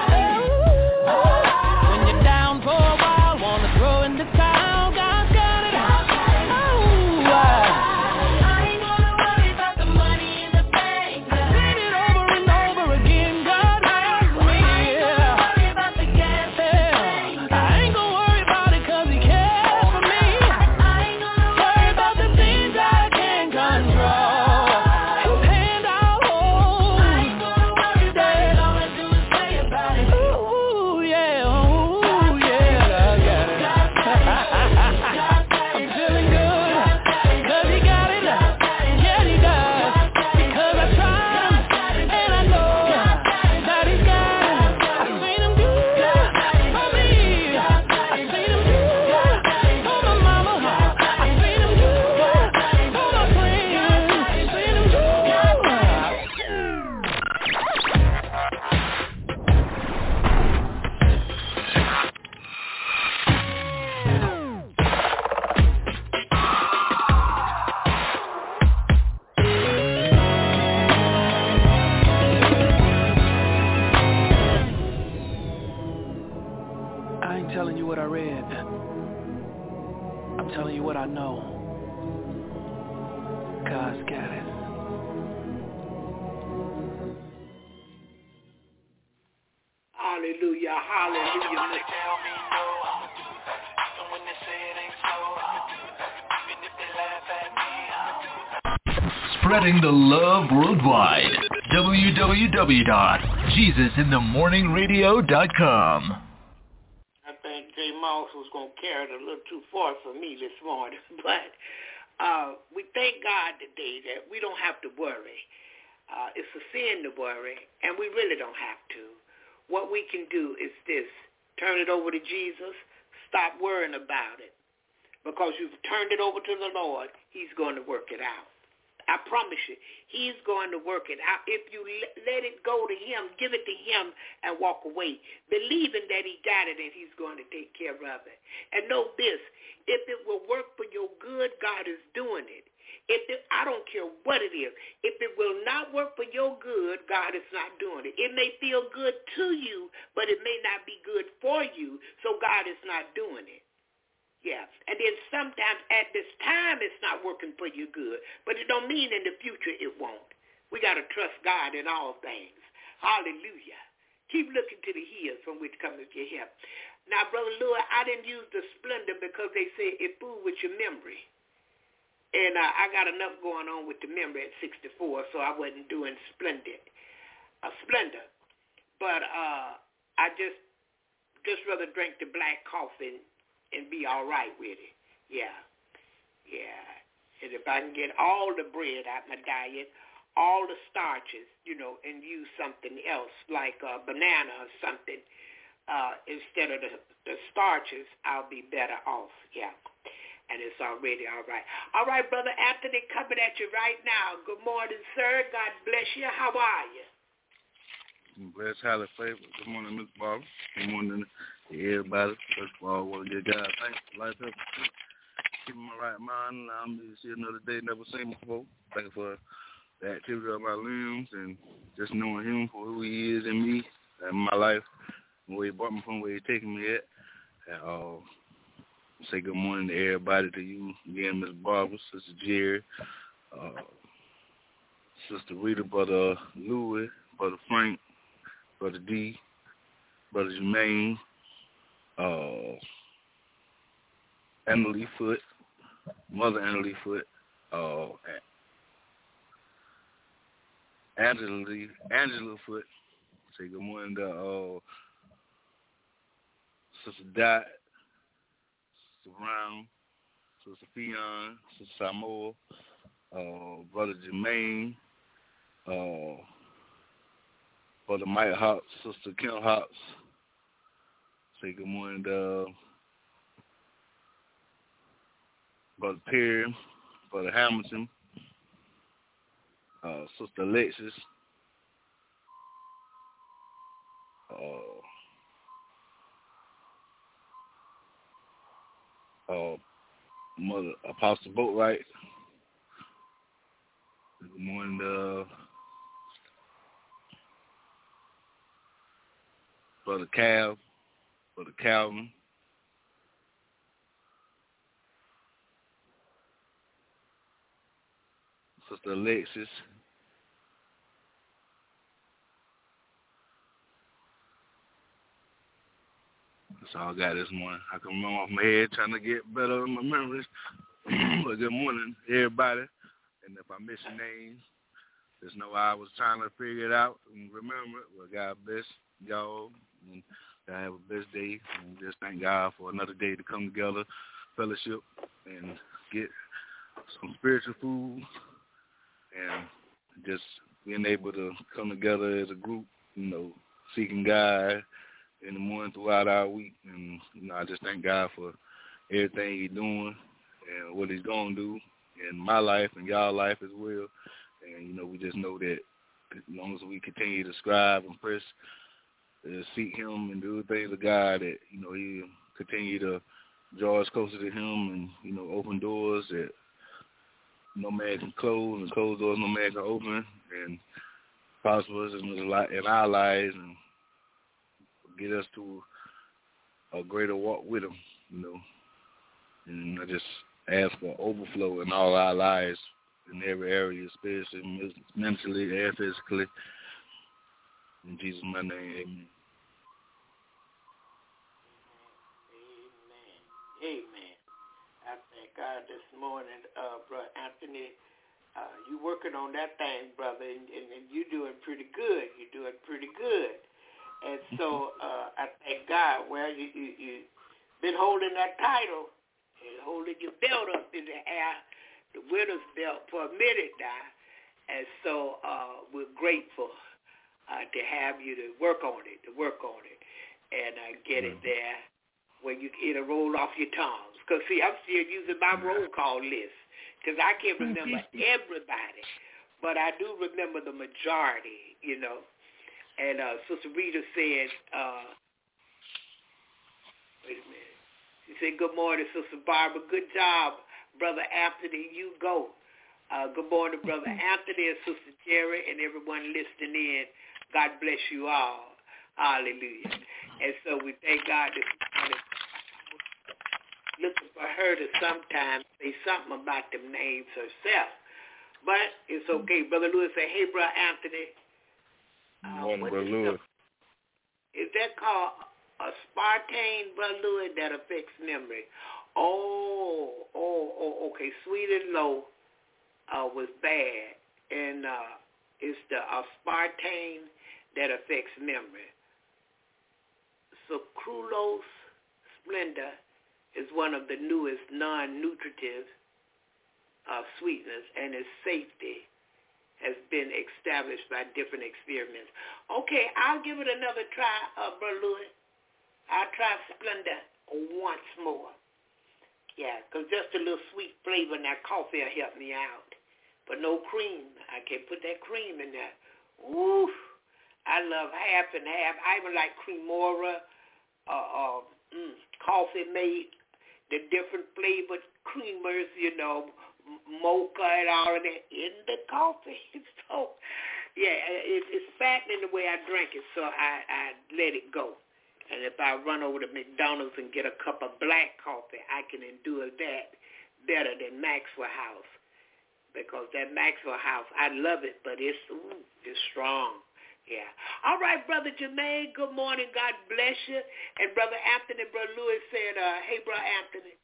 I read. I'm telling you what I know. God's got it. Hallelujah, hallelujah. Spreading the love worldwide. w w w dot jesus in the morning radio dot com. I think Jay Moss was going to carry it a little too far for me this morning, but uh, we thank God today that we don't have to worry. Uh, it's a sin to worry, and we really don't have to. What we can do is this: turn it over to Jesus, stop worrying about it. Because you've turned it over to the Lord, he's going to work it out. I promise you, he's going to work it out. If you let it go to him, give it to him and walk away, believing that he got it and he's going to take care of it. And know this, if it will work for your good, God is doing it. If it, I don't care what it is. If it will not work for your good, God is not doing it. It may feel good to you, but it may not be good for you, so God is not doing it. Yeah, and then sometimes at this time it's not working for you good, but it don't mean in the future it won't. We got to trust God in all things. Hallelujah. Keep looking to the hills from which cometh your help. Now, Brother Louis, I didn't use the Splendor because they say it fool with your memory. And uh, I got enough going on with the memory at sixty-four, so I wasn't doing Splendid, uh, Splendor. But uh, I just just rather drink the black coffee and be all right with it. Yeah, yeah. And if I can get all the bread out my diet, all the starches, you know, and use something else like a banana or something uh, instead of the, the starches, I'll be better off. Yeah, and it's already all right. All right, Brother Anthony, coming at you right now. Good morning, sir. God bless you. How are you? Bless, highly favored. Good morning, Mister Barbara. Good morning to everybody. First of all, I want to give God thanks for life, health, and keeping my right mind. I'm going to see another day never seen before. Thank you for the activity of my limbs and just knowing him for who he is in me and my life, and where he brought me from, where he's taking me at. And, uh, say good morning to everybody, to you again, Miss Barbara, Sister Jerry, uh, Sister Rita, Brother Louis, Brother Frank, Brother D, Brother Jermaine, uh, Anna Lee Foot, Mother Anna Lee Foot, uh, Angela Lee, Angela Foot. Say good morning to uh, Sister Dot, Sister Brown, Sister Fionn, Sister Samoa, uh, Brother Jermaine, uh, Brother Mike Hawks, Sister Kim Hawks. Say good morning to uh, Brother Perry, Brother Hamilton, uh, Sister Alexis, uh, uh, Mother Apostle Boatwright. Good morning to uh, Brother Cal, Brother Calvin, Sister Alexis, that's all I got this morning. I can remember off my head trying to get better in my memories. But good morning, everybody. And if I miss your names, just know I was trying to figure it out and remember it. Well, God bless y'all. And y'all have a blessed day. And just thank God for another day to come together, fellowship, and get some spiritual food. And just being able to come together as a group, you know, seeking God in the morning throughout our week. And, you know, I just thank God for everything he's doing and what he's going to do in my life and y'all life as well. And, you know, we just know that as long as we continue to strive and press, uh, seek him and do the things of God, that, you know, he'll continue to draw us closer to him and, you know, open doors that no man can close and close doors no man can open, and prosper us in, in our lives and get us to a greater walk with him, you know. And I just ask for overflow in all our lives, in every area, spiritually, mentally, and physically. In Jesus' my name, amen. Amen. Amen. I thank God this morning, uh, Brother Anthony. Uh, you working on that thing, brother, and, and, and you doing pretty good. You're doing pretty good. And so uh, I thank God. Well, you, you, you been holding that title and holding your belt up in the air, the winner's belt, for a minute now. And so uh, we're grateful uh, to have you to work on it, to work on it, and uh, get it there where you it'll roll off your tongues. Because, see, I'm still using my roll call list. Because I can't remember everybody, but I do remember the majority, you know. And uh, Sister Rita said, uh, wait a minute. She said, good morning, Sister Barbara. Good job, Brother Anthony. You go. Uh, good morning, Brother Anthony and Sister Jerry and everyone listening in. God bless you all. Hallelujah. And so we thank God this morning. Looking for her to sometimes say something about them names herself. But it's okay. Brother Lewis said, hey, Brother Anthony. Uh, Morning, Brother Lewis. Is that called a aspartame, Brother Lewis, that affects memory? Oh, oh, oh, okay. Sweet and low uh, was bad. And uh, it's the aspartame that affects memory. Sucralose Splenda is one of the newest non-nutritive uh, sweeteners, and its safety has been established by different experiments. Okay, I'll give it another try, uh, Brother Louis. I'll try Splenda once more. Yeah, because just a little sweet flavor in that coffee will help me out. But no cream. I can't put that cream in there. Woo! I love half and half. I even like Cremora, uh, uh, mm, coffee made. The different flavored creamers, you know, mocha and all of that in the coffee. So, yeah, it, it's fattening the way I drink it, so I, I let it go. And if I run over to McDonald's and get a cup of black coffee, I can endure that better than Maxwell House. Because that Maxwell House, I love it, but it's, ooh, it's strong. Yeah. All right, Brother Jermaine, good morning. God bless you. And Brother Anthony, Brother Lewis said, uh, hey, Brother Anthony.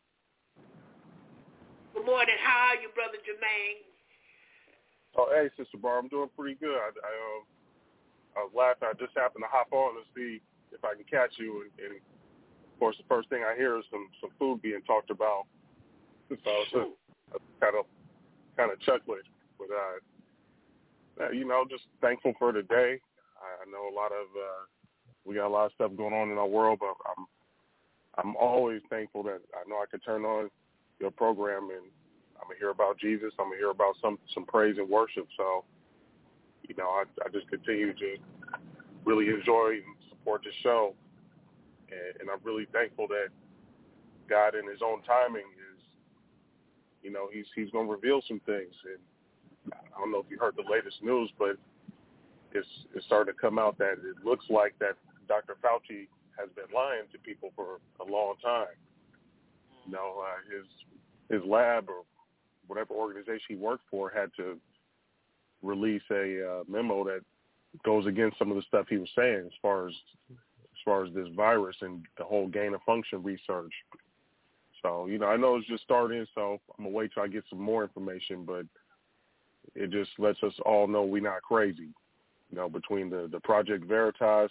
Good morning. How are you, Brother Jermaine? Oh, hey, Sister Barb, I'm doing pretty good. I, I, um, I was laughing. I just happened to hop on to see if I can catch you. And, and of course, the first thing I hear is some, some food being talked about. So I was just kind of, kind of chuckling. But, uh, you know, just thankful for the day. I know a lot of uh, we got a lot of stuff going on in our world, but I'm I'm always thankful that I know I can turn on your program and I'm gonna hear about Jesus. I'm gonna hear about some some praise and worship. So, you know, I, I just continue to really enjoy and support the show, and, and I'm really thankful that God, in His own timing, is, you know, He's He's gonna reveal some things. And I don't know if you heard the latest news, but it's, it's starting to come out that it looks like that Doctor Fauci has been lying to people for a long time. You know, uh, his his lab or whatever organization he worked for had to release a uh, memo that goes against some of the stuff he was saying as far as as far as this virus and the whole gain of function research. So, you know, I know it's just starting, so I'm gonna wait till I get some more information, but it just lets us all know we're not crazy, you know, between the, the Project Veritas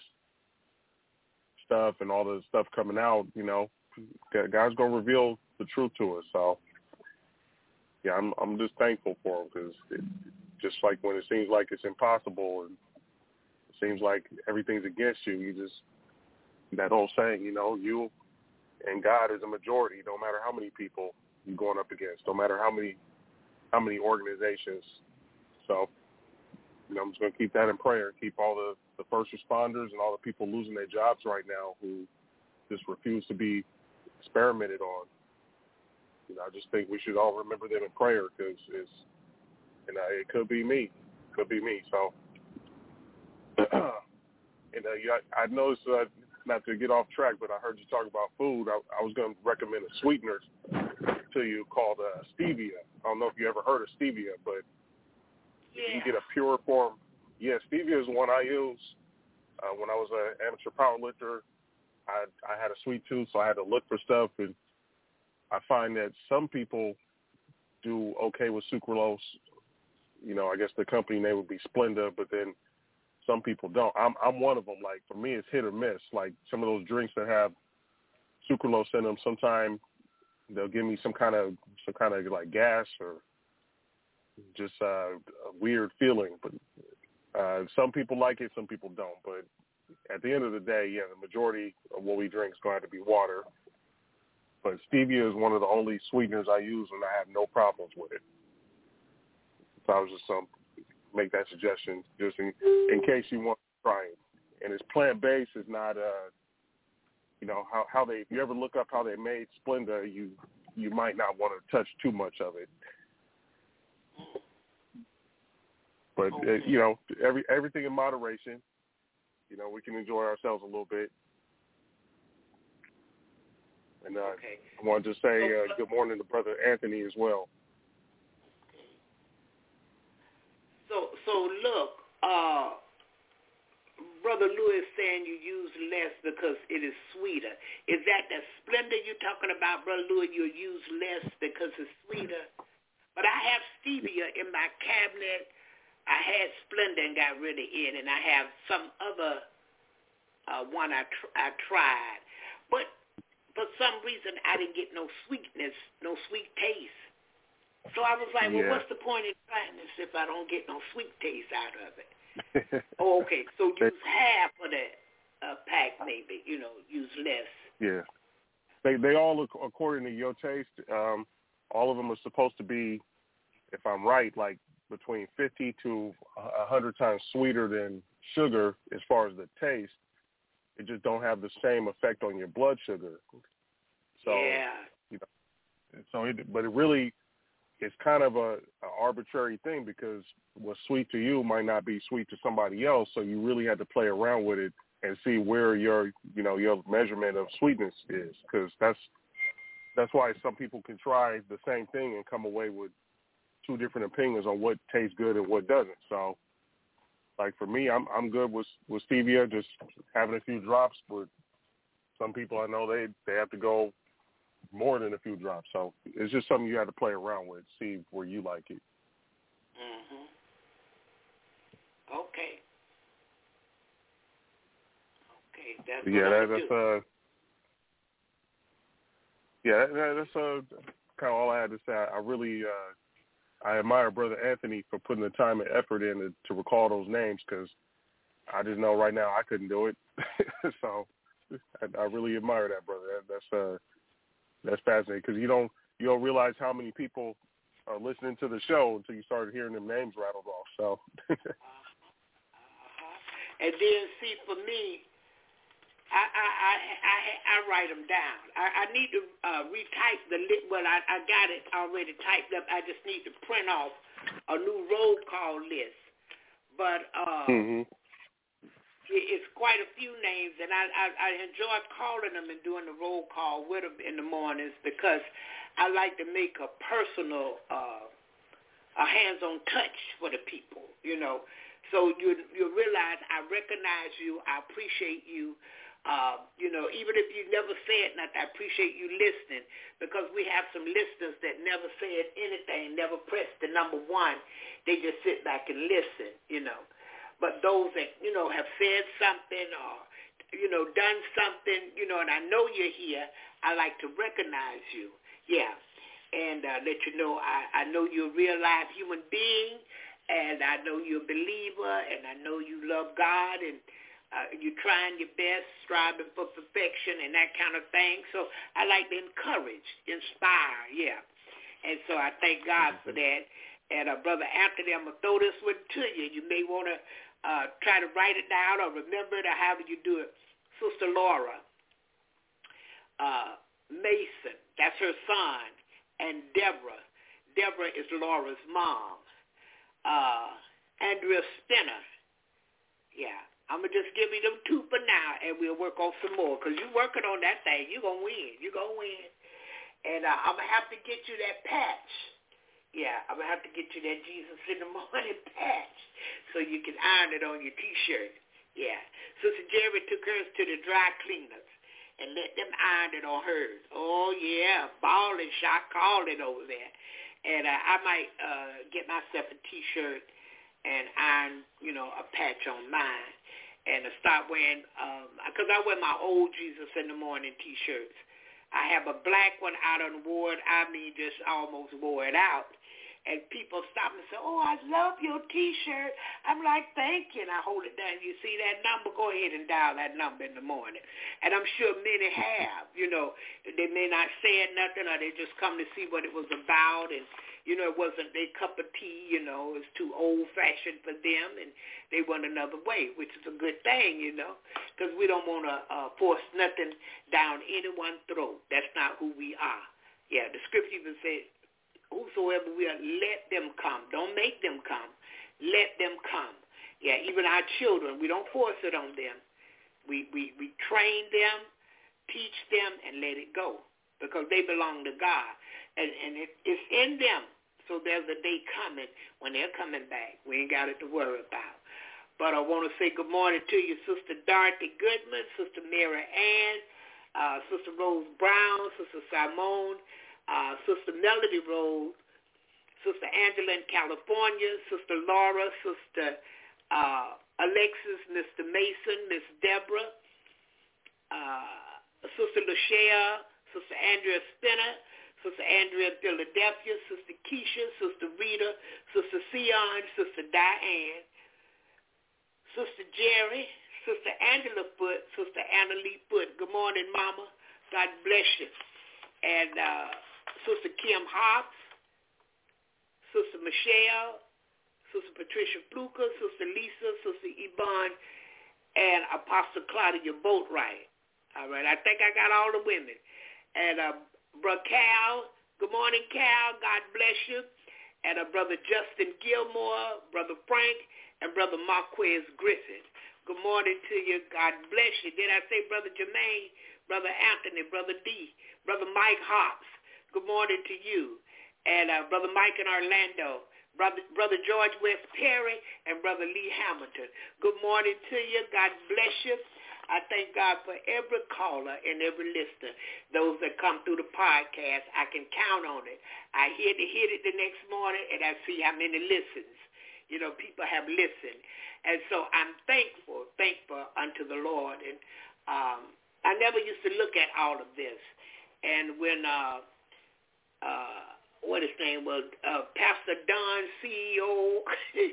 stuff and all the stuff coming out, you know, God's going to reveal the truth to us. So, yeah, I'm I'm just thankful for him, because it, just like when it seems like it's impossible and it seems like everything's against you, you just, that old saying, you know, you and God is a majority, no matter how many people you're going up against, no matter how many how many organizations. So, you know, I'm just going to keep that in prayer, keep all the, the first responders and all the people losing their jobs right now who just refuse to be experimented on. You know, I just think we should all remember them in prayer, because it's, you know, it could be me. It could be me. So, and uh, yeah, I noticed uh, not to get off track, but I heard you talk about food. I, I was going to recommend a sweetener to you called uh, stevia. I don't know if you ever heard of stevia, but yeah. you can get a pure form. Yeah, stevia is one I use. Uh, when I was an amateur power lifter, I, I had a sweet tooth, so I had to look for stuff, and I find that some people do okay with sucralose. You know, I guess the company name would be Splenda, but then some people don't. I'm I'm one of them. Like, for me, it's hit or miss. Like, some of those drinks that have sucralose in them, sometimes they'll give me some kind of some kind of like gas or just uh, a weird feeling. But uh, some people like it, some people don't. But at the end of the day, yeah, the majority of what we drink is going to be water. But stevia is one of the only sweeteners I use, and I have no problems with it. So I was just um, make that suggestion just in, in case you want to try it. And it's plant-based. It's not, uh, you know, how, how they, if you ever look up how they made Splenda, you you might not want to touch too much of it. But, uh, you know, every everything in moderation. You know, we can enjoy ourselves a little bit. And uh, okay. I wanted to say uh, good morning to Brother Anthony as well. So, so look, uh, Brother Lewis saying you use less because it is sweeter. Is that the Splenda you're talking about, Brother Lewis? You use less because it's sweeter. But I have stevia in my cabinet. I had Splenda and got rid of it, and I have some other uh, one I tr- I tried, but for some reason I didn't get no sweetness, no sweet taste. So I was like, well, yeah. what's the point in trying this if I don't get no sweet taste out of it? Oh, okay. So use half of that uh, pack, maybe. You know, use less. Yeah. They they all look according to your taste. Um, all of them are supposed to be, if I'm right, like between fifty to one hundred times sweeter than sugar as far as the taste. It just don't have the same effect on your blood sugar. So, yeah. You know, so it, but it really, it's kind of a, a arbitrary thing because what's sweet to you might not be sweet to somebody else. So you really had to play around with it and see where your, you know, your measurement of sweetness is, because that's that's why some people can try the same thing and come away with two different opinions on what tastes good and what doesn't. So, like for me, I'm I'm good with with stevia, just having a few drops. But some people I know they they have to go more than a few drops. So it's just something you have to play around with, see where you like it. Mhm. Okay. Okay, that's yeah, what that, I that's do. uh, yeah, that, that's uh, kind of all I had to say. I, I really uh. I admire Brother Anthony for putting the time and effort in to, to recall those names, because I just know right now I couldn't do it. So I, I really admire that, brother. That, that's uh, that's fascinating, because you don't you don't realize how many people are listening to the show until you started hearing them names rattled off. So. uh-huh. Uh-huh. And then see, for me, I I I I, I write them down. I, I need to uh, retype the list. Well, I, I got it already typed up. I just need to print off a new roll call list. But uh, mm-hmm. it, it's quite a few names, and I, I I enjoy calling them and doing the roll call with them in the mornings, because I like to make a personal, uh, a hands-on touch for the people. You know, so you you realize I recognize you, I appreciate you. Uh, you know, even if you never said nothing, I appreciate you listening, because we have some listeners that never said anything, never pressed the number one. They just sit back and listen, you know. But those that, you know, have said something or, you know, done something, you know, and I know you're here, I like to recognize you, yeah, and uh, let you know I, I know you're a real live human being, and I know you're a believer, and I know you love God, and Uh, you're trying your best, striving for perfection and that kind of thing. So I like to encourage, inspire, yeah. And so I thank God for that. And uh, Brother Anthony, I'm going to throw this one to you. You may want to uh, try to write it down or remember it, or however you do it. Sister Laura uh, Mason, that's her son, and Deborah. Deborah is Laura's mom. Uh, Andrea Spinner, yeah. I'm going to just give you them two for now, and we'll work on some more, because you're working on that thing. You're going to win. You're going to win. And uh, I'm going to have to get you that patch. Yeah, I'm going to have to get you that Jesus in the Morning patch so you can iron it on your T-shirt. Yeah. Sister Jerry took hers to the dry cleaners and let them iron it on hers. Oh, yeah, ball and shot calling over there. And uh, I might uh, get myself a T-shirt and iron, you know, a patch on mine. And uh, start wearing, because um, I wear my old Jesus in the Morning T-shirts. I have a black one out on the ward. I mean, just almost wore it out. And people stop and say, oh, I love your T-shirt. I'm like, thank you. And I hold it down. You see that number? Go ahead and dial that number in the morning. And I'm sure many have. You know, they may not say nothing, or they just come to see what it was about. And, you know, it wasn't their cup of tea. You know, it's too old-fashioned for them, and they want another way, which is a good thing, you know, because we don't want to uh, force nothing down anyone's throat. That's not who we are. Yeah, the scripture even said, whosoever we are, let them come. Don't make them come. Let them come. Yeah, even our children, we don't force it on them. We we, we train them, teach them, and let it go, because they belong to God. And, and it, it's in them. So there's a day coming when they're coming back. We ain't got it to worry about. But I want to say good morning to you, Sister Dorothy Goodman, Sister Mary Ann, uh, Sister Rose Brown, Sister Simone, uh, Sister Melody Rose, Sister Angela in California, Sister Laura, Sister uh, Alexis, Mister Mason, Miss Deborah, uh, Sister Lachelle, Sister Andrea Spinner, Sister Andrea Philadelphia, Sister Keisha, Sister Rita, Sister Sion, Sister Diane, Sister Jerry, Sister Angela Foote, Sister Anna Lee Foote. Good morning, Mama. God bless you. And uh, Sister Kim Hobbs, Sister Michelle, Sister Patricia Fluker, Sister Lisa, Sister Yvonne, and Apostle Claudia Boatwright. All right, I think I got all the women. And uh, Brother Cal, good morning, Cal. God bless you. And uh, Brother Justin Gilmore, Brother Frank, and Brother Marquez Griffin. Good morning to you. God bless you. Did I say Brother Jermaine, Brother Anthony, Brother D, Brother Mike Hobbs? Good morning to you. And uh, Brother Mike in Orlando, Brother, Brother George West Perry, and Brother Lee Hamilton. Good morning to you. God bless you. I thank God for every caller and every listener. Those that come through the podcast, I can count on it. I hear to hit it the next morning, and I see how many listens. You know, people have listened. And so I'm thankful, thankful unto the Lord. And um, I never used to look at all of this. And when, uh, uh, what his name was, uh, Pastor Don, C E O,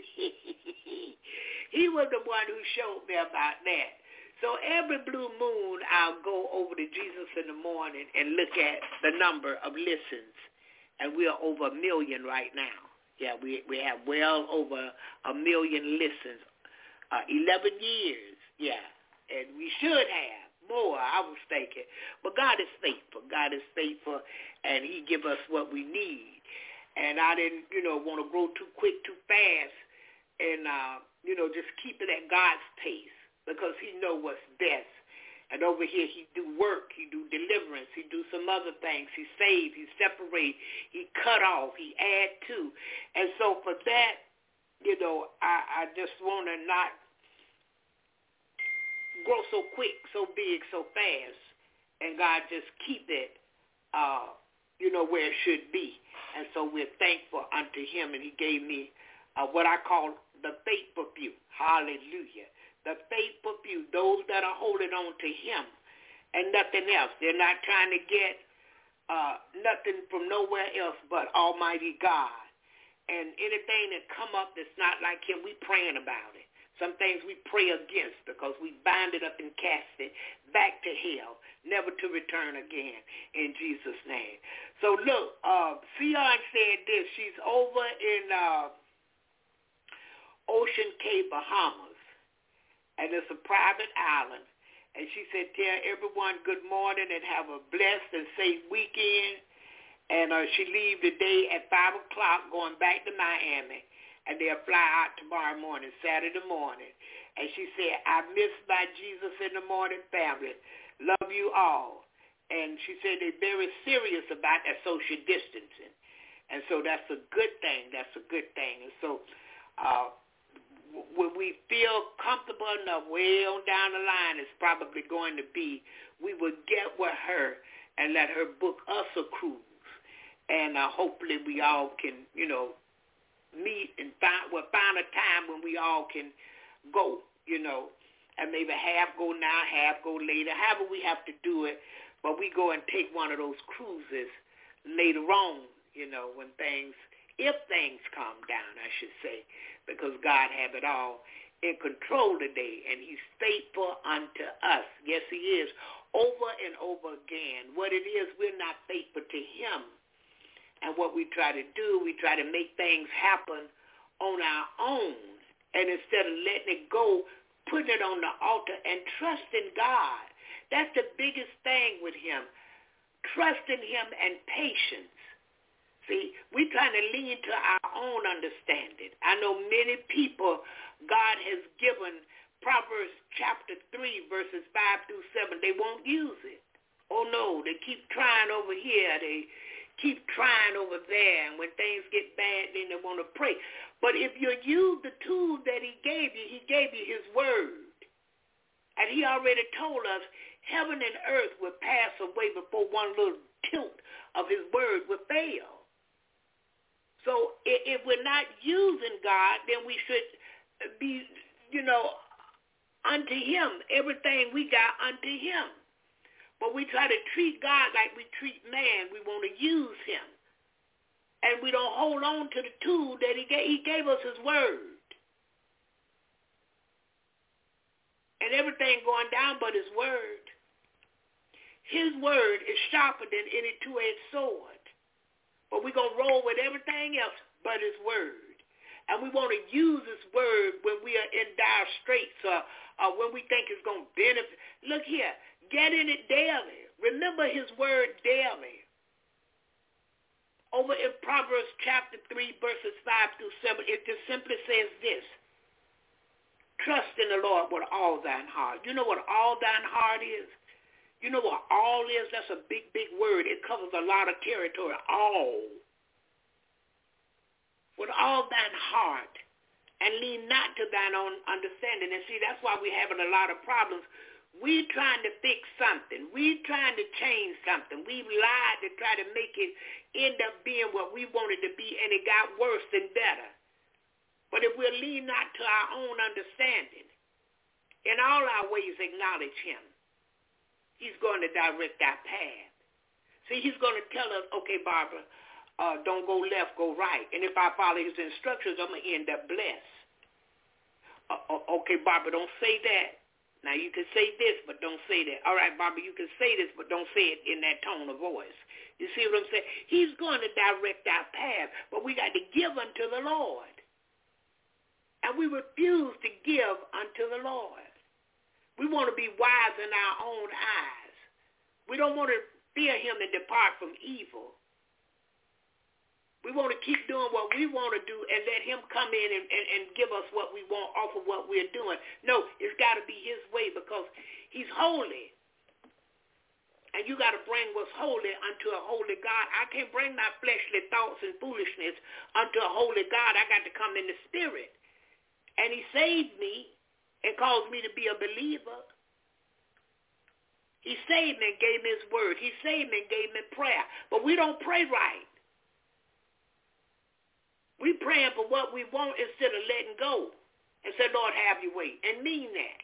he was the one who showed me about that. So every blue moon, I'll go over to Jesus in the Morning and look at the number of listens. And we are over a million right now. Yeah, we we have well over a million listens. Uh, eleven years, yeah. And we should have more, I was thinking. But God is faithful. God is faithful, and he give us what we need. And I didn't, you know, want to grow too quick, too fast, and, uh, you know, just keep it at God's pace, because he know what's best. And over here, he do work, he do deliverance, he do some other things. He save, he separate, he cut off, he add to. And so for that, you know, I, I just want to not grow so quick, so big, so fast. And God just keep it, uh, you know, where it should be. And so we're thankful unto him, and he gave me uh, what I call the faithful few. Hallelujah. The faithful few, those that are holding on to him and nothing else. They're not trying to get uh, nothing from nowhere else but Almighty God. And anything that come up that's not like him, we praying about it. Some things we pray against because we bind it up and cast it back to hell, never to return again, in Jesus' name. So look, uh, Sion said this. She's over in uh, Ocean Cay, Bahamas. And it's a private island. And she said, tell everyone good morning and have a blessed and safe weekend. And uh, she leave today at five o'clock going back to Miami. And they'll fly out tomorrow morning, Saturday morning. And she said, I miss my Jesus in the Morning family. Love you all. And she said they're very serious about that social distancing. And so that's a good thing. That's a good thing. And so uh, when we feel comfortable enough, way on down the line, it's probably going to be, we will get with her and let her book us a cruise. And uh, hopefully we all can, you know, meet and find, well, find a time when we all can go, you know, and maybe half go now, half go later, however we have to do it, but we go and take one of those cruises later on, you know, when things, if things calm down, I should say, because God have it all in control today, and he's faithful unto us. Yes, he is, over and over again. What it is, we're not faithful to him. And what we try to do, we try to make things happen on our own. And instead of letting it go, putting it on the altar and trusting God. That's the biggest thing with him. Trusting him and patience. See, we're trying to lean to our own understanding. I know many people, God has given Proverbs chapter three, verses five through seven. They won't use it. Oh, no, they keep trying over here. They keep trying over there, and when things get bad, then they want to pray. But if you use the tools that he gave you, he gave you his word. And he already told us heaven and earth will pass away before one little tilt of his word will fail. So if we're not using God, then we should be, you know, unto him. Everything we got unto him. But we try to treat God like we treat man. We want to use him. And we don't hold on to the tool that he gave. He gave us his word. And everything going down but his word. His word is sharper than any two-edged sword. But we're going to roll with everything else but his word. And we want to use his word when we are in dire straits or, or when we think it's going to benefit. Look here. Get in it daily. Remember his word daily. Over in Proverbs chapter three, verses five through seven, it just simply says this. Trust in the Lord with all thine heart. You know what all thine heart is? You know what all is? That's a big, big word. It covers a lot of territory. All. With all thine heart. And lean not to thine own understanding. And see, that's why we're having a lot of problems. We trying to fix something. We trying to change something. We lied to try to make it end up being what we wanted to be, and it got worse than better. But if we'll lean not to our own understanding, in all our ways acknowledge him, he's going to direct our path. See, he's going to tell us, okay, Barbara, uh, don't go left, go right. And if I follow his instructions, I'm going to end up blessed. Uh, okay, Barbara, don't say that. Now, you can say this, but don't say that. All right, Barbara, you can say this, but don't say it in that tone of voice. You see what I'm saying? He's going to direct our path, but we got to give unto the Lord. And we refuse to give unto the Lord. We want to be wise in our own eyes. We don't want to fear him and depart from evil. We want to keep doing what we want to do and let him come in and, and, and give us what we want off of what we're doing. No, it's got to be his way because he's holy. And you got to bring what's holy unto a holy God. I can't bring my fleshly thoughts and foolishness unto a holy God. I got to come in the spirit. And he saved me and caused me to be a believer. He saved me and gave me his word. He saved me and gave me prayer. But we don't pray right. We praying for what we want instead of letting go and say, Lord, have your way, and mean that.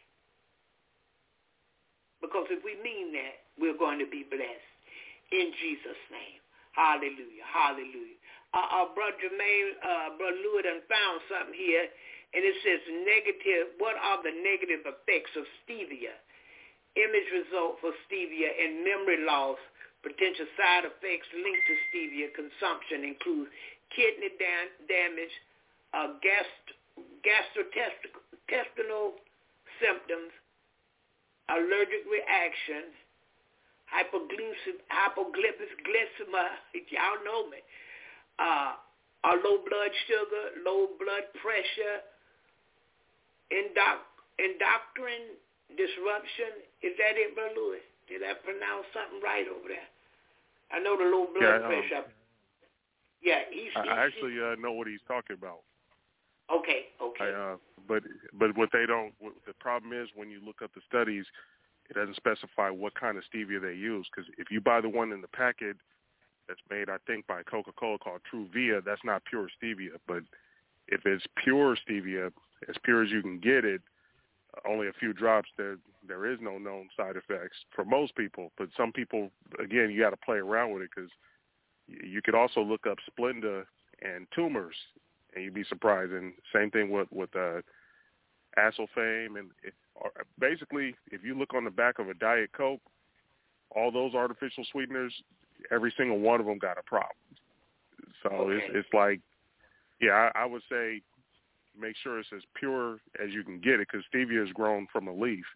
Because if we mean that, we're going to be blessed. In Jesus' name. Hallelujah. Hallelujah. Uh, uh, Brother Jermaine, uh, Brother Louis done found something here, and it says negative, what are the negative effects of stevia? Image result for stevia and memory loss. Potential side effects linked to stevia consumption include kidney dam- damage, uh, gast- gastrointestinal symptoms, allergic reaction, hypoglycemia, hypoglycemia, y'all know me, uh, uh, low blood sugar, low blood pressure, endoc- endocrine disruption. Is that it, Brother Lewis? Did I pronounce something right over there? I know the low blood yeah, pressure. Um, yeah, he's, I, he's, I actually uh, know what he's talking about. Okay, okay. I, uh, but but what they don't, what the problem is when you look up the studies, it doesn't specify what kind of stevia they use. Because if you buy the one in the packet that's made, I think, by Coca-Cola called True Via, that's not pure stevia. But if it's pure stevia, as pure as you can get it, only a few drops, there there is no known side effects for most people. But some people, again, you got to play around with it because you could also look up Splenda and tumors, and you'd be surprised. And same thing with with uh, Asylfame, and it, basically, if you look on the back of a Diet Coke, all those artificial sweeteners, every single one of them got a problem. So okay. it's it's like, yeah, I, I would say make sure it's as pure as you can get it, because stevia is grown from a leaf,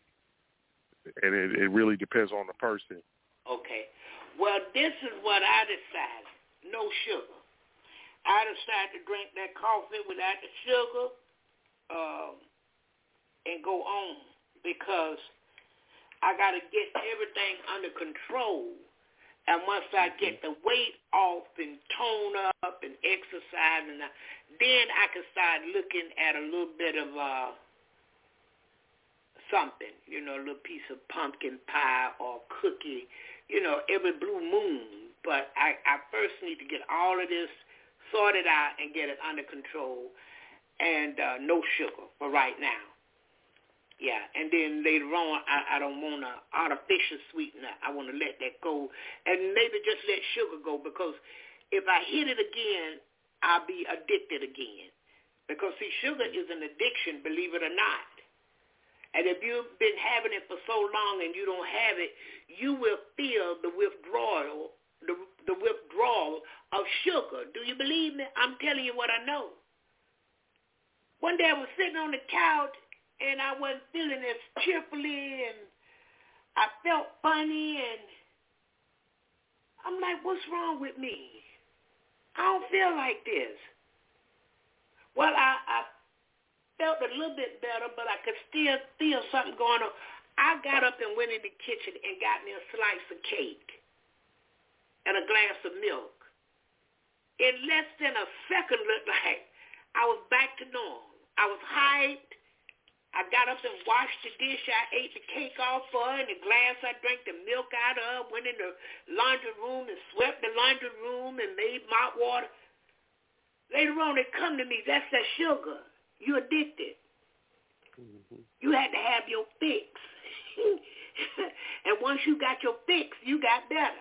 and it, it really depends on the person. Okay. Well, this is what I decided. No sugar. I decided to drink that coffee without the sugar um, and go on, because I got to get everything under control. And once I get the weight off and tone up and exercise, and I, then I can start looking at a little bit of uh, something, you know, a little piece of pumpkin pie or cookie, you know, every blue moon. But I, I first need to get all of this sorted out and get it under control, and uh, no sugar for right now. Yeah, and then later on, I, I don't want an artificial sweetener. I want to let that go, and maybe just let sugar go, because if I hit it again, I'll be addicted again. Because, see, sugar is an addiction, believe it or not. And if you've been having it for so long and you don't have it, you will feel the withdrawal, the, the withdrawal of sugar. Do you believe me? I'm telling you what I know. One day I was sitting on the couch, and I wasn't feeling as cheerfully, and I felt funny, and I'm like, what's wrong with me? I don't feel like this. Well, I, I felt a little bit better, but I could still feel something going on. I got up and went in the kitchen and got me a slice of cake and a glass of milk. In less than a second, looked like I was back to normal. I was hyped. I got up and washed the dish. I ate the cake off for her, and the glass I drank the milk out of, went in the laundry room and swept the laundry room and made mop water. Later on, they come to me, that's that sugar. You're addicted. Mm-hmm. You had to have your fix. And once you got your fix, you got better.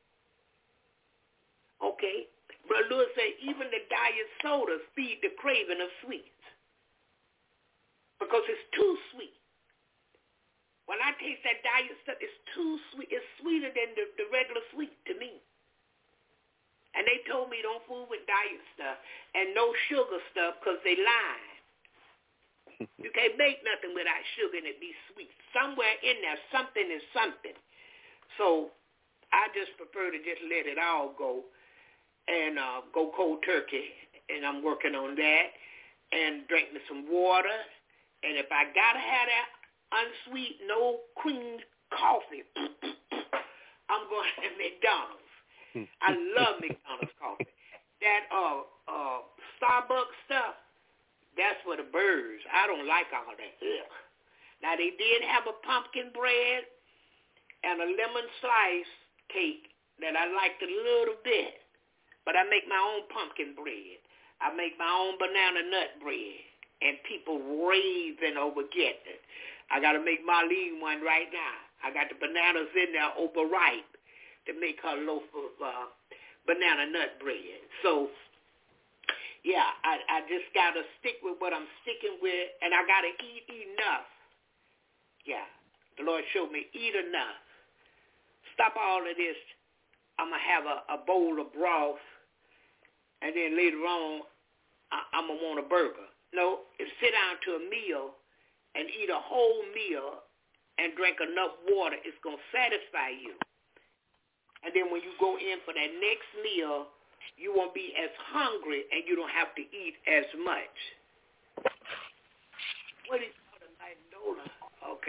Okay. Brother Lewis said, even the diet sodas feed the craving of sweets, because it's too sweet. When I taste that diet stuff, it's too sweet. It's sweeter than the, the regular sweet to me. And they told me don't fool with diet stuff and no sugar stuff, because they lie. You can't make nothing without sugar and it be sweet. Somewhere in there, something is something. So I just prefer to just let it all go and uh, go cold turkey, and I'm working on that, and drink me some water. And if I got to have that unsweet, no cream coffee, I'm going to McDonald's. I love McDonald's coffee. That uh, uh, Starbucks stuff, that's for the birds. I don't like all that. Ugh. Now, they did have a pumpkin bread and a lemon slice cake that I liked a little bit, but I make my own pumpkin bread. I make my own banana nut bread. And people raving over getting it. I got to make Marlene one right now. I got the bananas in there overripe to make her loaf of uh, banana nut bread. So, yeah, I, I just got to stick with what I'm sticking with, and I got to eat enough. Yeah, the Lord showed me, eat enough. Stop all of this. I'm going to have a, a bowl of broth, and then later on, I, I'm going to want a burger. No, it's sit down to a meal and eat a whole meal and drink enough water. It's going to satisfy you. And then when you go in for that next meal, you won't be as hungry and you don't have to eat as much. What is the light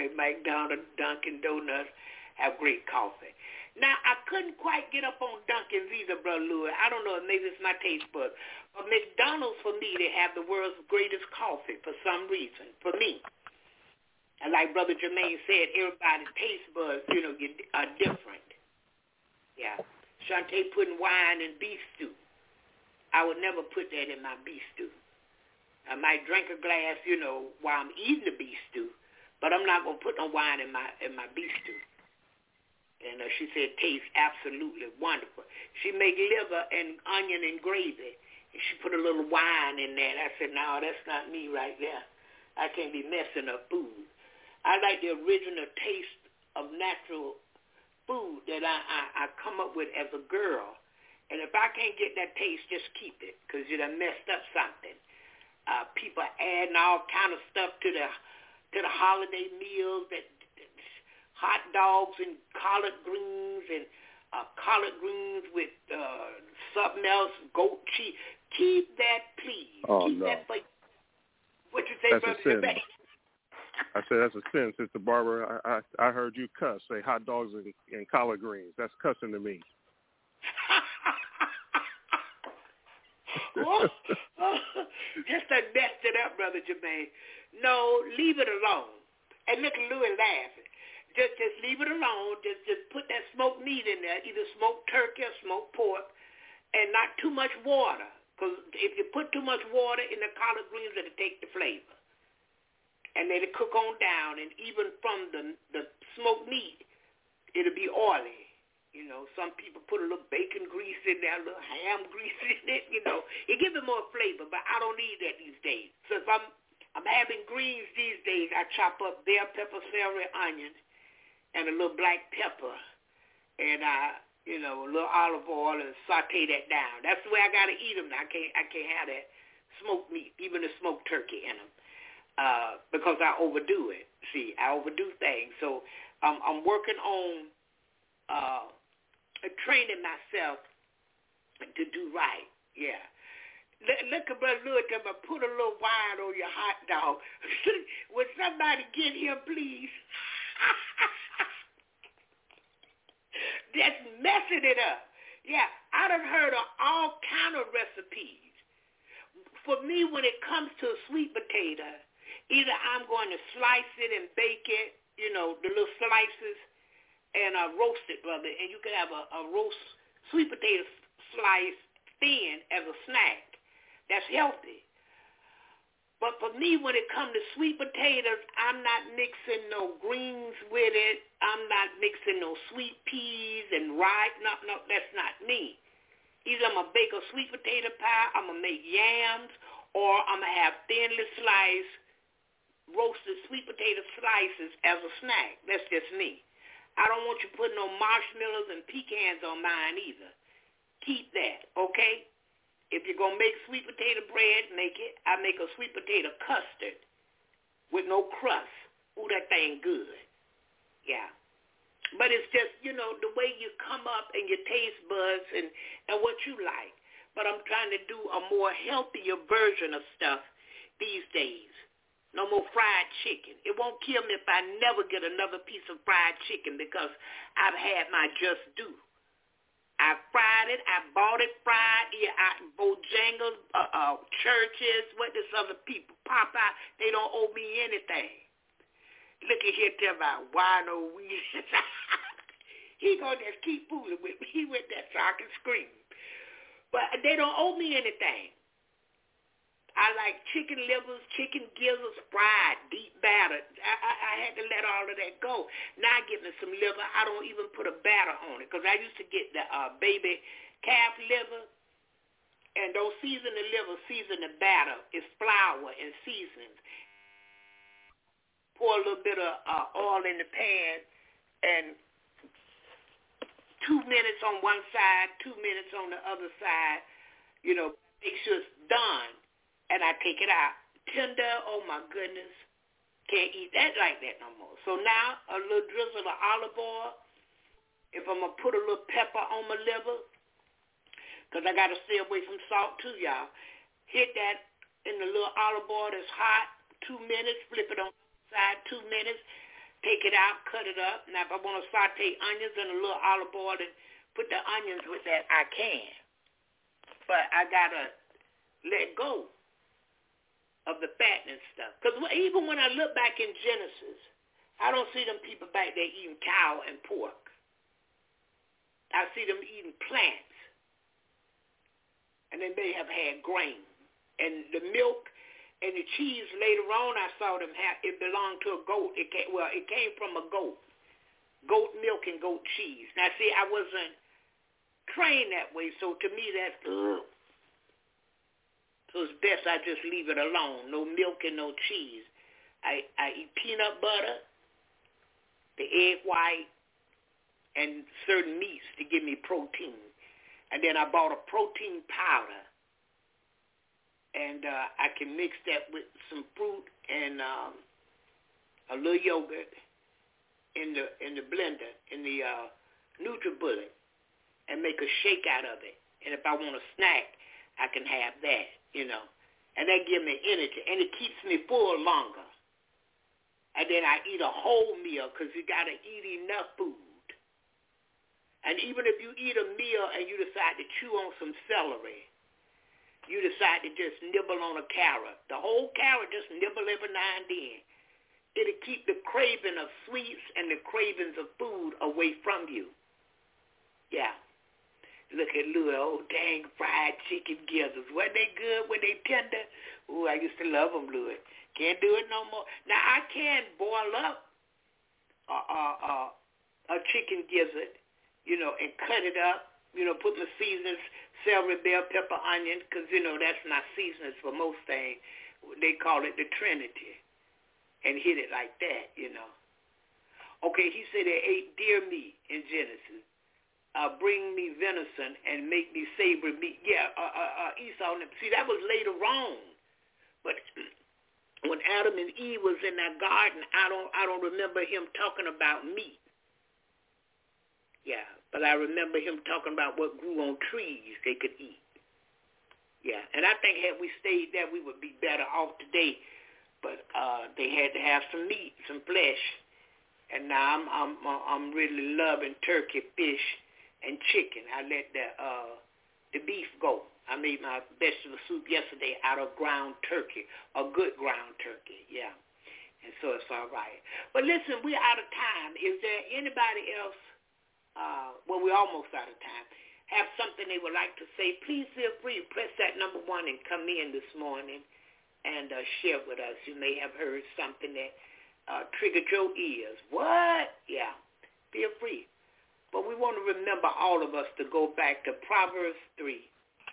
Okay, McDonald's, Dunkin' Donuts have great coffee. Now, I couldn't quite get up on Dunkin's either, Brother Louis. I don't know, maybe it's my taste bud. But McDonald's, for me, they have the world's greatest coffee for some reason, for me. And like Brother Jermaine said, everybody's taste buds, you know, are different. Yeah. Shantae putting wine in beef stew. I would never put that in my beef stew. I might drink a glass, you know, while I'm eating the beef stew, but I'm not going to put no wine in my in my beef stew. And uh, she said it tastes absolutely wonderful. She make liver and onion and gravy, and she put a little wine in that. I said, no, that's not me right there. I can't be messing up food. I like the original taste of natural food that I, I, I come up with as a girl. And if I can't get that taste, just keep it, because you done messed up something. Uh, people adding all kind of stuff to the to the holiday meals, that, that hot dogs and collard greens and uh, collard greens with uh, something else, goat cheese. Keep that, please. Oh, keep no. that for what you say, That's Brother a sin. Jermaine? I said that's a sin, Sister Barbara. I, I I heard you cuss, say hot dogs and, and collard greens. That's cussing to me. oh, oh, just to mess it up, Brother Jermaine. No, leave it alone. And look at Louis laughing. Just just leave it alone. Just just put that smoked meat in there, either smoked turkey or smoked pork, and not too much water. Because if you put too much water in the collard greens, it'll take the flavor. And then it cook on down, and even from the the smoked meat, it'll be oily. You know, some people put a little bacon grease in there, a little ham grease in it. You know, it gives it more flavor, but I don't need that these days. So if I'm I'm having greens these days, I chop up bell pepper, celery, onion, and a little black pepper, and I, you know, a little olive oil, and saute that down. That's the way I gotta eat them. I can't I can't have that smoked meat, even the smoked turkey in them. Uh, because I overdo it. See, I overdo things. So um, I'm working on uh, training myself to do right. Yeah. Look, look at Brother Lewis, I'm going to put a little wine on your hot dog. Would somebody get here, please? That's messing it up. Yeah, I done heard of all kind of recipes. For me, when it comes to a sweet potato, either I'm going to slice it and bake it, you know, the little slices, and uh, roast it, brother. And you can have a, a roast sweet potato slice thin as a snack. That's healthy. But for me, when it comes to sweet potatoes, I'm not mixing no greens with it. I'm not mixing no sweet peas and rye. No, no, that's not me. Either I'm going to bake a sweet potato pie, I'm going to make yams, or I'm going to have thinly sliced roasted sweet potato slices as a snack. That's just me. I don't want you putting no marshmallows and pecans on mine either. Keep that, okay? If you're going to make sweet potato bread, make it. I make a sweet potato custard with no crust. Ooh, that thing good. Yeah. But it's just, you know, the way you come up and your taste buds and, and what you like. But I'm trying to do a more healthier version of stuff these days. No more fried chicken. It won't kill me if I never get another piece of fried chicken because I've had my just due. I fried it. I bought it fried. Yeah, I, Bojangles, uh, uh, Churches, what does other people, Popeye, they don't owe me anything. Look at here, tell about wino weed. He gonna just keep fooling with me with that so I can scream. But they don't owe me anything. I like chicken livers, chicken gizzards, fried, deep batter. I, I, I had to let all of that go. Now I get me some liver. I don't even put a batter on it because I used to get the uh, baby calf liver, and don't season the liver, season the batter. It's flour and seasonings. Pour a little bit of uh, oil in the pan, and two minutes on one side, two minutes on the other side. You know, make sure it's done. And I take it out. Tender, oh my goodness. Can't eat that like that no more. So now a little drizzle of olive oil. If I'm going to put a little pepper on my liver, because I got to stay away from salt too, y'all. Hit that in the little olive oil that's hot, two minutes, flip it on the side, two minutes. take it out, cut it up. Now, if I want to saute onions in a little olive oil and put the onions with that, I can. But I got to let go of the fatness stuff. Because even when I look back in Genesis, I don't see them people back there eating cow and pork. I see them eating plants. And then they have had grain. And the milk and the cheese later on, I saw them have, it belonged to a goat. It came, well, it came from a goat. Goat milk and goat cheese. Now, see, I wasn't trained that way, so to me that's, ugh. So it's best I just leave it alone. No milk and no cheese. I, I eat peanut butter, the egg white, and certain meats to give me protein. And then I bought a protein powder. And uh, I can mix that with some fruit and um, a little yogurt in the in the blender, in the uh, NutriBullet, and make a shake out of it. And if I want a snack, I can have that, you know. And that gives me energy, and it keeps me full longer. And then I eat a whole meal because you got to eat enough food. And even if you eat a meal and you decide to chew on some celery, you decide to just nibble on a carrot. The whole carrot, just nibble every now and then. It'll keep the craving of sweets and the cravings of food away from you. Yeah. Look at little old dang fried chicken gizzards. Weren't they good? Were they tender? Ooh, I used to love them, Louis. Can't do it no more. Now, I can boil up a, a, a, a chicken gizzard, you know, and cut it up. You know, put my seasonings, celery, bell pepper, onion, because, you know, that's my seasonings for most things. They call it the Trinity, and hit it like that, you know. Okay, he said they ate deer meat in Genesis. Uh, bring me venison and make me savory meat. Yeah, uh, uh, uh, Esau. See, that was later on. But when Adam and Eve was in that garden, I don't, I don't remember him talking about meat. Yeah, but I remember him talking about what grew on trees they could eat. Yeah, and I think had we stayed there, we would be better off today. But uh, they had to have some meat, some flesh. And now I'm I'm I'm really loving turkey, fish, and chicken. I let the uh, the beef go. I made my vegetable soup yesterday out of ground turkey, a good ground turkey. Yeah, and so it's all right. But listen, we're out of time. Is there anybody else? Uh, well, we're almost out of time. Have something they would like to say? Please feel free. Press that number one and come in this morning and uh, share with us. You may have heard something that uh, triggered your ears. What? Yeah. Feel free. But we want to remember all of us to go back to Proverbs three.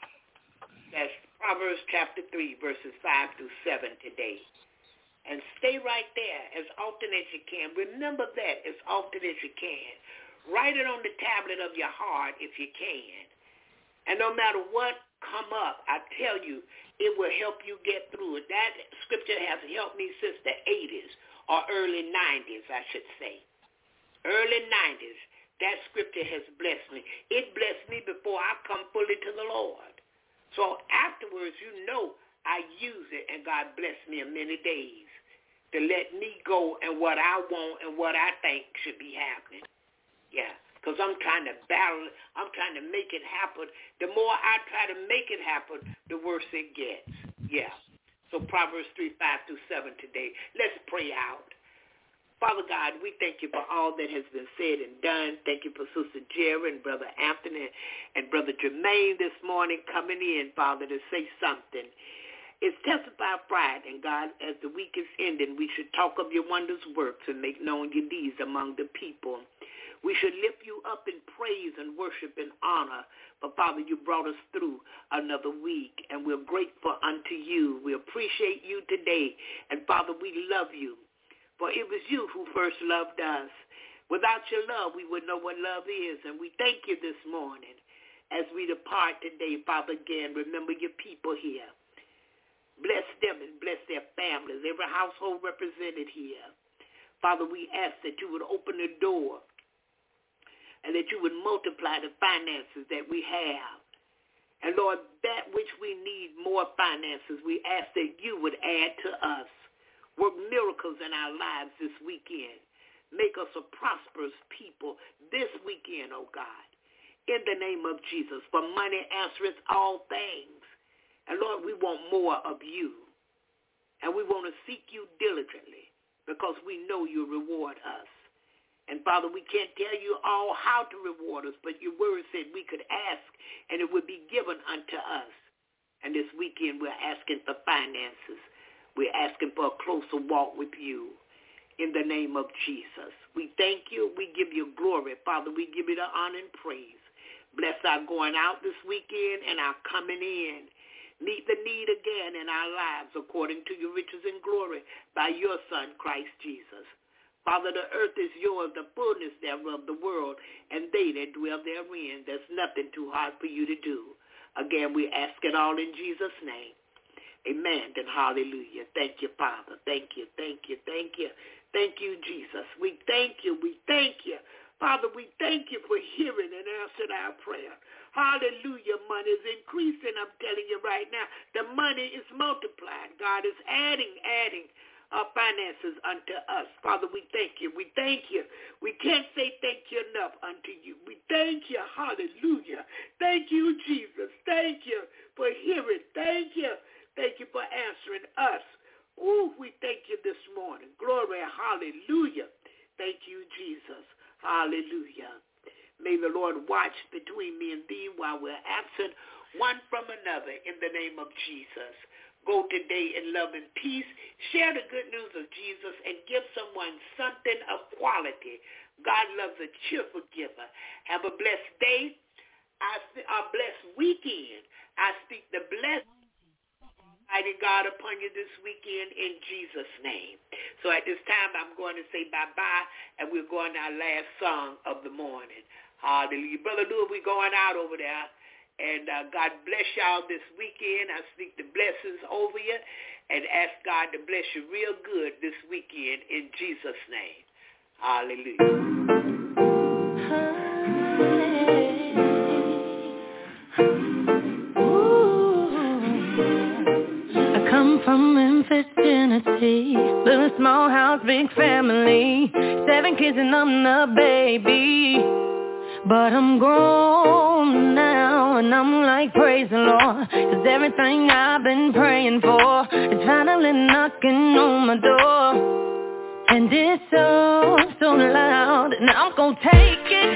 That's Proverbs chapter three, verses five through seven today. And stay right there as often as you can. Remember that as often as you can. Write it on the tablet of your heart if you can. And no matter what come up, I tell you, it will help you get through it. That scripture has helped me since the eighties or early nineties, I should say. Early nineties, that scripture has blessed me. It blessed me before I come fully to the Lord. So afterwards, you know, I use it, and God blessed me in many days to let me go and what I want and what I think should be happening. Yeah, because I'm trying to battle it. I'm trying to make it happen. The more I try to make it happen, the worse it gets. Yeah. So Proverbs three, five through seven today. Let's pray out. Father God, we thank you for all that has been said and done. Thank you for Sister Jerry and Brother Anthony and Brother Jermaine this morning coming in, Father, to say something. It's Testify Friday, and God, as the week is ending, we should talk of your wondrous works and make known your deeds among the people. We should lift you up in praise and worship and honor. But, Father, you brought us through another week, and we're grateful unto you. We appreciate you today. And, Father, we love you. For it was you who first loved us. Without your love, we would know what love is. And we thank you this morning as we depart today. Father, again, remember your people here. Bless them and bless their families, every household represented here. Father, we ask that you would open the door and that you would multiply the finances that we have. And, Lord, that which we need more finances, we ask that you would add to us. Work miracles in our lives this weekend. Make us a prosperous people this weekend, oh God, in the name of Jesus. For money answereth all things. And Lord, we want more of you. And we want to seek you diligently because we know you reward us. And Father, we can't tell you all how to reward us, but your word said we could ask and it would be given unto us. And this weekend we're asking for finances. We're asking for a closer walk with you. In the name of Jesus. We thank you. We give you glory. Father, we give you the honor and praise. Bless our going out this weekend and our coming in. Meet the need again in our lives according to your riches and glory by your Son, Christ Jesus. Father, the earth is yours, the fullness thereof, the world, and they that dwell therein. There's nothing too hard for you to do. Again, we ask it all in Jesus' name. Amen and hallelujah. Thank you, Father. Thank you, thank you, thank you. Thank you, Jesus. We thank you. We thank you. Father, we thank you for hearing and answering our prayer. Hallelujah. Money is increasing. I'm telling you right now. The money is multiplied. God is adding, adding uh, finances unto us. Father, we thank you. We thank you. We can't say thank you enough unto you. We thank you. Hallelujah. Thank you, Jesus. Thank you for hearing. Thank you. Thank you for answering us. Ooh, we thank you this morning. Glory, hallelujah. Thank you, Jesus. Hallelujah. May the Lord watch between me and thee while we're absent one from another in the name of Jesus. Go today in love and peace. Share the good news of Jesus and give someone something of quality. God loves a cheerful giver. Have a blessed day. I, a blessed weekend. I speak the blessed Almighty God upon you this weekend in Jesus' name. So at this time, I'm going to say bye-bye, and we're going to our last song of the morning. Hallelujah. Brother Lou, we're going out over there, and uh, God bless y'all this weekend. I speak the blessings over you and ask God to bless you real good this weekend in Jesus' name. Hallelujah. From Memphis, Tennessee, little small house, big family, seven kids and I'm the baby. But I'm grown now and I'm like, praise the Lord, 'cause everything I've been praying for is finally knocking on my door. And it's so, so loud, and I'm gonna take it.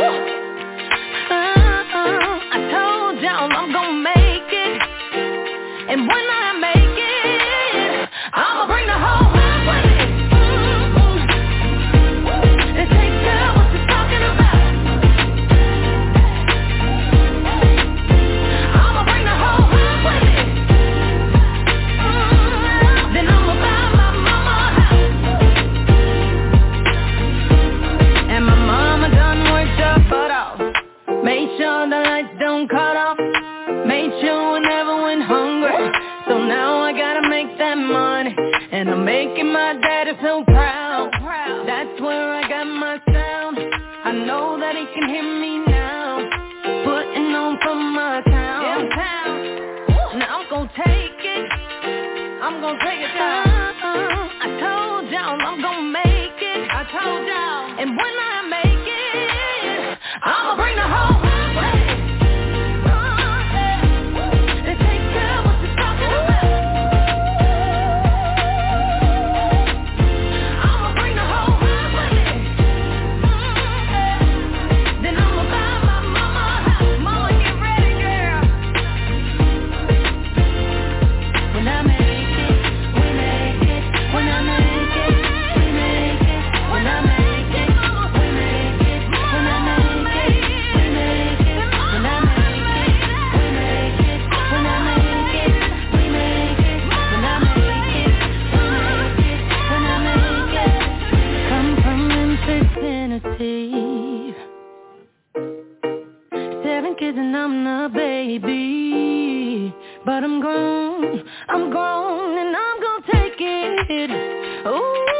uh, I told y'all I'm gonna make it. And when I make it, I'ma bring the whole world with me. Mm-hmm. And take care of what you're talking about. I'ma bring the whole world with me. Mm-hmm. Then I'ma buy my mama a house. And my mama done worked her butt off. Made sure the lights don't cut off. Made sure we never went hungry. So now I gotta make that money, and I'm making my daddy so proud. That's where I got my sound. I know that he can hear me now. Putting on for my town. Now I'm gonna take it. I'm gonna take it down. I told y'all I'm gonna make it. I told y'all. And when I make it, I'ma bring the whole world with me. Seven kids and I'm the baby. But I'm grown, I'm grown and I'm gonna take it. Ooh.